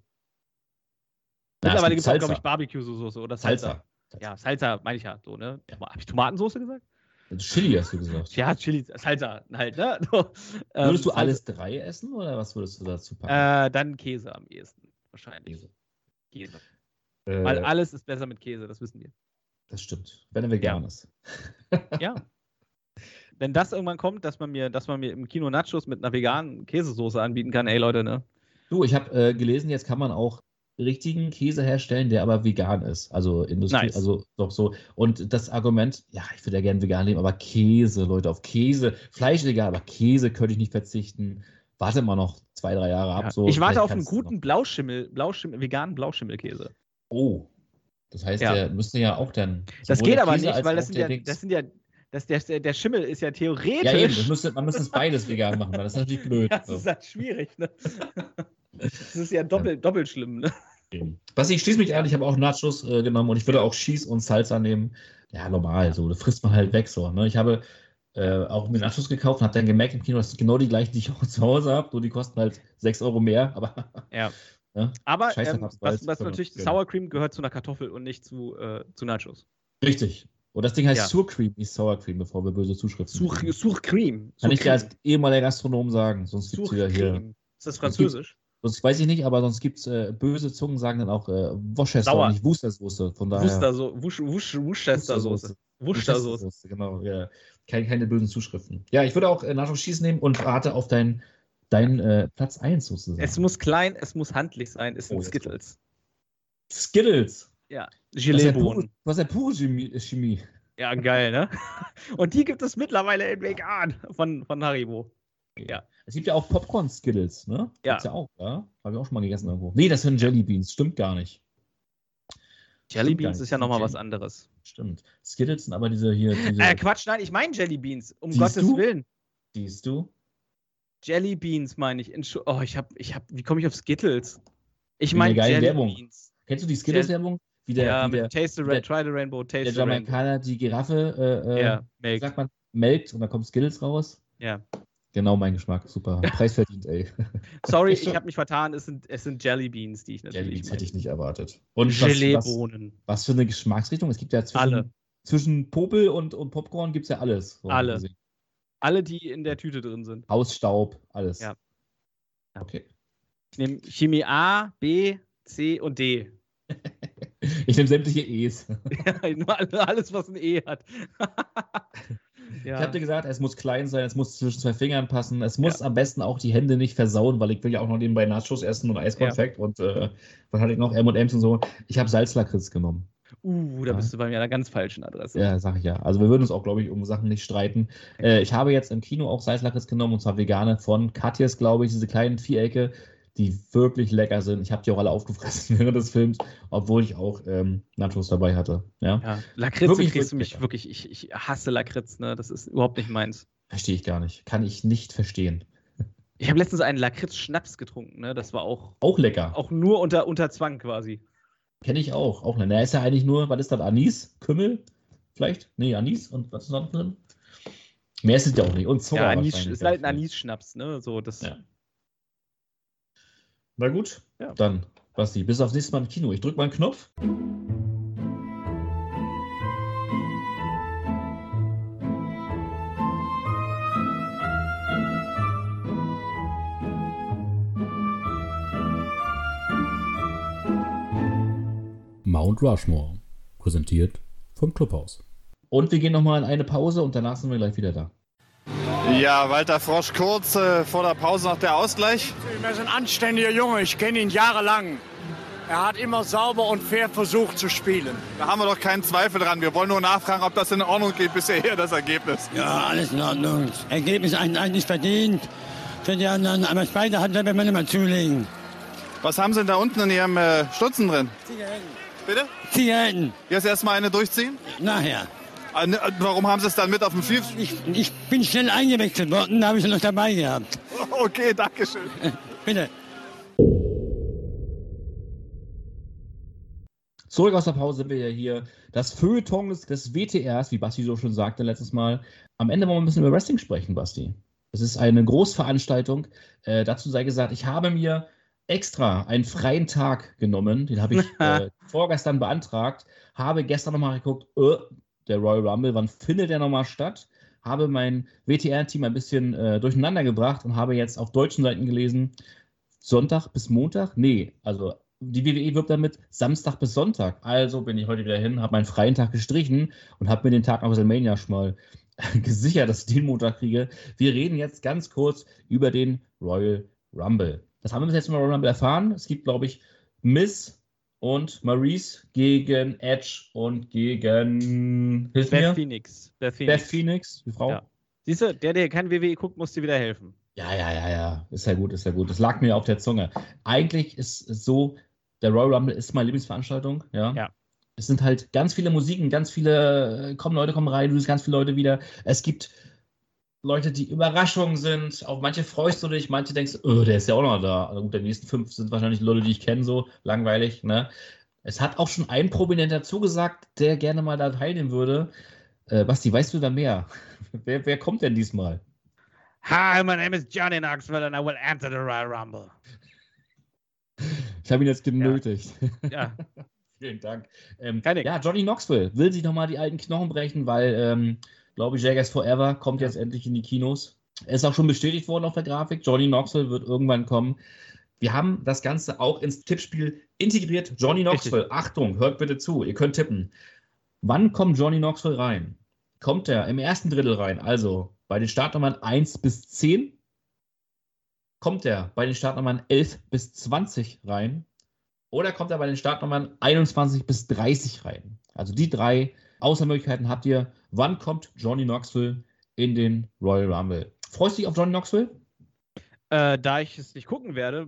Na, Mittlerweile es gibt es auch, gibt glaube ich, Salsa. Barbecue-Soße oder Salsa. Salsa. Ja, Salsa meine ich ja so, ne? Ja. Habe ich Tomatensoße gesagt? Chili hast du gesagt. Ja, Chili, Salsa halt, ne? So, ähm, Würdest du Salsa. alles drei essen oder was würdest du dazu packen? Äh, dann Käse am ehesten, wahrscheinlich. Käse. Käse. Äh, Weil alles ist besser mit Käse, das wissen wir. Das stimmt. Wenn er vegan Ja. ist. Ja. Wenn das irgendwann kommt, dass man mir, dass man mir im Kino Nachos mit einer veganen Käsesoße anbieten kann, ey Leute, ne? Du, ich habe äh, gelesen, jetzt kann man auch richtigen Käse herstellen, der aber vegan ist. Also Industrie, Nice. also doch so. Und das Argument, ja, ich würde ja gerne vegan leben, aber Käse, Leute, auf Käse, Fleisch egal, aber Käse könnte ich nicht verzichten. Warte mal noch zwei, drei Jahre ab. Ja. So, ich warte vielleicht auf einen kannst du guten noch. Blauschimmel, Blauschimmel, veganen Blauschimmelkäse. Oh. Das heißt, Ja. der müsste ja auch dann. Das sowohl geht der aber Käse nicht, als weil auch das sind der ja, Dings- das sind ja, das, der, der Schimmel ist ja theoretisch. Ja, eben, das müsste, man müsste es beides vegan machen, weil das ist natürlich blöd. Das So. ist halt schwierig, ne? Das ist ja doppelt, doppelt schlimm, ne? Was ich schließe mich an, ich habe auch Nachos äh, genommen und ich würde auch Cheese und Salsa nehmen. Ja, normal, so, das frisst man halt weg so. Ne? Ich habe äh, auch mir Nachos gekauft und habe dann gemerkt im Kino, dass genau die gleichen, die ich auch zu Hause habe, nur die kosten halt sechs Euro mehr, aber Ja. ne? Aber Scheiß ähm, drauf, was, was Salz, natürlich, genau. Sour Cream gehört zu einer Kartoffel und nicht zu, äh, zu Nachos. Richtig. Und das Ding heißt Ja. Sour Cream, nicht Sour Cream, bevor wir böse Zuschriften Sur, kriegen. Sur Cream. Kann Sur ich dir als ehemaliger Gastronom sagen, sonst gibt es Sur wieder hier. Cream. Ist das Französisch? Sonst weiß ich nicht, aber sonst gibt es äh, böse Zungen, sagen dann auch äh, Worcester Sauer. und nicht Worcestersoße. Von daher. Wuster, Wusch, Wusch, Worcestersoße. Worcestersoße. Worcestersoße, genau. Ja. Keine, keine bösen Zuschriften. Ja, ich würde auch äh, Nacho Cheese nehmen und warte auf deinen dein, äh, Platz eins sozusagen. Es muss klein, es muss handlich sein. Es sind Oh, jetzt Skittles. Skittles. Ja. Was ist ja pure, Gelee-Bohnen. was ist ja pure Chemie, Chemie. Ja, geil, ne? Und die gibt es mittlerweile in vegan von, von Haribo. Ja. Es gibt ja auch Popcorn-Skittles, ne? Ja. Gibt's ja auch, ja? Habe ich auch schon mal gegessen irgendwo. Nee, das sind Jelly Beans. Stimmt gar nicht. Jelly Stimmt gar Beans nicht. ist ja nochmal was Jelly- anderes. Stimmt. Skittles sind aber diese hier. Diese, Äh, Quatsch, nein, ich meine Jelly Beans. Um Siehst Gottes du? Willen. siehst du? Jelly Beans meine ich. Entschu- Oh, ich hab, ich hab, wie komme ich auf Skittles? Ich Wegen der meine geilen Jelly Werbung. Beans. Kennst du die Skittles-Werbung? Wie der, Ja, wie der, mit Taste the wie der- Red, Try the Rainbow, Taste der the Rainbow. Jamaikaner die Giraffe, äh, äh, Ja, wie Milk. sagt man, melkt und da kommt Skittles raus. Ja. Genau mein Geschmack. Super. Preis verdient, ey. Sorry, Echt so? ich habe mich vertan. Es sind, es sind Jelly Beans, die ich Jelly natürlich Beans meine. hätte ich nicht erwartet. Und was, was, Gelee-Bohnen. was für eine Geschmacksrichtung? Es gibt ja zwischen, Alle. zwischen Popel und, und Popcorn gibt es ja alles. So Alle. gesehen. Alle, die in der Tüte drin sind. Hausstaub, alles. Ja. Okay. Ich nehme Chemie A, B, C und D. Ich nehme sämtliche E's. Ja, nur alle- alles, was ein E hat. Ja. Ich habe dir gesagt, es muss klein sein, es muss zwischen zwei Fingern passen, es muss am besten auch die Hände nicht versauen, weil ich will ja auch noch nebenbei Nachos essen und Eiskonfekt und äh, was hatte ich noch, M und M's und so. Ich habe Salzlakritz genommen. Uh, da Ja. bist du bei mir an der ganz falschen Adresse. Ja, sag ich ja. Also wir würden uns auch, glaube ich, um Sachen nicht streiten. Äh, ich habe jetzt im Kino auch Salzlakritz genommen, und zwar vegane von Katjes, glaube ich, diese kleinen Vierecke, die wirklich lecker sind. Ich habe die auch alle aufgefressen während des Films, obwohl ich auch ähm, Nachos dabei hatte. Ja? Ja, Lakritze Wirklich, kriegst du mich wirklich wirklich, ich, ich hasse Lakritz, ne? Das ist überhaupt nicht meins. Verstehe ich gar nicht. Kann ich nicht verstehen. Ich habe letztens einen Lakritz-Schnaps getrunken, ne? Das war auch, Auch lecker. auch nur unter, unter Zwang quasi. Kenne ich auch. Auch der ist ja eigentlich nur, was ist das? Anis? Kümmel? Vielleicht? Nee, Anis. Und was ist noch drin? Mehr ist es ja auch nicht. Und Zucker. Ja, Anis, wahrscheinlich ist halt ein dafür. Anis-Schnaps, ne? So, das, Ja. Na gut. Ja. Dann, Basti, bis aufs nächste Mal im Kino. Ich drücke mal einen Knopf. Mount Rushmore. Präsentiert vom Clubhaus. Und wir gehen nochmal in eine Pause und danach sind wir gleich wieder da. Ja, Walter Frosch kurz äh, vor der Pause noch der Ausgleich. Er ist ein anständiger Junge, ich kenne ihn jahrelang. Er hat immer sauber und fair versucht zu spielen. Da haben wir doch keinen Zweifel dran. Wir wollen nur nachfragen, ob das in Ordnung geht bisher, das Ergebnis. Ja, alles in Ordnung. Ergebnis eigentlich verdient. Für die anderen, aber beide hat er, wenn man immer zulegen. Was haben Sie denn da unten in Ihrem äh, Stutzen drin? Zigaretten. Bitte? Zigaretten. Jetzt erstmal eine durchziehen? Nachher. Ah, ne, Warum haben Sie es dann mit auf dem Field? Ich, ich bin schnell eingewechselt worden, da habe ich ihn noch dabei gehabt. Okay, danke schön. Bitte. Zurück aus der Pause sind wir ja hier. Das Feuilleton des, des W T Rs, wie Basti so schon sagte letztes Mal. Am Ende wollen wir ein bisschen über Wrestling sprechen, Basti. Es ist eine Großveranstaltung. Äh, dazu sei gesagt, ich habe mir extra einen freien Tag genommen. Den habe ich äh, vorgestern beantragt. Habe gestern nochmal geguckt, äh, der Royal Rumble, wann findet der nochmal statt? Habe mein W T R-Team ein bisschen äh, durcheinander gebracht und habe jetzt auf deutschen Seiten gelesen, Sonntag bis Montag? Nee, also die W W E wirbt damit Samstag bis Sonntag. Also bin ich heute wieder hin, habe meinen freien Tag gestrichen und habe mir den Tag nach WrestleMania schon mal gesichert, dass ich den Montag kriege. Wir reden jetzt ganz kurz über den Royal Rumble. Das haben wir bis jetzt im Royal Rumble erfahren. Es gibt, glaube ich, Miz und Maurice gegen Edge und gegen Hilf Beth mir. Phoenix. Beth Phoenix. Beth Phoenix, die Frau. Ja. Siehst du, der, der kein W W E guckt, muss dir wieder helfen. Ja, ja, ja, ja. Ist ja gut, ist ja gut. Das lag mir auf der Zunge. Eigentlich ist es so, der Royal Rumble ist meine Lieblingsveranstaltung. Ja. Ja. Es sind halt ganz viele Musiken, ganz viele, kommen Leute, kommen rein, du siehst ganz viele Leute wieder. Es gibt Leute, die Überraschungen sind. Auf manche freust du dich, manche denkst, oh, der ist ja auch noch da. Also gut, die nächsten fünf sind wahrscheinlich Leute, die ich kenne, so langweilig. Ne? Es hat auch schon ein Prominenter zugesagt, der gerne mal da teilnehmen würde. Äh, Basti, weißt du da mehr? wer, wer kommt denn diesmal? Hi, my name is Johnny Knoxville and I will enter the Royal Rumble. Ich habe ihn jetzt genötigt. Ja. Vielen Dank. Ähm, ja, Johnny Knoxville will sich nochmal die alten Knochen brechen, weil, ähm, glaube ich, Jackass Forever kommt jetzt endlich in die Kinos. Er ist auch schon bestätigt worden auf der Grafik. Johnny Knoxville wird irgendwann kommen. Wir haben das Ganze auch ins Tippspiel integriert. Johnny Knoxville, Richtig. Achtung, hört bitte zu, ihr könnt tippen. Wann kommt Johnny Knoxville rein? Kommt er im ersten Drittel rein, also bei den Startnummern eins bis zehn? Kommt er bei den Startnummern elf bis zwanzig rein? Oder kommt er bei den Startnummern einundzwanzig bis dreißig rein? Also die drei Auswahlmöglichkeiten habt ihr. Wann kommt Johnny Knoxville in den Royal Rumble? Freust du dich auf Johnny Knoxville? Äh, da ich es nicht gucken werde.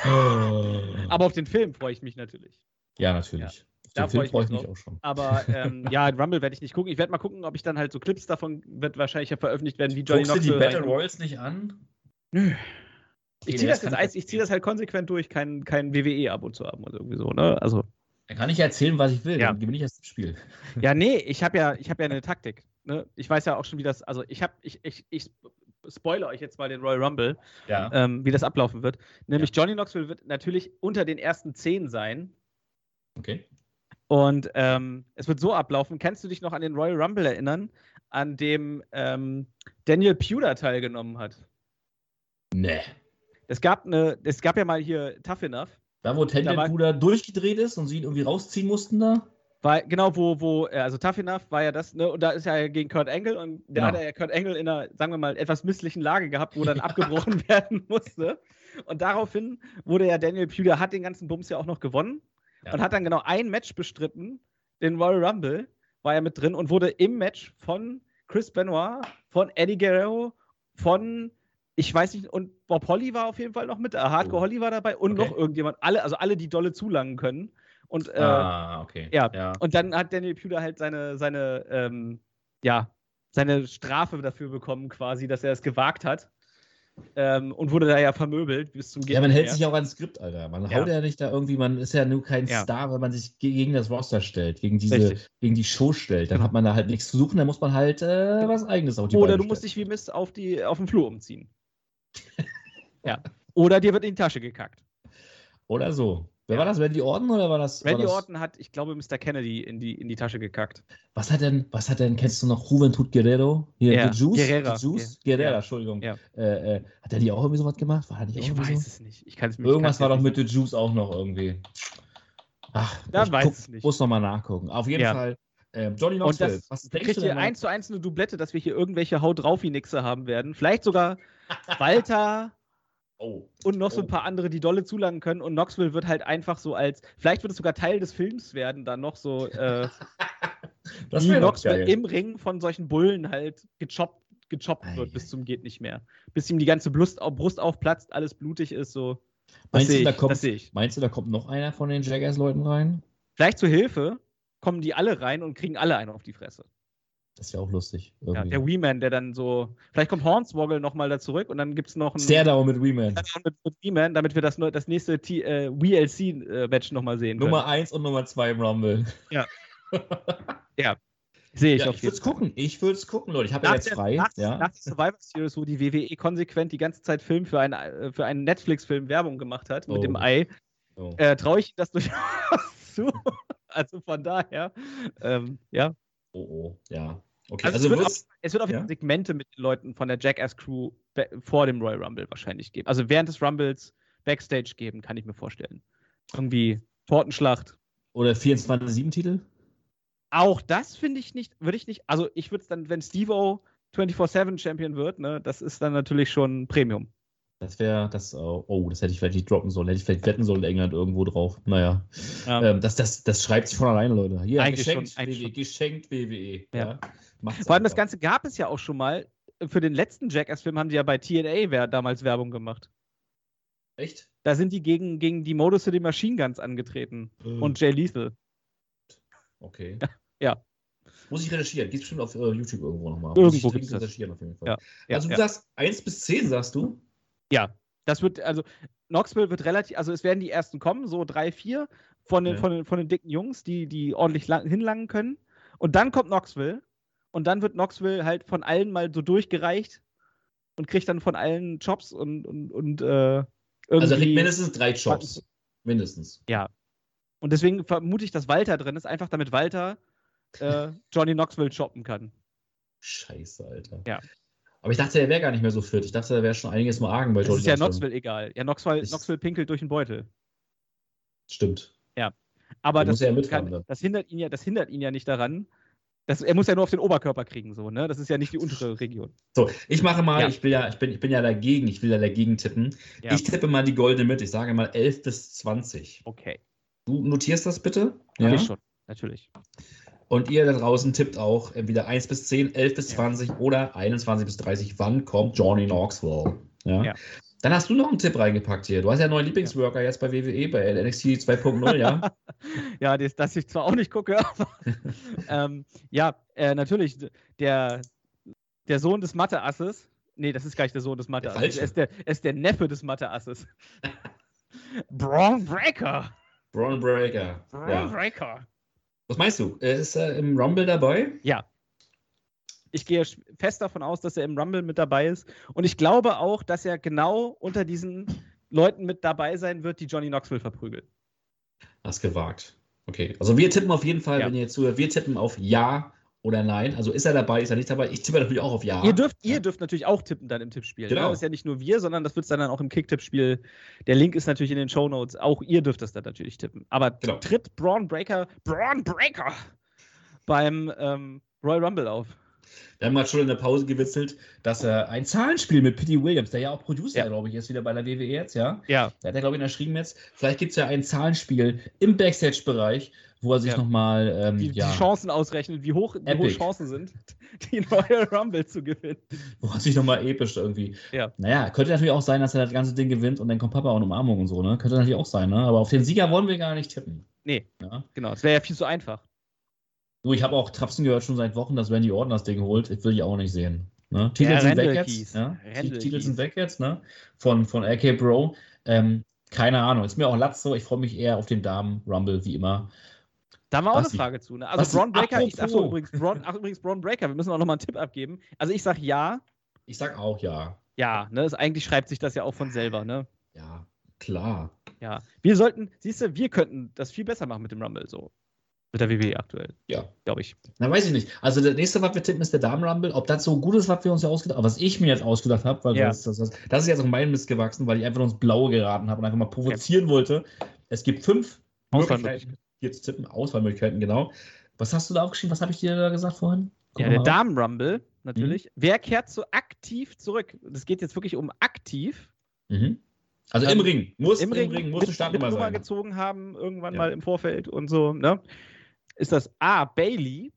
Aber auf den Film freue ich mich natürlich. Ja, natürlich. Ja. Auf Da den Film freue freue ich mich, ich mich drauf. auch schon. Aber ähm, ja, Rumble werde ich nicht gucken. Ich werde mal gucken, ob ich dann halt so Clips davon, wird wahrscheinlich ja veröffentlicht werden, wie Johnny Guckst Knoxville. du die Battle reinkommt. Royals nicht an? Nö. Ich Okay, ziehe das das, kann jetzt, ich ich zieh das halt konsequent durch, kein, kein W W E-Abo zu haben oder irgendwie so, ne? Also. Dann kann ich erzählen, was ich will. Ja. Dann gewinne ich das Spiel. Ja, nee, ich habe ja, ich hab ja eine Taktik. Ne? Ich weiß ja auch schon, wie das, also ich habe, ich, ich, ich spoilere euch jetzt mal den Royal Rumble, Ja. ähm, wie das ablaufen wird. Nämlich Johnny Knoxville wird natürlich unter den ersten zehn sein. Okay. Und ähm, es wird so ablaufen. Kannst du dich noch an den Royal Rumble erinnern, an dem ähm, Daniel Puder teilgenommen hat? Nee. Es gab, eine, es gab ja mal hier Tough Enough. Da, wo Daniel war- Puder durchgedreht ist und sie ihn irgendwie rausziehen mussten da? War, genau, wo, wo, äh, also Tough Enough war ja das, ne, und da ist ja gegen Kurt Angle und da Genau. hat er ja Kurt Angle in einer, sagen wir mal, etwas misslichen Lage gehabt, wo dann abgebrochen werden musste. Und daraufhin wurde ja Daniel Puder, hat den ganzen Bums ja auch noch gewonnen Ja. und hat dann genau ein Match bestritten, den Royal Rumble, war er mit drin und wurde im Match von Chris Benoit, von Eddie Guerrero, von, ich weiß nicht, und Bob Holly war auf jeden Fall noch mit, äh, Hardcore Oh. Holly war dabei und Okay. noch irgendjemand, alle, also alle, die dolle zulangen können. Und äh, ah, okay. ja. ja. und dann hat Daniel Puder halt seine, seine, ähm, ja, seine Strafe dafür bekommen, quasi, dass er es gewagt hat. Ähm, und wurde da ja vermöbelt bis zum Ja, man Geht hält nicht sich mehr. auch ans Skript, Alter. Man Ja. haut ja nicht da irgendwie, man ist ja nur kein Ja. Star, wenn man sich ge- gegen das Roster stellt, gegen diese, Richtig. gegen die Show stellt. Dann Genau. hat man da halt nichts zu suchen, dann muss man halt äh, was Eigenes auf die Oder Beine du musst stellen. dich wie Mist auf, die, auf den Flur umziehen. Ja. Oder dir wird in die Tasche gekackt. Oder so. Wer Ja. war das? Randy Orton oder war das? Randy war das, Orton hat, ich glaube, Mister Kennedy in die, in die Tasche gekackt. Was hat denn, was hat denn, kennst du noch Juventud Guerrero? Hier, Ja, The Juice? Guerrera. The Juice? Ja. Guerrera, Ja. Entschuldigung. Ja. Äh, äh, hat der die auch irgendwie sowas gemacht? War er nicht auch Ich irgendwie weiß so? es nicht. Ich kann es mir Irgendwas ich war kann's doch jetzt mit The Juice auch noch irgendwie. Ach, Da ich weiß guck, es nicht. muss nochmal nachgucken. Auf jeden Ja. Fall, ähm, Johnny Und Knoxville, das was da denkst kriegt du ihr denn mal? eins zu eins eine Doublette, dass wir hier irgendwelche Haut drauf Nixe haben werden. Vielleicht sogar Walter Oh. und noch so Oh. ein paar andere, die dolle zulangen können. Und Knoxville wird halt einfach so als, vielleicht wird es sogar Teil des Films werden, dann noch so, äh, Das wie wäre doch Knoxville geil. im Ring von solchen Bullen halt gechoppt, gechoppt Ei, wird ei. bis zum geht nicht mehr. Bis ihm die ganze Brust, auf, Brust aufplatzt, alles blutig ist, so. Das Meinst du, sehe da ich, kommt, das sehe ich. meinst du, da kommt noch einer von den Jackass-Leuten rein? Vielleicht zur Hilfe kommen die alle rein und kriegen alle einen auf die Fresse. Das ist ja auch lustig. Ja, Irgendwie. der Wee-Man, der dann so. Vielleicht kommt Hornswoggle nochmal da zurück und dann gibt es noch einen. Stare-Down mit Wee-Man. mit, mit Wee-Man, damit wir das, neu- das nächste T- äh, W L C-Match nochmal sehen können. Nummer eins und Nummer zwei im Rumble. Ja. Ja. Sehe ich ja, auf ich jeden würde es Fall. gucken. Ich würde es gucken, Leute. Ich habe ja Nach jetzt der, frei. nach, ja. nach der Survivor Series, wo die W W E konsequent die ganze Zeit Film für, ein, äh, für einen Netflix-Film Werbung gemacht hat, mit Oh. dem Ei, Oh. äh, traue ich ihm das durchaus zu. Also von daher, ähm, ja. oh, oh, ja. Okay, Also, also, es, wird wird's- auf, es wird auf jeden ja? Fall Segmente mit den Leuten von der Jackass-Crew be- vor dem Royal Rumble wahrscheinlich geben. Also während des Rumbles Backstage geben, kann ich mir vorstellen. Irgendwie Tortenschlacht. Oder vierundzwanzig sieben Titel? Auch das finde ich nicht, würde ich nicht, also ich würde es dann, wenn Steve-O vierundzwanzig sieben Champion wird, ne, das ist dann natürlich schon Premium. Das wäre, das, oh, oh, das hätte ich vielleicht nicht droppen sollen. Hätte ich vielleicht wetten sollen, England irgendwo drauf. Naja. Ja. Ähm, das, das, das schreibt sich von alleine, Leute. Hier, Eigentlich geschenkt, schon, eigentlich W W E, schon. geschenkt W W E. Ja. Ja. Macht's Vor allem das einfach. Ganze gab es ja auch schon mal. Für den letzten Jackass-Film haben die ja bei T N A wer- damals Werbung gemacht. Echt? Da sind die gegen, gegen die Motor City Machine Guns angetreten. Mhm. Und Jay Lethal. Okay. Ja. Muss ich recherchieren. Gibt es bestimmt auf äh, YouTube irgendwo nochmal. Irgendwo Muss ich gibt's dringend das. recherchieren auf jeden Fall. Ja. Ja, Also du ja. sagst eins bis zehn, sagst du? Ja, das wird, also Knoxville wird relativ, also es werden die ersten kommen, so drei, vier von den, Ja. von den, von den dicken Jungs, die, die ordentlich lang, hinlangen können. Und dann kommt Knoxville und dann wird Knoxville halt von allen mal so durchgereicht und kriegt dann von allen Jobs und, und, und äh, irgendwie. Also er kriegt mindestens drei Jobs. Mindestens. Ja. Und deswegen vermute ich, dass Walter drin ist, einfach damit Walter äh, Johnny Knoxville shoppen kann. Scheiße, Alter. Ja. Aber ich dachte, er wäre gar nicht mehr so fit. Ich dachte, da wäre schon einiges mal argen bei Das Johnny ist ja Knoxville. Knoxville egal. Ja, Knoxville, Ist- Knoxville pinkelt durch den Beutel. Stimmt. Ja. Aber Der das, muss ja mitfahren, kann, ne? das, hindert ihn ja, das hindert ihn ja nicht daran. Das, er muss ja nur auf den Oberkörper kriegen, so, ne? Das ist ja nicht die untere Region. So, ich mache mal, Ja. ich, will ja, ich, bin, ich bin ja dagegen, ich will ja dagegen tippen. Ja. Ich tippe mal die goldene Mitte. Ich sage mal elf bis zwanzig. Okay. Du notierst das bitte? Hab ich schon, natürlich. Und ihr da draußen tippt auch entweder eins bis zehn, elf bis Ja. zwanzig oder einundzwanzig bis dreißig. Wann kommt Johnny Knoxville? Ja. Ja. Dann hast du noch einen Tipp reingepackt hier. Du hast ja einen neuen Lieblingsworker jetzt bei W W E, bei N X T zwei Punkt null, ja? Ja, das, dass ich zwar auch nicht gucke, aber ähm, ja, äh, natürlich, der, der Sohn des Mathe-Asses. Nee, das ist gar nicht der Sohn des Mathe-Asses. falsche. Er ist der, er ist der Neffe des Mathe-Asses. Braun Breaker. Braun Breaker. Braun Ja. Breaker. Was meinst du? Er ist er im Rumble dabei? Ja. Ich gehe sch- fest davon aus, dass er im Rumble mit dabei ist. Und ich glaube auch, dass er genau unter diesen Leuten mit dabei sein wird, die Johnny Knoxville verprügeln. Hast gewagt. Okay. Also wir tippen auf jeden Fall, Ja. wenn ihr jetzt zuhört, wir tippen auf Ja oder Nein. Also ist er dabei, ist er nicht dabei? Ich tippe natürlich auch auf Ja. Ihr dürft, ihr dürft natürlich auch tippen dann im Tippspiel. Genau. Ne? Das ist ja nicht nur wir, sondern das wird es dann auch im Kick-Tippspiel. Der Link ist natürlich in den Shownotes. Auch ihr dürft das dann natürlich tippen. Aber Genau. tritt Braun Breaker, Braun Breaker beim ähm, Royal Rumble auf. Wir haben gerade schon in der Pause gewitzelt, dass er ein Zahlenspiel mit Pete Williams, der ja auch Producer, Ja. glaube ich, ist wieder bei der W W E jetzt, ja? Ja. Da hat er, glaube ich, geschrieben jetzt, vielleicht gibt es ja ein Zahlenspiel im Backstage-Bereich, wo er sich Ja. nochmal, ähm, Die, ja, die Chancen ausrechnen, wie hoch, wie hohe Epic. Chancen sind, den Royal Rumble zu gewinnen. wo er sich nochmal episch irgendwie. Ja. Naja, könnte natürlich auch sein, dass er das ganze Ding gewinnt und dann kommt Papa auch in Umarmung und so, ne? Könnte natürlich auch sein, ne? Aber auf den Sieger wollen wir gar nicht tippen. Nee, Ja? genau. Das wäre ja viel zu einfach. Du, ich habe auch Trapsen gehört schon seit Wochen, dass Randy Orton das Ding holt. Das will ich auch nicht sehen. Ne? Titel Ja, sind weg Randall jetzt. Keys. Ja? Randall Titel Keys. sind weg jetzt, ne? Von, von R K Bro. Ähm, keine Ahnung. Ist mir auch Latz so. Ich freue mich eher auf den Damen-Rumble, wie immer. Da haben wir auch Basti. eine Frage zu. Ne? Basti, Also Braun Breaker, ich, apropos. achso, übrigens, Braun, ach, übrigens Braun Breaker, wir müssen auch nochmal einen Tipp abgeben. Also ich sag ja. Ich sag auch ja. Ja, ne? Das, eigentlich schreibt sich das ja auch von selber, ne? Ja, klar. Ja. Wir sollten, siehst du, wir könnten das viel besser machen mit dem Rumble so. Mit der W W E aktuell. Ja. Glaube ich. Na, weiß ich nicht. Also, das nächste, was wir tippen, ist der Damen-Rumble. Ob das so gut ist, was wir uns ja ausgedacht haben, was ich mir jetzt ausgedacht habe, weil Ja. das, das, das, das ist jetzt auf meinen Mist gewachsen, weil ich einfach nur ins Blaue geraten habe und einfach mal provozieren wollte. Es gibt fünf Auswahlmöglichkeiten. hier zu tippen, Auswahlmöglichkeiten, genau. Was hast du da aufgeschrieben? Was habe ich dir da gesagt vorhin? Guck Ja, mal der auf. Damen-Rumble, natürlich. Wer kehrt so aktiv zurück? Das geht jetzt wirklich um aktiv. Mhm. Also Ähm, im Ring. Muss Im im Ring, Ring, muss mit, eine Startnummer mit Nummer sein. gezogen haben, irgendwann Ja. mal im Vorfeld und so, ne? Ist das A, Bailey,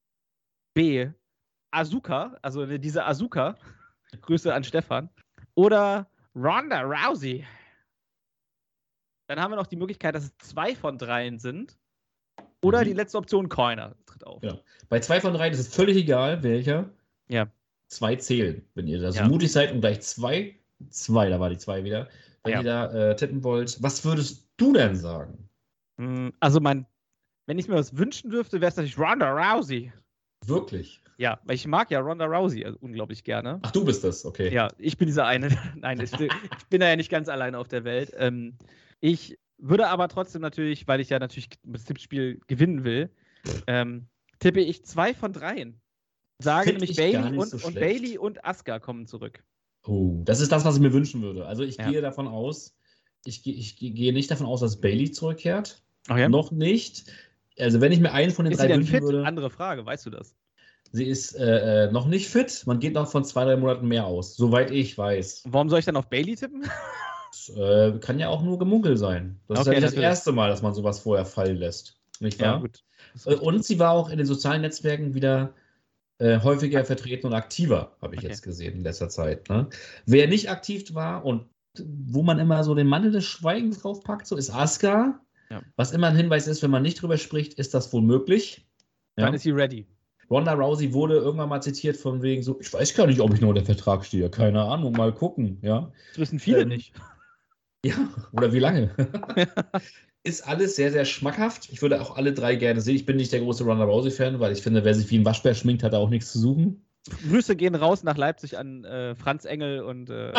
B, Asuka, also diese Asuka, Grüße an Stefan, oder Ronda Rousey. Dann haben wir noch die Möglichkeit, dass es zwei von dreien sind. Oder Mhm. die letzte Option, keiner tritt auf. Ja. Bei zwei von drei ist es völlig egal, welcher. Ja. Zwei zählen, wenn ihr da so Ja. mutig seid und gleich zwei, zwei, da war die zwei wieder, wenn Ja. ihr da äh, tippen wollt. Was würdest du denn sagen? Mm, Also mein, wenn ich mir was wünschen dürfte, wäre es natürlich Ronda Rousey. Wirklich? Ja, weil ich mag ja Ronda Rousey also unglaublich gerne. Ach, du bist das, okay. Ja, ich bin dieser eine. Nein, ich, ich bin ja nicht ganz alleine auf der Welt. Ähm, ich würde aber trotzdem natürlich, weil ich ja natürlich das Tippspiel gewinnen will, ähm, tippe ich zwei von dreien. Sage Find nämlich ich Bailey gar nicht und, so und schlecht. Bailey und Asuka kommen zurück. Oh, das ist das, was ich mir wünschen würde. Also ich Ja. gehe davon aus, ich, ge- ich ge- gehe nicht davon aus, dass Bailey zurückkehrt. Okay. Noch nicht. Also wenn ich mir einen von den Ist drei sie denn wünschen fit? würde, Andere Frage, weißt du das? sie ist äh, äh, noch nicht fit. Man geht noch von zwei, drei Monaten mehr aus, soweit ich weiß. Warum soll ich dann auf Bailey tippen? Das, äh, kann ja auch nur Gemunkel sein. Das ist Okay, ja nicht das natürlich. erste Mal, dass man sowas vorher fallen lässt. Nicht wahr? Ja, gut. Äh, Und sie war auch in den sozialen Netzwerken wieder äh, häufiger vertreten und aktiver, habe ich Okay. jetzt gesehen in letzter Zeit. Ne? Wer nicht aktiv war und wo man immer so den Mantel des Schweigens draufpackt, so ist Asuka. Ja. Was immer ein Hinweis ist, wenn man nicht drüber spricht, ist das wohl möglich. Ja? Dann ist sie ready. Ronda Rousey wurde irgendwann mal zitiert von wegen so, ich weiß gar nicht, ob ich noch unter Vertrag stehe. Keine Ahnung, mal gucken. Ja, Das wissen viele Ähm, nicht. ja, oder wie lange? Ist alles sehr, sehr schmackhaft. Ich würde auch alle drei gerne sehen. Ich bin nicht der große Ronda Rousey-Fan, weil ich finde, wer sich wie ein Waschbär schminkt, hat da auch nichts zu suchen. Grüße gehen raus nach Leipzig an äh, Franz Engel und äh,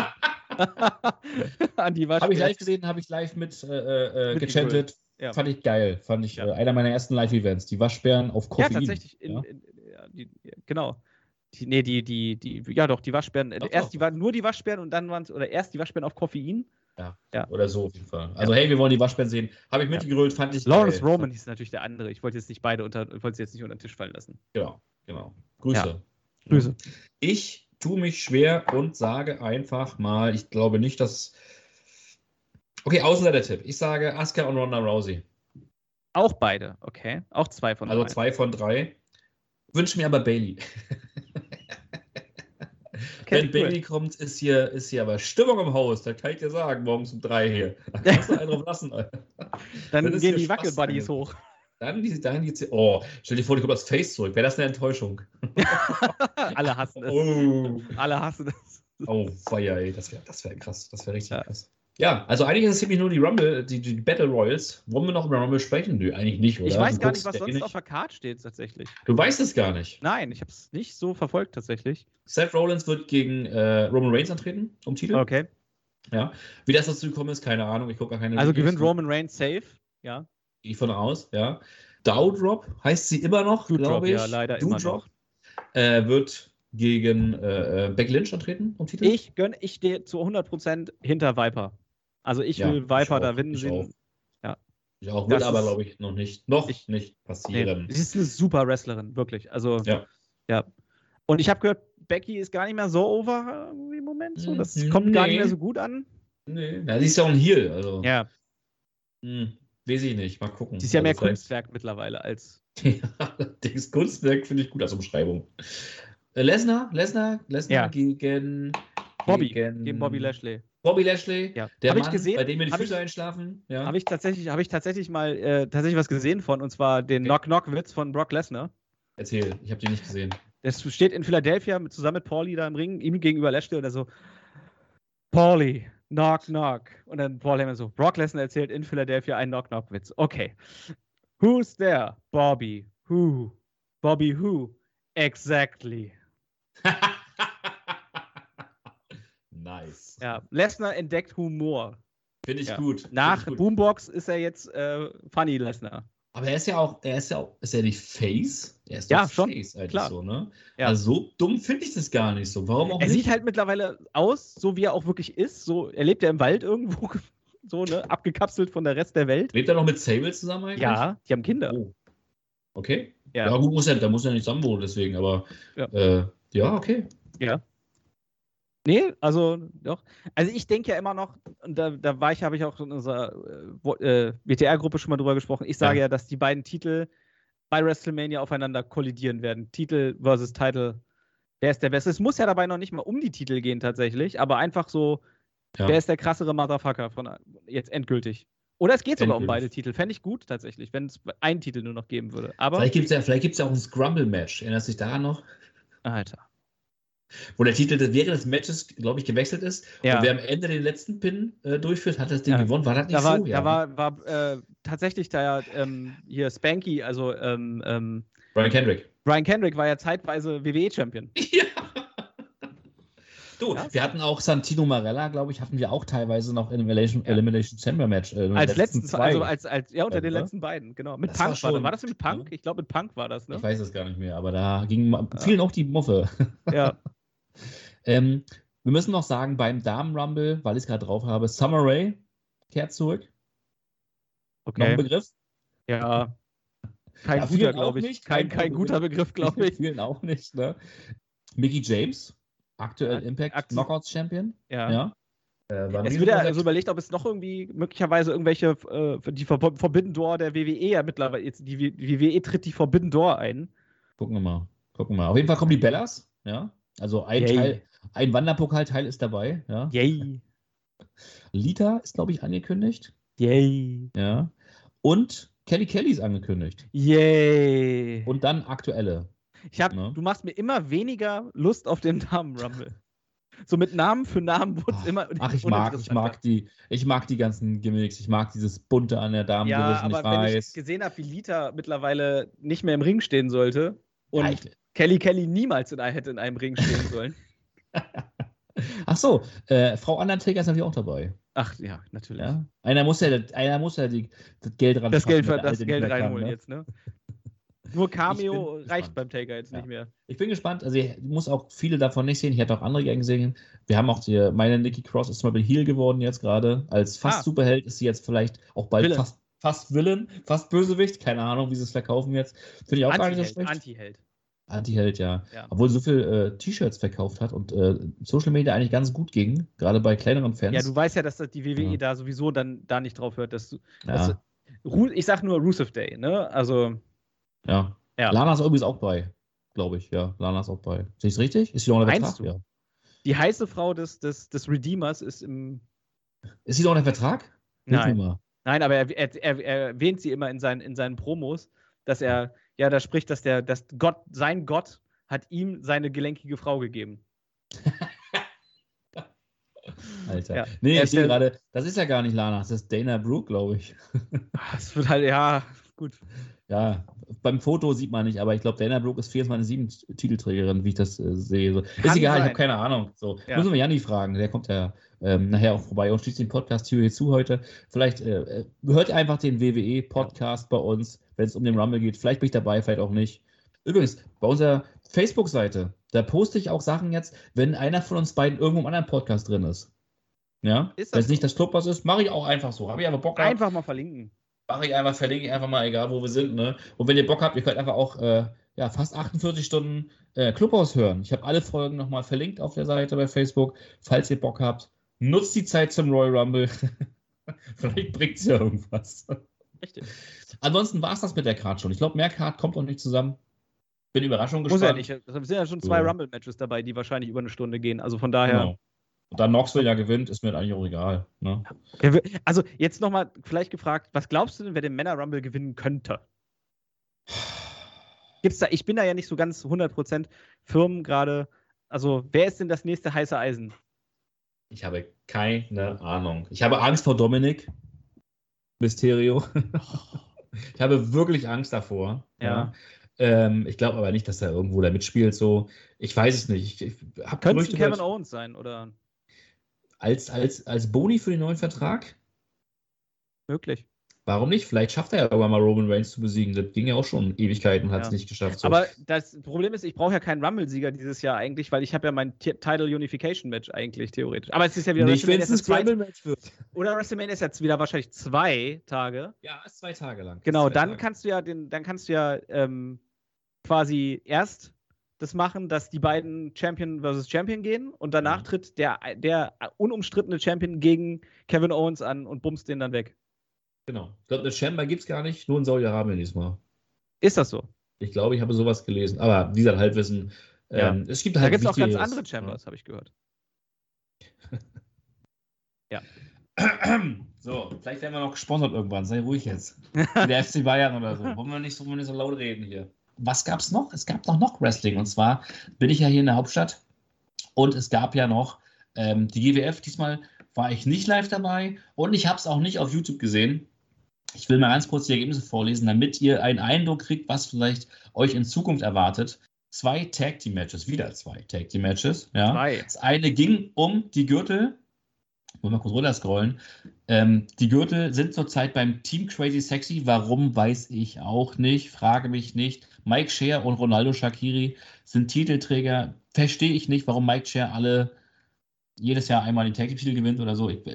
an die Waschbär. Habe ich live gesehen, habe ich live mit, äh, äh, Mit gechantet. Ja. Fand ich geil. Fand ich Ja. äh, einer meiner ersten Live-Events. Die Waschbären auf Ja, Koffein. tatsächlich. In, Ja? in, ja, die, ja, genau. Die, nee, die, die, die, ja doch, die Waschbären. Doch, erst doch. die waren nur die Waschbären und dann waren es, oder erst die Waschbären auf Koffein. Ja. Ja. Oder so auf jeden Fall. Also, hey, wir wollen die Waschbären sehen. Habe ich mitgegrölt, fand ich Lawrence geil. Roman hieß natürlich der andere. Ich wollte jetzt nicht beide unter, ich wollte sie jetzt nicht unter den Tisch fallen lassen. Genau, genau. Grüße. Ja. Grüße. Ich tue mich schwer und sage einfach mal, ich glaube nicht, dass. Okay, Außenseiter-Tipp. Ich sage Asuka und Ronda Rousey. Auch beide, okay. Auch zwei von Also drei. zwei von drei. Wünsche mir aber Bailey. Okay, Wenn cool. Bailey kommt, ist hier, ist hier aber Stimmung im Haus. Da kann ich dir sagen, morgens um drei hier. Da kannst du einen drauf lassen. Alter. Dann Das ist gehen hier die Spaß, Wackelbuddies Alter. hoch. Dann, die, dann geht's hier. Oh, stell dir vor, die kommt das Face zurück. Wäre das eine Enttäuschung? Alle hassen es. Oh, Alle hassen es. oh feier, ey. Das wäre das wär krass. Das wäre richtig Ja. krass. Ja, also eigentlich ist es ziemlich nur die Rumble, die, die Battle Royals. Wollen wir noch über Rumble sprechen? Nö, eigentlich nicht, oder? Ich weiß Du gar nicht, guckst was ja eh sonst auf der Card steht, tatsächlich. Du weißt es gar nicht. Nein, ich habe es nicht so verfolgt, tatsächlich. Seth Rollins wird gegen äh, Roman Reigns antreten, um Titel. Okay. Ja. Wie das dazu gekommen ist, keine Ahnung. Ich gucke gar keine Also Videos, gewinnt ne? Roman Reigns safe, ja. Gehe ich von aus, ja. Doudrop heißt sie immer noch, Doudrop, glaube ich. ja, leider immer Doudrop, äh, wird gegen äh, Becky Lynch antreten um Titel. Ich gönn, ich stehe zu hundert Prozent hinter Viper. Also ich Ja, will Viper ich auch, da gewinnen ich sehen. auch. Ja. Ich auch, Das wird aber, ist- glaube ich, noch nicht, noch Ich- nicht Nee, passieren. sie ist eine super Wrestlerin, wirklich. Also, Ja. ja. Und ich habe gehört, Becky ist gar nicht mehr so over äh, im Moment. So. Das Mhm, kommt gar nicht nee. mehr so gut an. Nee, na, sie ist ja auch ein Heel, also. Ja, Hm, weiß ich nicht, mal gucken. sie ist ja Also mehr vielleicht- Kunstwerk mittlerweile als. Ja, das Kunstwerk finde ich gut als Umschreibung. Äh, Lesnar, Lesnar, Lesnar Ja. gegen Bobby, gegen, gegen Bobby Lashley. Bobby Lashley, Ja. der Hab ich Mann, gesehen, bei dem mir die hab Füße ich- einschlafen. Ja. Habe ich tatsächlich, habe ich tatsächlich mal äh, tatsächlich was gesehen von, und zwar den Okay. Knock-Knock-Witz von Brock Lesnar. Erzähl, ich habe die nicht gesehen. Das steht in Philadelphia mit, zusammen mit Paulie da im Ring, ihm gegenüber Lashley und er so, Paulie, knock, knock. Und dann Paul Heyman so, Brock Lesnar erzählt in Philadelphia einen Knock-Knock-Witz. Okay. Who's there? Bobby. Who? Bobby who? Exactly. Nice. Ja, Lesnar entdeckt Humor. Finde ich Ja. gut. Find Nach ich gut. Boombox ist er jetzt äh, Funny Lesnar. Aber er ist ja auch, er ist ja auch, ist er nicht Face? Er ist Ja, doch schon, Face eigentlich klar. so, ne? Ja. Also so dumm finde ich das gar nicht so. Warum auch Er nicht? sieht halt mittlerweile aus, so wie er auch wirklich ist. So, er lebt ja im Wald irgendwo, so, ne, abgekapselt von der Rest der Welt. Lebt er noch mit Sable zusammen eigentlich? Ja, die haben Kinder. Oh. Okay. Ja. Ja, gut, muss er, da muss er nicht zusammen wohnen, deswegen, aber Ja. Äh, ja, okay. Ja. Nee, also doch. Also ich denke ja immer noch, und da, da war ich, habe ich auch in unserer äh, wo- äh, W T R-Gruppe schon mal drüber gesprochen, ich sage ja. Ja. dass die beiden Titel bei WrestleMania aufeinander kollidieren werden. Titel versus Title. Wer ist der Beste? Es muss ja dabei noch nicht mal um die Titel gehen tatsächlich, aber einfach so, Ja. wer ist der krassere Motherfucker von jetzt endgültig. Oder es geht sogar um Endgültig. beide Titel. Fände ich gut tatsächlich, wenn es einen Titel nur noch geben würde. Aber, Vielleicht gibt es ja, vielleicht gibt's ja auch ein Scrumble-Match. Erinnerst du dich daran noch? Alter. Wo der Titel des- während des Matches, glaube ich, gewechselt ist. Ja. Und wer am Ende den letzten Pin äh, durchführt, hat das Ding Ja. gewonnen. War das nicht Da war, so? da war, war äh, tatsächlich da ja ähm, hier Spanky, also ähm, ähm, Brian Kendrick. Brian Kendrick war ja zeitweise W W E-Champion. Ja. Du, ja. Wir hatten auch Santino Marella, glaube ich, hatten wir auch teilweise noch in Elimination, ja. Elimination Chamber Match. Äh, als letzten, zwei. also als, als, ja, unter ja, den oder? letzten beiden, genau. Mit das Punk war, schon, war das. War das mit Punk? Ja. Ich glaube, mit Punk war das, ne? Ich weiß es gar nicht mehr, aber da ging vielen ja. auch die Muffe. Ja. ähm, wir müssen noch sagen, beim Damen-Rumble, weil ich es gerade drauf habe, Summer Rae kehrt zurück. Okay. Noch ein Begriff? Ja. Kein ja, guter, glaube ich. Nicht. Kein, kein, kein guter Begriff, glaube ich. Vielen auch nicht, ne? Mickey James. Aktuell Impact Aktiv- Knockouts Champion. Ja. ja. Äh, es wird ja also überlegt, ob es noch irgendwie möglicherweise irgendwelche, äh, die Forbidden Door der W W E ja mittlerweile, jetzt die W W E tritt die Forbidden Door ein. Gucken wir mal. Gucken wir mal. Auf jeden Fall kommen die Bellas. Ja. Also ein Yay. Teil, ein Wanderpokalteil ist dabei. Ja. Yay. Lita ist, glaube ich, angekündigt. Yay. Ja. Und Kelly Kelly ist angekündigt. Yay. Und dann aktuelle. Ich hab, ne? Du machst mir immer weniger Lust auf den Damen-Rumble. So mit Namen für Namen wurde es immer. Ach, ich mag, ich mag die, ich mag die ganzen Gimmicks, ich mag dieses Bunte an der Damen. Ja, aber ich wenn weiß. ich gesehen habe, wie Lita mittlerweile nicht mehr im Ring stehen sollte und ja, ich, Kelly Kelly niemals in, hätte in einem Ring stehen sollen. Ach so, äh, Frau Undertaker ist natürlich auch dabei. Ach ja, natürlich. Ja? Einer muss ja, einer muss ja die, das Geld ran Das Geld, schaffen, das Geld reinholen kann, ne? jetzt, ne? Nur Cameo reicht beim Taker jetzt ja. nicht mehr. Ich bin gespannt. Also ich muss auch viele davon nicht sehen. Ich hätte auch andere gerne gesehen. Wir haben auch die, meine Nikki Cross ist zum Beispiel Heel geworden jetzt gerade. Als fast ah. Superheld ist sie jetzt vielleicht auch bald Villain. fast fast Villain, fast Bösewicht. Keine Ahnung, wie sie es verkaufen jetzt. Finde ich auch gar nicht so schlecht. Anti-Held. Anti-Held, ja. ja. Obwohl sie so viel äh, T-Shirts verkauft hat und äh, Social Media eigentlich ganz gut ging. Gerade bei kleineren Fans. Ja, du weißt ja, dass das die W W E ja. da sowieso dann da nicht drauf hört. Dass du, ja. dass du, ich sag nur Rusev Day, ne? Also. Ja. Ja. Lana ist übrigens auch bei, glaube ich. Ja, Lana ist auch bei. Sehe ich es richtig? Ist sie noch unter Vertrag? Du? Ja. Die heiße Frau des, des, des Redeemers ist im... Ist sie noch unter Vertrag? Nein. Nein, aber er, er, er, er erwähnt sie immer in seinen, in seinen Promos, dass er, ja, da spricht, dass der, dass Gott, sein Gott hat ihm seine gelenkige Frau gegeben. Alter. Ja. Nee, ich sehe gerade, das ist ja gar nicht Lana, das ist Dana Brooke, glaube ich. Das wird halt, ja, gut. Ja, beim Foto sieht man nicht, aber ich glaube, Dana Brooke ist vierundzwanzig sieben Titelträgerin, wie ich das äh, sehe. So. Ist egal, sein. Ich habe keine Ahnung. So. Ja. Müssen wir Janni fragen, der kommt ja ähm, nachher auch vorbei und schließt den Podcast hier zu heute. Vielleicht äh, hört einfach den W W E-Podcast bei uns, wenn es um den Rumble geht. Vielleicht bin ich dabei, vielleicht auch nicht. Übrigens, bei unserer Facebook-Seite, da poste ich auch Sachen jetzt, wenn einer von uns beiden irgendwo im anderen Podcast drin ist. Ja? Wenn es nicht das Clubhaus ist, mache ich auch einfach so. Habe ich aber Bock gehabt. Einfach mal verlinken. Mache ich einfach, verlinke ich einfach mal, egal wo wir sind. Ne? Und wenn ihr Bock habt, ihr könnt einfach auch äh, ja, fast achtundvierzig Stunden äh, Clubhaus hören. Ich habe alle Folgen nochmal verlinkt auf der Seite bei Facebook. Falls ihr Bock habt, nutzt die Zeit zum Royal Rumble. Vielleicht bringt es ja irgendwas. Richtig. Ansonsten war es das mit der Card schon. Ich glaube, mehr Card kommt noch nicht zusammen. Bin Überraschung gespannt. Muss ja nicht. Es sind ja schon zwei so. Rumble-Matches dabei, die wahrscheinlich über eine Stunde gehen. Also von daher... Genau. Und dann Knoxville ja gewinnt, ist mir eigentlich auch egal. Ne? Also jetzt nochmal vielleicht gefragt, was glaubst du denn, wer den Männer-Rumble gewinnen könnte? Gibt's da, ich bin da ja nicht so ganz hundert Prozent firm gerade. Also wer ist denn das nächste heiße Eisen? Ich habe keine Ahnung. Ich habe Angst vor Dominik Mysterio. Ich habe wirklich Angst davor. Ja. ja. Ähm, ich glaube aber nicht, dass er irgendwo da mitspielt. So. Ich weiß es nicht. Ich, ich Könnte es Kevin Owens sein, oder? Als, als, als Boni für den neuen Vertrag? Möglich. Warum nicht? Vielleicht schafft er ja irgendwann mal Roman Reigns zu besiegen. Das ging ja auch schon Ewigkeiten und hat es ja. nicht geschafft. So. Aber das Problem ist, ich brauche ja keinen Rumble-Sieger dieses Jahr eigentlich, weil ich habe ja mein T- Title Unification Match eigentlich theoretisch. Aber es ist ja wieder nicht, wenn es ein Rumble-Match wird. Oder WrestleMania ist jetzt wieder wahrscheinlich zwei Tage. Ja, ist zwei Tage lang. Genau, dann Tage. kannst du ja den, dann kannst du ja ähm, quasi erst das machen, dass die beiden Champion versus Champion gehen und danach ja. tritt der, der unumstrittene Champion gegen Kevin Owens an und bumst den dann weg. Genau. Ich glaube, eine Chamber gibt es gar nicht, nur in Saudi-Arabien diesmal. Ist das so? Ich glaube, ich habe sowas gelesen. Aber wie gesagt, Halbwissen. Ja. Ähm, es gibt halt da gibt es auch ganz andere Chambers, ja. habe ich gehört. Ja. So, vielleicht werden wir noch gesponsert irgendwann. Sei ruhig jetzt. Der F C Bayern oder so. Wollen wir nicht so, wollen wir nicht so laut reden hier. Was gab es noch? Es gab doch noch Wrestling. Und zwar bin ich ja hier in der Hauptstadt. Und es gab ja noch ähm, die G W F. Diesmal war ich nicht live dabei. Und ich habe es auch nicht auf YouTube gesehen. Ich will mal ganz kurz die Ergebnisse vorlesen, damit ihr einen Eindruck kriegt, was vielleicht euch in Zukunft erwartet. Zwei Tag-Team-Matches, wieder zwei Tag-Team-Matches. Ja. Zwei. Das eine ging um die Gürtel. Ich muss mal kurz runterscrollen. Ähm, die Gürtel sind zurzeit beim Team Crazy Sexy. Warum, weiß ich auch nicht. Frage mich nicht. Mike Scher und Ronaldo Shaqiri sind Titelträger. Verstehe ich nicht, warum Mike Scher alle jedes Jahr einmal den Tag-Team-Titel gewinnt oder so. Ich,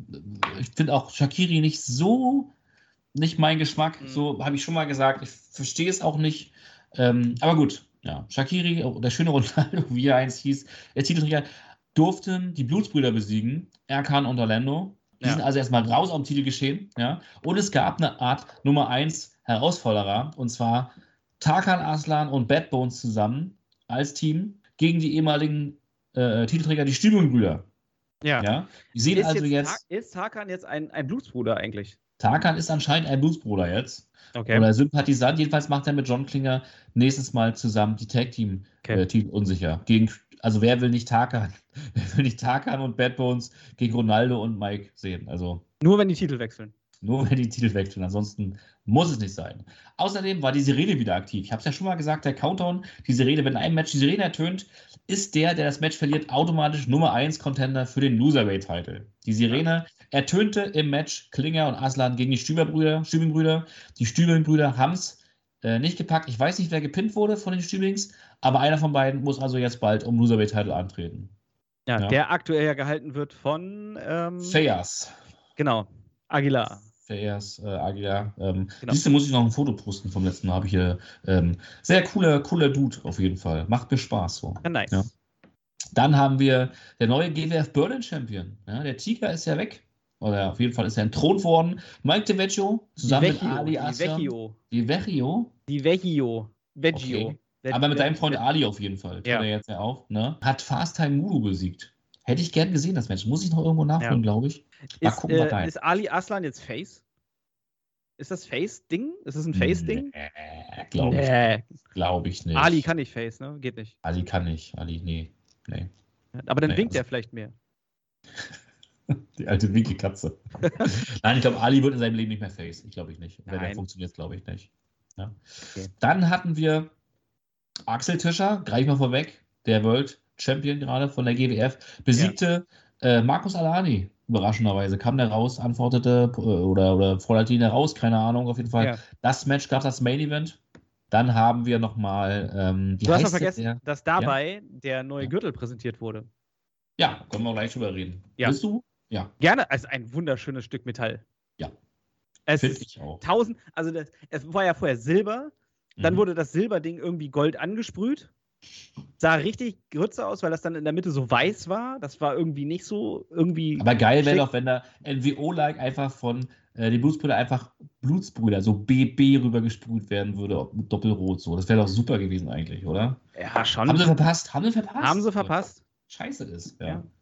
ich finde auch Shaqiri nicht so, nicht mein Geschmack. Mhm. So habe ich schon mal gesagt. Ich verstehe es auch nicht. Ähm, aber gut, ja. Shaqiri, der schöne Ronaldo, wie er einst hieß, der Titelträger, durften die Blutsbrüder besiegen, Erkan und Orlando. Die ja. sind also erstmal raus aus dem Titelgeschehen. Ja? Und es gab eine Art Nummer eins Herausforderer, und zwar Tarkan Aslan und Bad Bones zusammen als Team gegen die ehemaligen äh, Titelträger, die Stübing-Brüder. Ja. ja. Die sehen ist also jetzt, jetzt. Ist Tarkan jetzt ein, ein Blutsbruder eigentlich? Tarkan ist anscheinend ein Blutsbruder jetzt. Okay. Oder Sympathisant. Jedenfalls macht er mit John Klinger nächstes Mal zusammen die Tag-Team-Titel okay. äh, unsicher. Gegen, also wer will nicht Tarkan? Wer will nicht Tarkan und Bad Bones gegen Ronaldo und Mike sehen? Also nur wenn die Titel wechseln. Nur wenn die Titel wechseln. Ansonsten muss es nicht sein. Außerdem war die Sirene wieder aktiv. Ich habe es ja schon mal gesagt, der Countdown, die Sirene, wenn ein Match die Sirene ertönt, ist der, der das Match verliert, automatisch Nummer eins Contender für den Loserweight-Title. Die Sirene ertönte im Match Klinger und Aslan gegen die Stübing-Brüder. Stübing-Brüder. Die Stübing-Brüder haben es äh, nicht gepackt. Ich weiß nicht, wer gepinnt wurde von den Stübings, aber einer von beiden muss also jetzt bald um Loserweight-Title antreten. Ja, ja, der aktuell ja gehalten wird von ähm, Fayas. Genau, Aguilar. Fayas, äh, Aguilar. Ähm, genau. Siehst du, muss ich noch ein Foto posten vom letzten Mal. Habe ich hier. Ähm, sehr cooler, cooler Dude auf jeden Fall. Macht mir Spaß so. Ja, nice. Ja. Dann haben wir der neue G W F Berlin Champion. Ja, der Tiger ist ja weg. Oder auf jeden Fall ist er entthront worden. Mike DeVecchio zusammen mit Ali Aslam. Die Vecchio. Die Vecchio. Vecchio. Okay. Aber mit deinem Freund Ali auf jeden Fall. Ja. Kennt er jetzt ja auch. Ne? Hat Fast Time Mudo besiegt. Hätte ich gern gesehen, das Match. Muss ich noch irgendwo nachholen, ja. glaube ich. Mal ist, gucken, äh, ist Ali Aslan jetzt Face? Ist das Face-Ding? Ist das ein Face-Ding? Nee, glaube ich, nee. glaub ich nicht. Ali kann nicht Face, ne? Geht nicht. Ali kann nicht. Ali, nee. nee. Aber dann nee, winkt also er vielleicht mehr. Die alte Winkelkatze. Nein, ich glaube, Ali wird in seinem Leben nicht mehr Face. Ich glaube ich nicht. Wenn Nein. der funktioniert, glaube ich nicht. Ja. Okay. Dann hatten wir Axel Tischer, gleich mal vorweg, der World Champion gerade von der G W F, besiegte ja. äh, Markus Alani. Überraschenderweise kam der raus, antwortete oder, oder forderte ihn raus, keine Ahnung, auf jeden Fall. Ja. Das Match gab das Main Event. Dann haben wir nochmal ähm, die Du hast noch vergessen, der, dass dabei ja? der neue Gürtel präsentiert wurde. Ja, können wir gleich drüber reden. Ja. Willst du? Ja. Gerne, also ein wunderschönes Stück Metall. Ja. Finde ich auch. Tausend, also das, es war ja vorher Silber, dann mhm. wurde das Silberding irgendwie Gold angesprüht. Sah richtig grütze aus, weil das dann in der Mitte so weiß war. Das war irgendwie nicht so irgendwie. Aber geil wäre doch, wenn da N W O-like einfach von äh, den Blutsbrüdern einfach Blutsbrüder, so B B rüber gesprüht werden würde, mit Doppelrot so. Das wäre doch super gewesen eigentlich, oder? Ja, schon. Haben sie verpasst? Haben sie verpasst? Haben sie verpasst. Scheiße ist, ja. ja.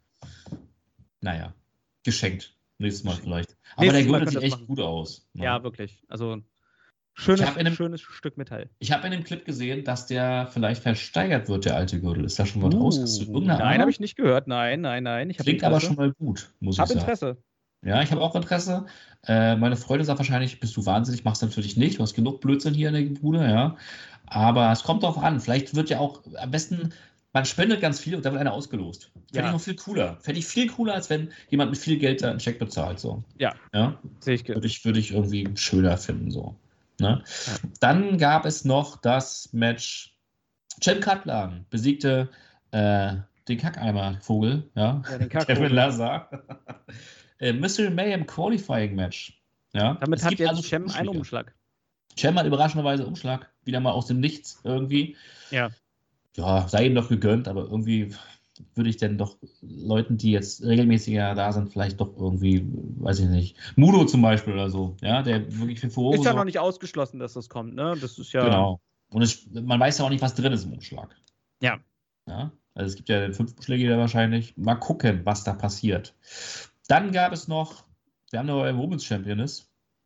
Naja, geschenkt. Nächstes Mal vielleicht. Aber Nächstes der Gürtel sieht echt machen. gut aus. Ne? Ja, wirklich. Also schönes, einem, schönes Stück Metall. Ich habe in dem Clip gesehen, dass der vielleicht versteigert wird, der alte Gürtel. Ist da schon was uh, raus? Hast du irgendeine Nein, habe ich nicht gehört. Nein, nein, nein. Ich Klingt aber schon mal gut, muss ich hab sagen. Habe Interesse. Ja, ich habe auch Interesse. Äh, meine Freundin sagt wahrscheinlich, bist du wahnsinnig, machst du natürlich nicht. Du hast genug Blödsinn hier in der Bude, ja. Aber es kommt drauf an. Vielleicht wird ja auch am besten, man spendet ganz viel und dann wird einer ausgelost. Fände ja. ich noch viel cooler. Fände ich viel cooler, als wenn jemand mit viel Geld da einen Check bezahlt. So. Ja. ja? Sehe ich. Würde ich, würde ich irgendwie schöner finden. So. Ne? Ja. Dann gab es noch das Match. Cem Katlan besiegte äh, den Kackeimer-Vogel. Ja? Ja, den Kackvogel. Kevin Lazar. äh, Mystery Mayhem Qualifying Match. Ja? Damit es hat jetzt also Cem einen Umschlag. Cem hat überraschenderweise Umschlag. Wieder mal aus dem Nichts irgendwie. Ja. Ja, sei ihm doch gegönnt, aber irgendwie würde ich denn doch Leuten, die jetzt regelmäßiger da sind, vielleicht doch irgendwie, weiß ich nicht, Mudo zum Beispiel oder so, ja, der wirklich für Furore ist ja so. noch nicht ausgeschlossen, dass das kommt, ne? Das ist ja. Genau. Und es, man weiß ja auch nicht, was drin ist im Umschlag. Ja. Ja. Also es gibt ja den fünf Umschläge wahrscheinlich. Mal gucken, was da passiert. Dann gab es noch, wir haben eine neue Women's Championess.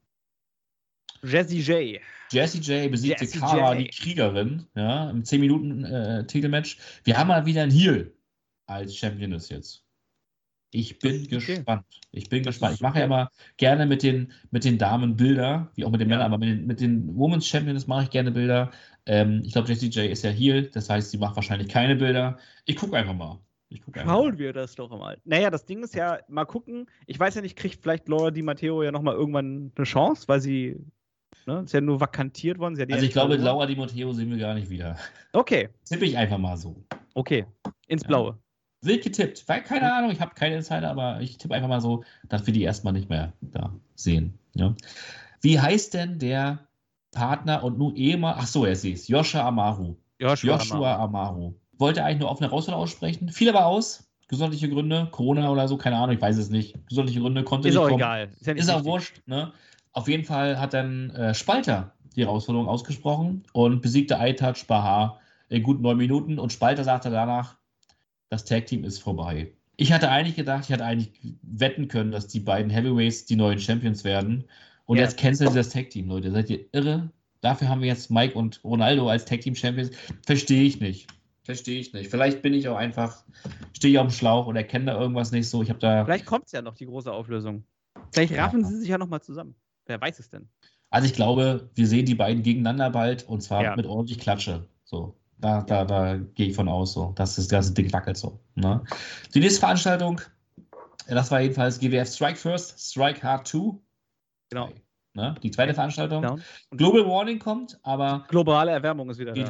Jessie J. Jessie J besiegte Jessie Cara, J. die Kriegerin, ja, im zehn Minuten Titelmatch. Wir haben mal wieder einen Heel als Championess jetzt. Ich bin gespannt. Ich bin gespannt. Ich mache ja immer gerne mit den, mit den Damen Bilder, wie auch mit den ja. Männern, aber mit den, mit den Women's Champions mache ich gerne Bilder. Ähm, ich glaube, Jessie J ist ja Heel, das heißt, sie macht wahrscheinlich keine Bilder. Ich gucke einfach mal. Ich guck einfach Schauen mal. wir das doch mal. Naja, das Ding ist ja, mal gucken. Ich weiß ja nicht, kriegt vielleicht Laura Di Matteo ja nochmal irgendwann eine Chance, weil sie, ne, ist ja nur vakantiert worden. Sie hat Also ich glaube, Laura Di Matteo sehen wir gar nicht wieder. Okay. Tippe ich einfach mal so. Okay, ins Blaue. Ja. Wild getippt. Weil, keine Ahnung, ich habe keine Insider, aber ich tippe einfach mal so, dass wir die erstmal nicht mehr da sehen. Ja. Wie heißt denn der Partner und nun ehemals, ach so, er sehe es, Joshua Amaru. Joshua, Joshua Amaru. Amaru. Wollte eigentlich nur offene Herausforderung aussprechen, fiel aber aus. Gesundheitliche Gründe, Corona oder so, keine Ahnung, ich weiß es nicht. Gesundheitliche Gründe, konnte ist nicht auch kommen. Egal. Ist, ja ist auch wurscht. Ne? Auf jeden Fall hat dann äh, Spalter die Herausforderung ausgesprochen und besiegte iTouch Bahar in gut neun Minuten und Spalter sagte danach, das Tag-Team ist vorbei. Ich hatte eigentlich gedacht, ich hatte eigentlich wetten können, dass die beiden Heavyweights die neuen Champions werden. Und ja. jetzt canceln sie das Tag-Team, Leute. Seid ihr irre? Dafür haben wir jetzt Mike und Ronaldo als Tag-Team-Champions. Verstehe ich nicht. Verstehe ich nicht. Vielleicht bin ich auch einfach, stehe ich auf dem Schlauch oder kenne da irgendwas nicht so. Ich habe da. Vielleicht kommt es ja noch, die große Auflösung. Vielleicht raffen ja. sie sich ja nochmal zusammen. Wer weiß es denn? Also ich glaube, wir sehen die beiden gegeneinander bald und zwar ja. mit ordentlich Klatsche. So. Da, da, da gehe ich von aus, so, dass das ganze Ding wackelt so. Ne? Die nächste Veranstaltung, das war jedenfalls G W F Strike First, Strike Hard zwei. Genau. Ne? Die zweite Veranstaltung. Genau. Global Warning kommt, aber. Globale Erwärmung ist wieder da.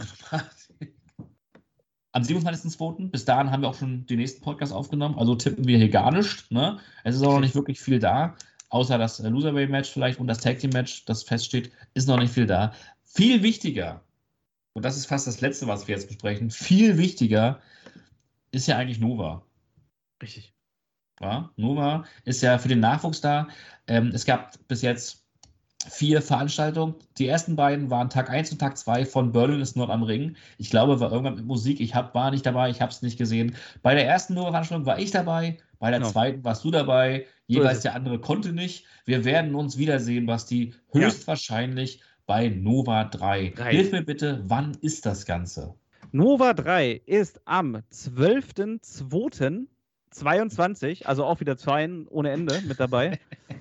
Am siebenundzwanzigsten zweiten Bis dahin haben wir auch schon den nächsten Podcast aufgenommen. Also tippen wir hier gar nichts. Ne? Es ist auch noch nicht wirklich viel da. Außer das Loserweight-Match vielleicht und das Tag-Team-Match, das feststeht, ist noch nicht viel da. Viel wichtiger. Und das ist fast das Letzte, was wir jetzt besprechen. Viel wichtiger ist ja eigentlich Nova. Richtig. Ja, Nova ist ja für den Nachwuchs da. Ähm, es gab bis jetzt vier Veranstaltungen. Die ersten beiden waren Tag eins und Tag zwei von Berlin ist Nord am Ring. Ich glaube, war irgendwann mit Musik. Ich hab, war nicht dabei, ich habe es nicht gesehen. Bei der ersten Nova-Veranstaltung war ich dabei. Bei der genau. zweiten warst du dabei. Jeweils der andere konnte nicht. Wir werden uns wiedersehen, Basti. Höchstwahrscheinlich ja. bei Nova drei. drei. Hilf mir bitte, wann ist das Ganze? Nova drei ist am zwölften zweiten zweiundzwanzig, also auch wieder zwei ohne Ende mit dabei,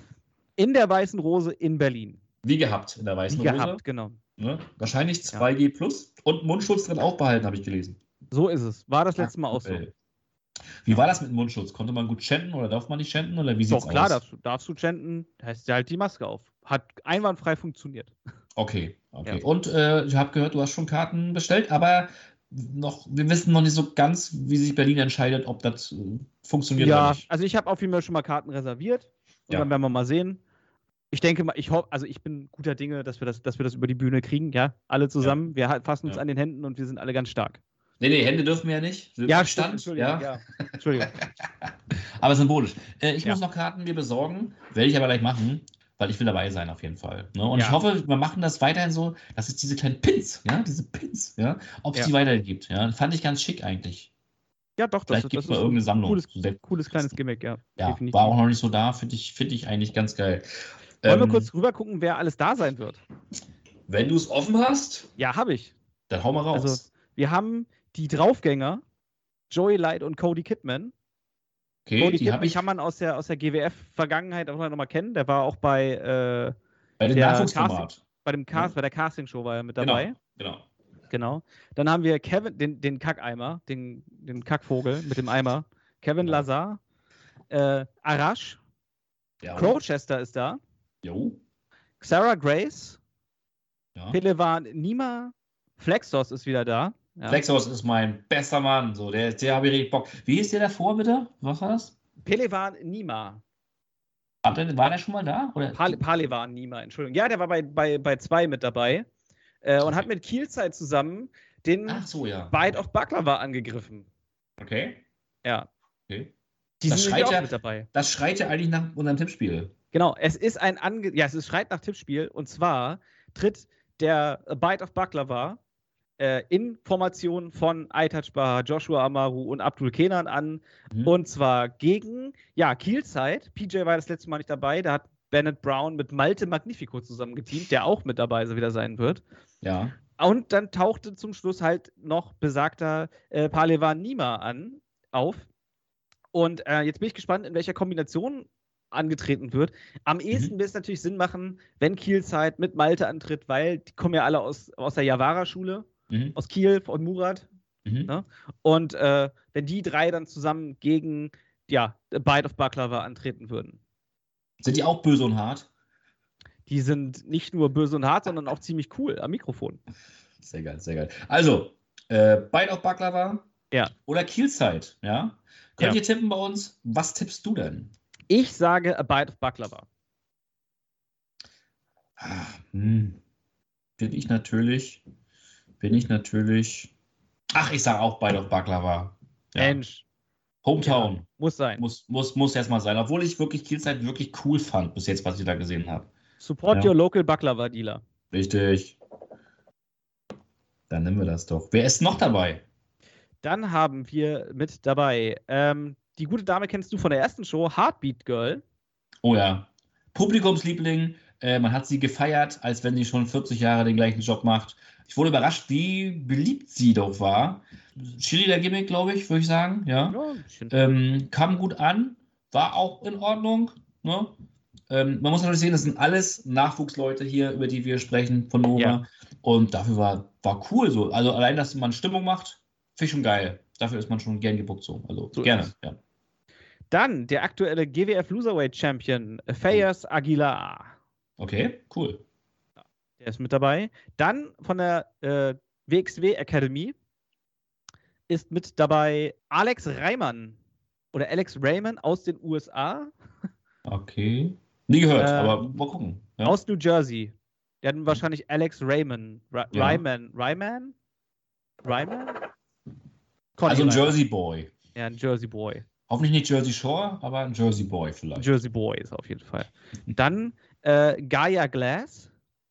in der Weißen Rose in Berlin. Wie gehabt, in der Weißen Wie Rose. gehabt, genau. Ne? Wahrscheinlich zwei G plus und Mundschutz drin auch behalten, habe ich gelesen. So ist es. War das letzte Mal auch so. Wie war das mit dem Mundschutz? Konnte man gut chanten oder darf man nicht chanten? Oder wie sieht's Doch, klar, aus? darfst du, darfst du chanten, heißt ja halt die Maske auf. Hat einwandfrei funktioniert. Okay, okay. Ja. Und äh, ich habe gehört, du hast schon Karten bestellt, aber noch, wir wissen noch nicht so ganz, wie sich Berlin entscheidet, ob das äh, funktioniert ja, oder nicht. Also ich habe auf jeden Fall schon mal Karten reserviert. Und Ja. dann werden wir mal sehen. Ich denke mal, ich hoffe, also ich bin guter Dinge, dass wir das, dass wir das über die Bühne kriegen, ja, alle zusammen. Wir halt fassen uns Ja. an den Händen und wir sind alle ganz stark. Nee, nee, Hände dürfen wir ja nicht. Ja, Stand, stimmt, Entschuldigung, ja. ja. Entschuldigung. Aber symbolisch. Äh, ich Ja. muss noch Karten mir besorgen, werde ich aber gleich machen, weil ich will dabei sein auf jeden Fall. Ne? Und Ja. ich hoffe, wir machen das weiterhin so, dass es diese kleinen Pins, ja, diese Pins, ja, ob es Ja. die weiterhin gibt. Ja, fand ich ganz schick eigentlich. Ja, doch, das, Vielleicht ist- gibt das es mal ist irgendeine ein Sammlung. cooles, So selbst- cooles kleines Gimmick, ja. Ja, definitiv. war auch noch nicht so da, finde ich, finde ich eigentlich ganz geil. Wollen wir Ähm, kurz rüber gucken, wer alles da sein wird? Wenn du es offen hast, Ja, habe ich. dann hau mal raus. Also, wir haben die Draufgänger, Joey Light und Cody Kidman. okay, Cody die habe Kidman ich kann man aus der, aus der G W F-Vergangenheit auch noch mal kennen. Der war auch bei, äh, bei dem der Nachwuchsformat. bei dem Cast, Ja. bei der Castingshow war er mit dabei. Genau, genau. Genau. Dann haben wir Kevin, den, den Kackeimer, den, den Kackvogel mit dem Eimer. Kevin Ja. Lazar, äh, Arash, Ja. Crowchester ist da, Jo. Sarah Grace, Ja. Pelevan Nima, Flexos ist wieder da. Ja. Flexos ist mein bester Mann. So, der, der habe ich richtig Bock. Wie hieß der davor, bitte? Was war das? Pelevan Nima. War der, war der schon mal da? Oder? Pale, Palevan Nima, Entschuldigung. Ja, der war bei, bei, bei zwei mit dabei äh, und hat mit Kielzeit zusammen den Ach so, ja. Bite of Baklava angegriffen. Okay. Ja. okay. Die Das sind schreit nämlich auch ja- mit dabei. Das schreit ja eigentlich nach unserem Tippspiel. Genau, es ist ein Ange ja, es ist schreit nach Tippspiel und zwar tritt der Bite of Baklava äh, in Formation von iTouch Bahar, Joshua Amaru und Abdul Kenan an Mhm. und zwar gegen ja, Kielzeit. P J war das letzte Mal nicht dabei, da hat Bennett Brown mit Malte Magnifico zusammen geteamt, der auch mit dabei wieder sein wird. Ja. Und dann tauchte zum Schluss halt noch besagter äh, Palevan Nima an, auf. Und äh, jetzt bin ich gespannt, in welcher Kombination angetreten wird. Am ehesten Mhm. wird es natürlich Sinn machen, wenn Kielzeit mit Malte antritt, weil die kommen ja alle aus, aus der Javara-Schule, Mhm. aus Kiel, von Murat. Mhm. Ne? Und äh, wenn die drei dann zusammen gegen ja, A Bite of Baklava antreten würden. Sind die auch böse und hart? Die sind nicht nur böse und hart, sondern auch ziemlich cool am Mikrofon. Sehr geil, sehr geil. Also, äh, Bite of Baklava Ja. oder Kielzeit, ja? Könnt Ja. ihr tippen bei uns? Was tippst du denn? Ich sage A Bite of Baklava. Ah, hm. Bin ich natürlich, bin ich natürlich, ach, ich sage auch Bite of Baklava. Ja. Mensch, Hometown. ja, muss sein. Muss, muss, muss erstmal sein. Obwohl ich wirklich Kielzeit wirklich cool fand, bis jetzt, was ich da gesehen habe. Support Ja. your local Baklava-Dealer. Richtig. Dann nehmen wir das doch. Wer ist noch dabei? Dann haben wir mit dabei, ähm, die gute Dame kennst du von der ersten Show, Heartbeat Girl. Oh ja. Publikumsliebling. Äh, man hat sie gefeiert, als wenn sie schon vierzig Jahre den gleichen Job macht. Ich wurde überrascht, wie beliebt sie doch war. Chili der Gimmick, glaube ich, würde ich sagen. Ja. Ja, ein bisschen. Ähm, kam gut an, war auch in Ordnung. Ne? Ähm, man muss natürlich sehen, das sind alles Nachwuchsleute hier, über die wir sprechen, von Nova. Ja. Und dafür war, war cool so. Also allein, dass man Stimmung macht, finde ich schon geil. Dafür ist man schon gern gebuckt so. Also So gerne. ist es. Ja. Dann der aktuelle G W F Loserweight Champion, Fayez Aguilar. Okay, cool. Der ist mit dabei. Dann von der äh, W X W Academy ist mit dabei Alex Reimann oder Alex Raymond aus den U S A. Okay. Nie gehört, Äh, aber mal gucken. Ja. Aus New Jersey. Der hat wahrscheinlich Alex Raymond. Ra Ja. Ryman. Ryman? Ryman? Also ein Ryman. Jersey Boy. Ja, ein Jersey Boy. Hoffentlich nicht Jersey Shore, aber ein Jersey Boy Ein vielleicht. Jersey Boy ist auf jeden Fall. Dann äh, Gaia Glass.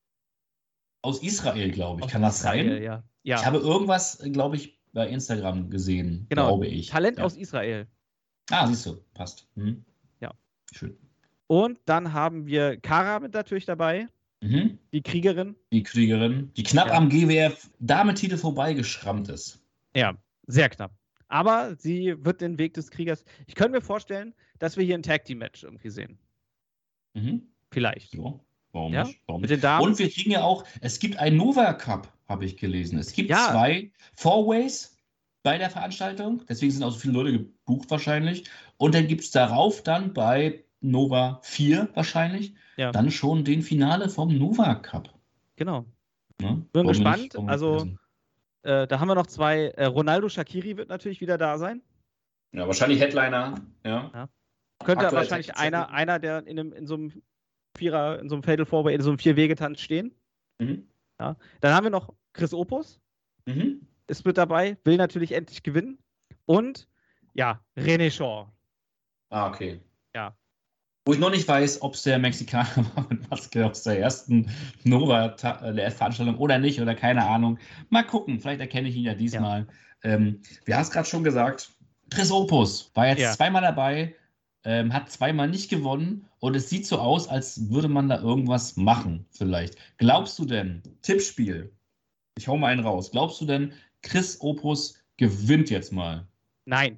Aus Israel, glaube ich. Aus Kann das Israel, sein? Ja. ja. Ich habe irgendwas, glaube ich, bei Instagram gesehen, genau. glaube ich. Talent ja. aus Israel. Ah, siehst du, passt. Hm. Ja. Schön. Und dann haben wir Kara mit natürlich dabei, Mhm. die Kriegerin. Die Kriegerin, die knapp Ja. am G W F-Damentitel vorbeigeschrammt ist. Ja, sehr knapp. Aber sie wird den Weg des Kriegers. Ich könnte mir vorstellen, dass wir hier ein Tag Team Match irgendwie sehen. Mhm. Vielleicht. Ja, warum Ja, nicht? Warum mit nicht? den Damen. Und wir kriegen ja auch, es gibt einen Nova Cup, habe ich gelesen. Es gibt Ja. zwei Four-Ways bei der Veranstaltung. Deswegen sind auch so viele Leute gebucht wahrscheinlich. Und dann gibt es darauf dann bei Nova vier wahrscheinlich Ja. dann schon den Finale vom Nova Cup. Genau. Ne? Bin Warum gespannt. nicht? Warum Also- nicht? Äh, da haben wir noch zwei. Äh, Ronaldo Shaqiri wird natürlich wieder da sein. Ja, wahrscheinlich Headliner. Ja. Könnte Aktuell wahrscheinlich Tag- einer, einer, der in, einem, in so einem Vierer, in so einem Fatal Four-Way, in so einem Vier-Wege-Tanz stehen. Mhm. Ja. Dann haben wir noch Chris Opus, Mhm. ist mit dabei, will natürlich endlich gewinnen. Und ja, René Shaw. Ah, okay. Ja. Wo ich noch nicht weiß, ob es der Mexikaner war mit Maske aus der ersten Nova-Veranstaltung oder nicht, oder keine Ahnung. Mal gucken, vielleicht erkenne ich ihn ja diesmal. Ähm, wir haben es gerade schon gesagt, Chris Opus war jetzt Ja. zweimal dabei, ähm, hat zweimal nicht gewonnen und es sieht so aus, als würde man da irgendwas machen, vielleicht. Glaubst du denn, Tippspiel, ich hau mal einen raus, glaubst du denn, Chris Opus gewinnt jetzt mal? Nein.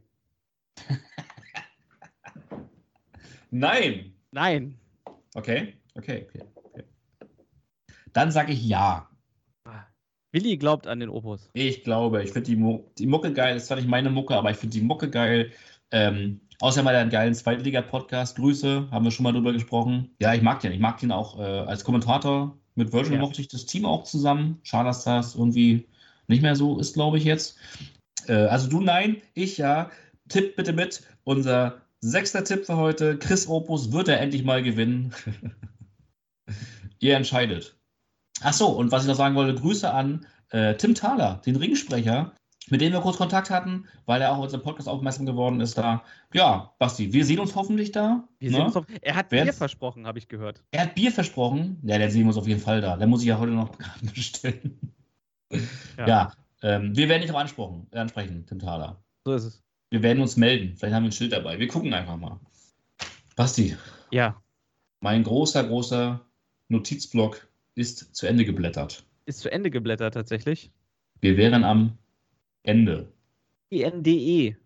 Nein! Nein. Okay, okay, okay. okay. Dann sage ich ja. Willi glaubt an den Opus. Ich glaube, ich finde die, Mu die Mucke geil. Das ist zwar nicht meine Mucke, aber ich finde die Mucke geil. Ähm, außerdem hat er einen geilen Zweitliga-Podcast. Grüße, haben wir schon mal drüber gesprochen. Ja, ich mag den. Ich mag den auch äh, als Kommentator. Mit Virgil Ja. mochte ich das Team auch zusammen. Schade, dass das irgendwie nicht mehr so ist, glaube ich jetzt. Äh, also du nein, ich ja. Tipp bitte mit. Unser sechster Tipp für heute. Chris Opus wird er endlich mal gewinnen. Ihr entscheidet. Ach so, und was ich noch sagen wollte, Grüße an äh, Tim Thaler, den Ringsprecher, mit dem wir kurz Kontakt hatten, weil er auch auf unseren Podcast aufmerksam geworden ist da. Ja, Basti, wir sehen uns hoffentlich da. Wir ne? sehen uns auf, er hat Wer- Bier versprochen, habe ich gehört. Er hat Bier versprochen. Ja, dann sehen wir uns auf jeden Fall da. Dann muss ich ja heute noch Karten bestellen. Ja. Ja, ähm, wir werden dich auch ansprechen, äh, ansprechen, Tim Thaler. So ist es. Wir werden uns melden. Vielleicht haben wir ein Schild dabei. Wir gucken einfach mal. Basti, Ja, mein großer, großer Notizblock ist zu Ende geblättert. ist zu Ende geblättert tatsächlich. Wir wären am Ende. E N D E.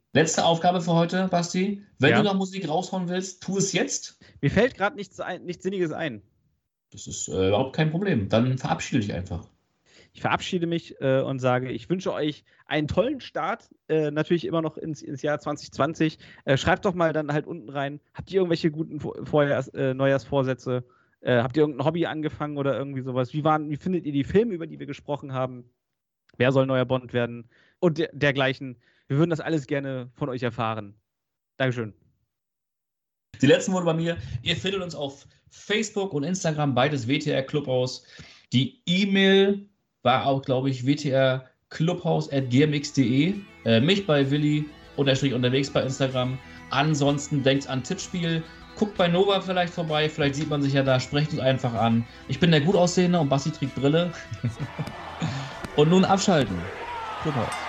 Letzte Aufgabe für heute, Basti. Wenn Ja. du noch Musik raushauen willst, tu es jetzt. Mir fällt gerade nichts, ein, nichts Sinniges ein. Das ist äh, überhaupt kein Problem. Dann verabschiede dich einfach. Ich verabschiede mich äh, und sage, ich wünsche euch einen tollen Start, äh, natürlich immer noch ins, ins Jahr zwanzig zwanzig. Äh, schreibt doch mal dann halt unten rein, habt ihr irgendwelche guten Vorjahrs-, äh, Neujahrsvorsätze? Äh, habt ihr irgendein Hobby angefangen oder irgendwie sowas? Wie, waren, wie findet ihr die Filme, über die wir gesprochen haben? Wer soll neuer Bond werden? Und der, dergleichen. Wir würden das alles gerne von euch erfahren. Dankeschön. Die letzten Worte bei mir. Ihr findet uns auf Facebook und Instagram, beides W T R Clubhaus. Die E-Mail war auch, glaube ich, w t r clubhaus at g m x punkt d e. Äh, mich bei Willi unterstrich unterwegs bei Instagram. Ansonsten denkt an Tippspiel. Guckt bei Nova vielleicht vorbei. Vielleicht sieht man sich ja da. Sprecht uns einfach an. Ich bin der gut aussehende und Basti trägt Brille. Und nun abschalten. Clubhaus.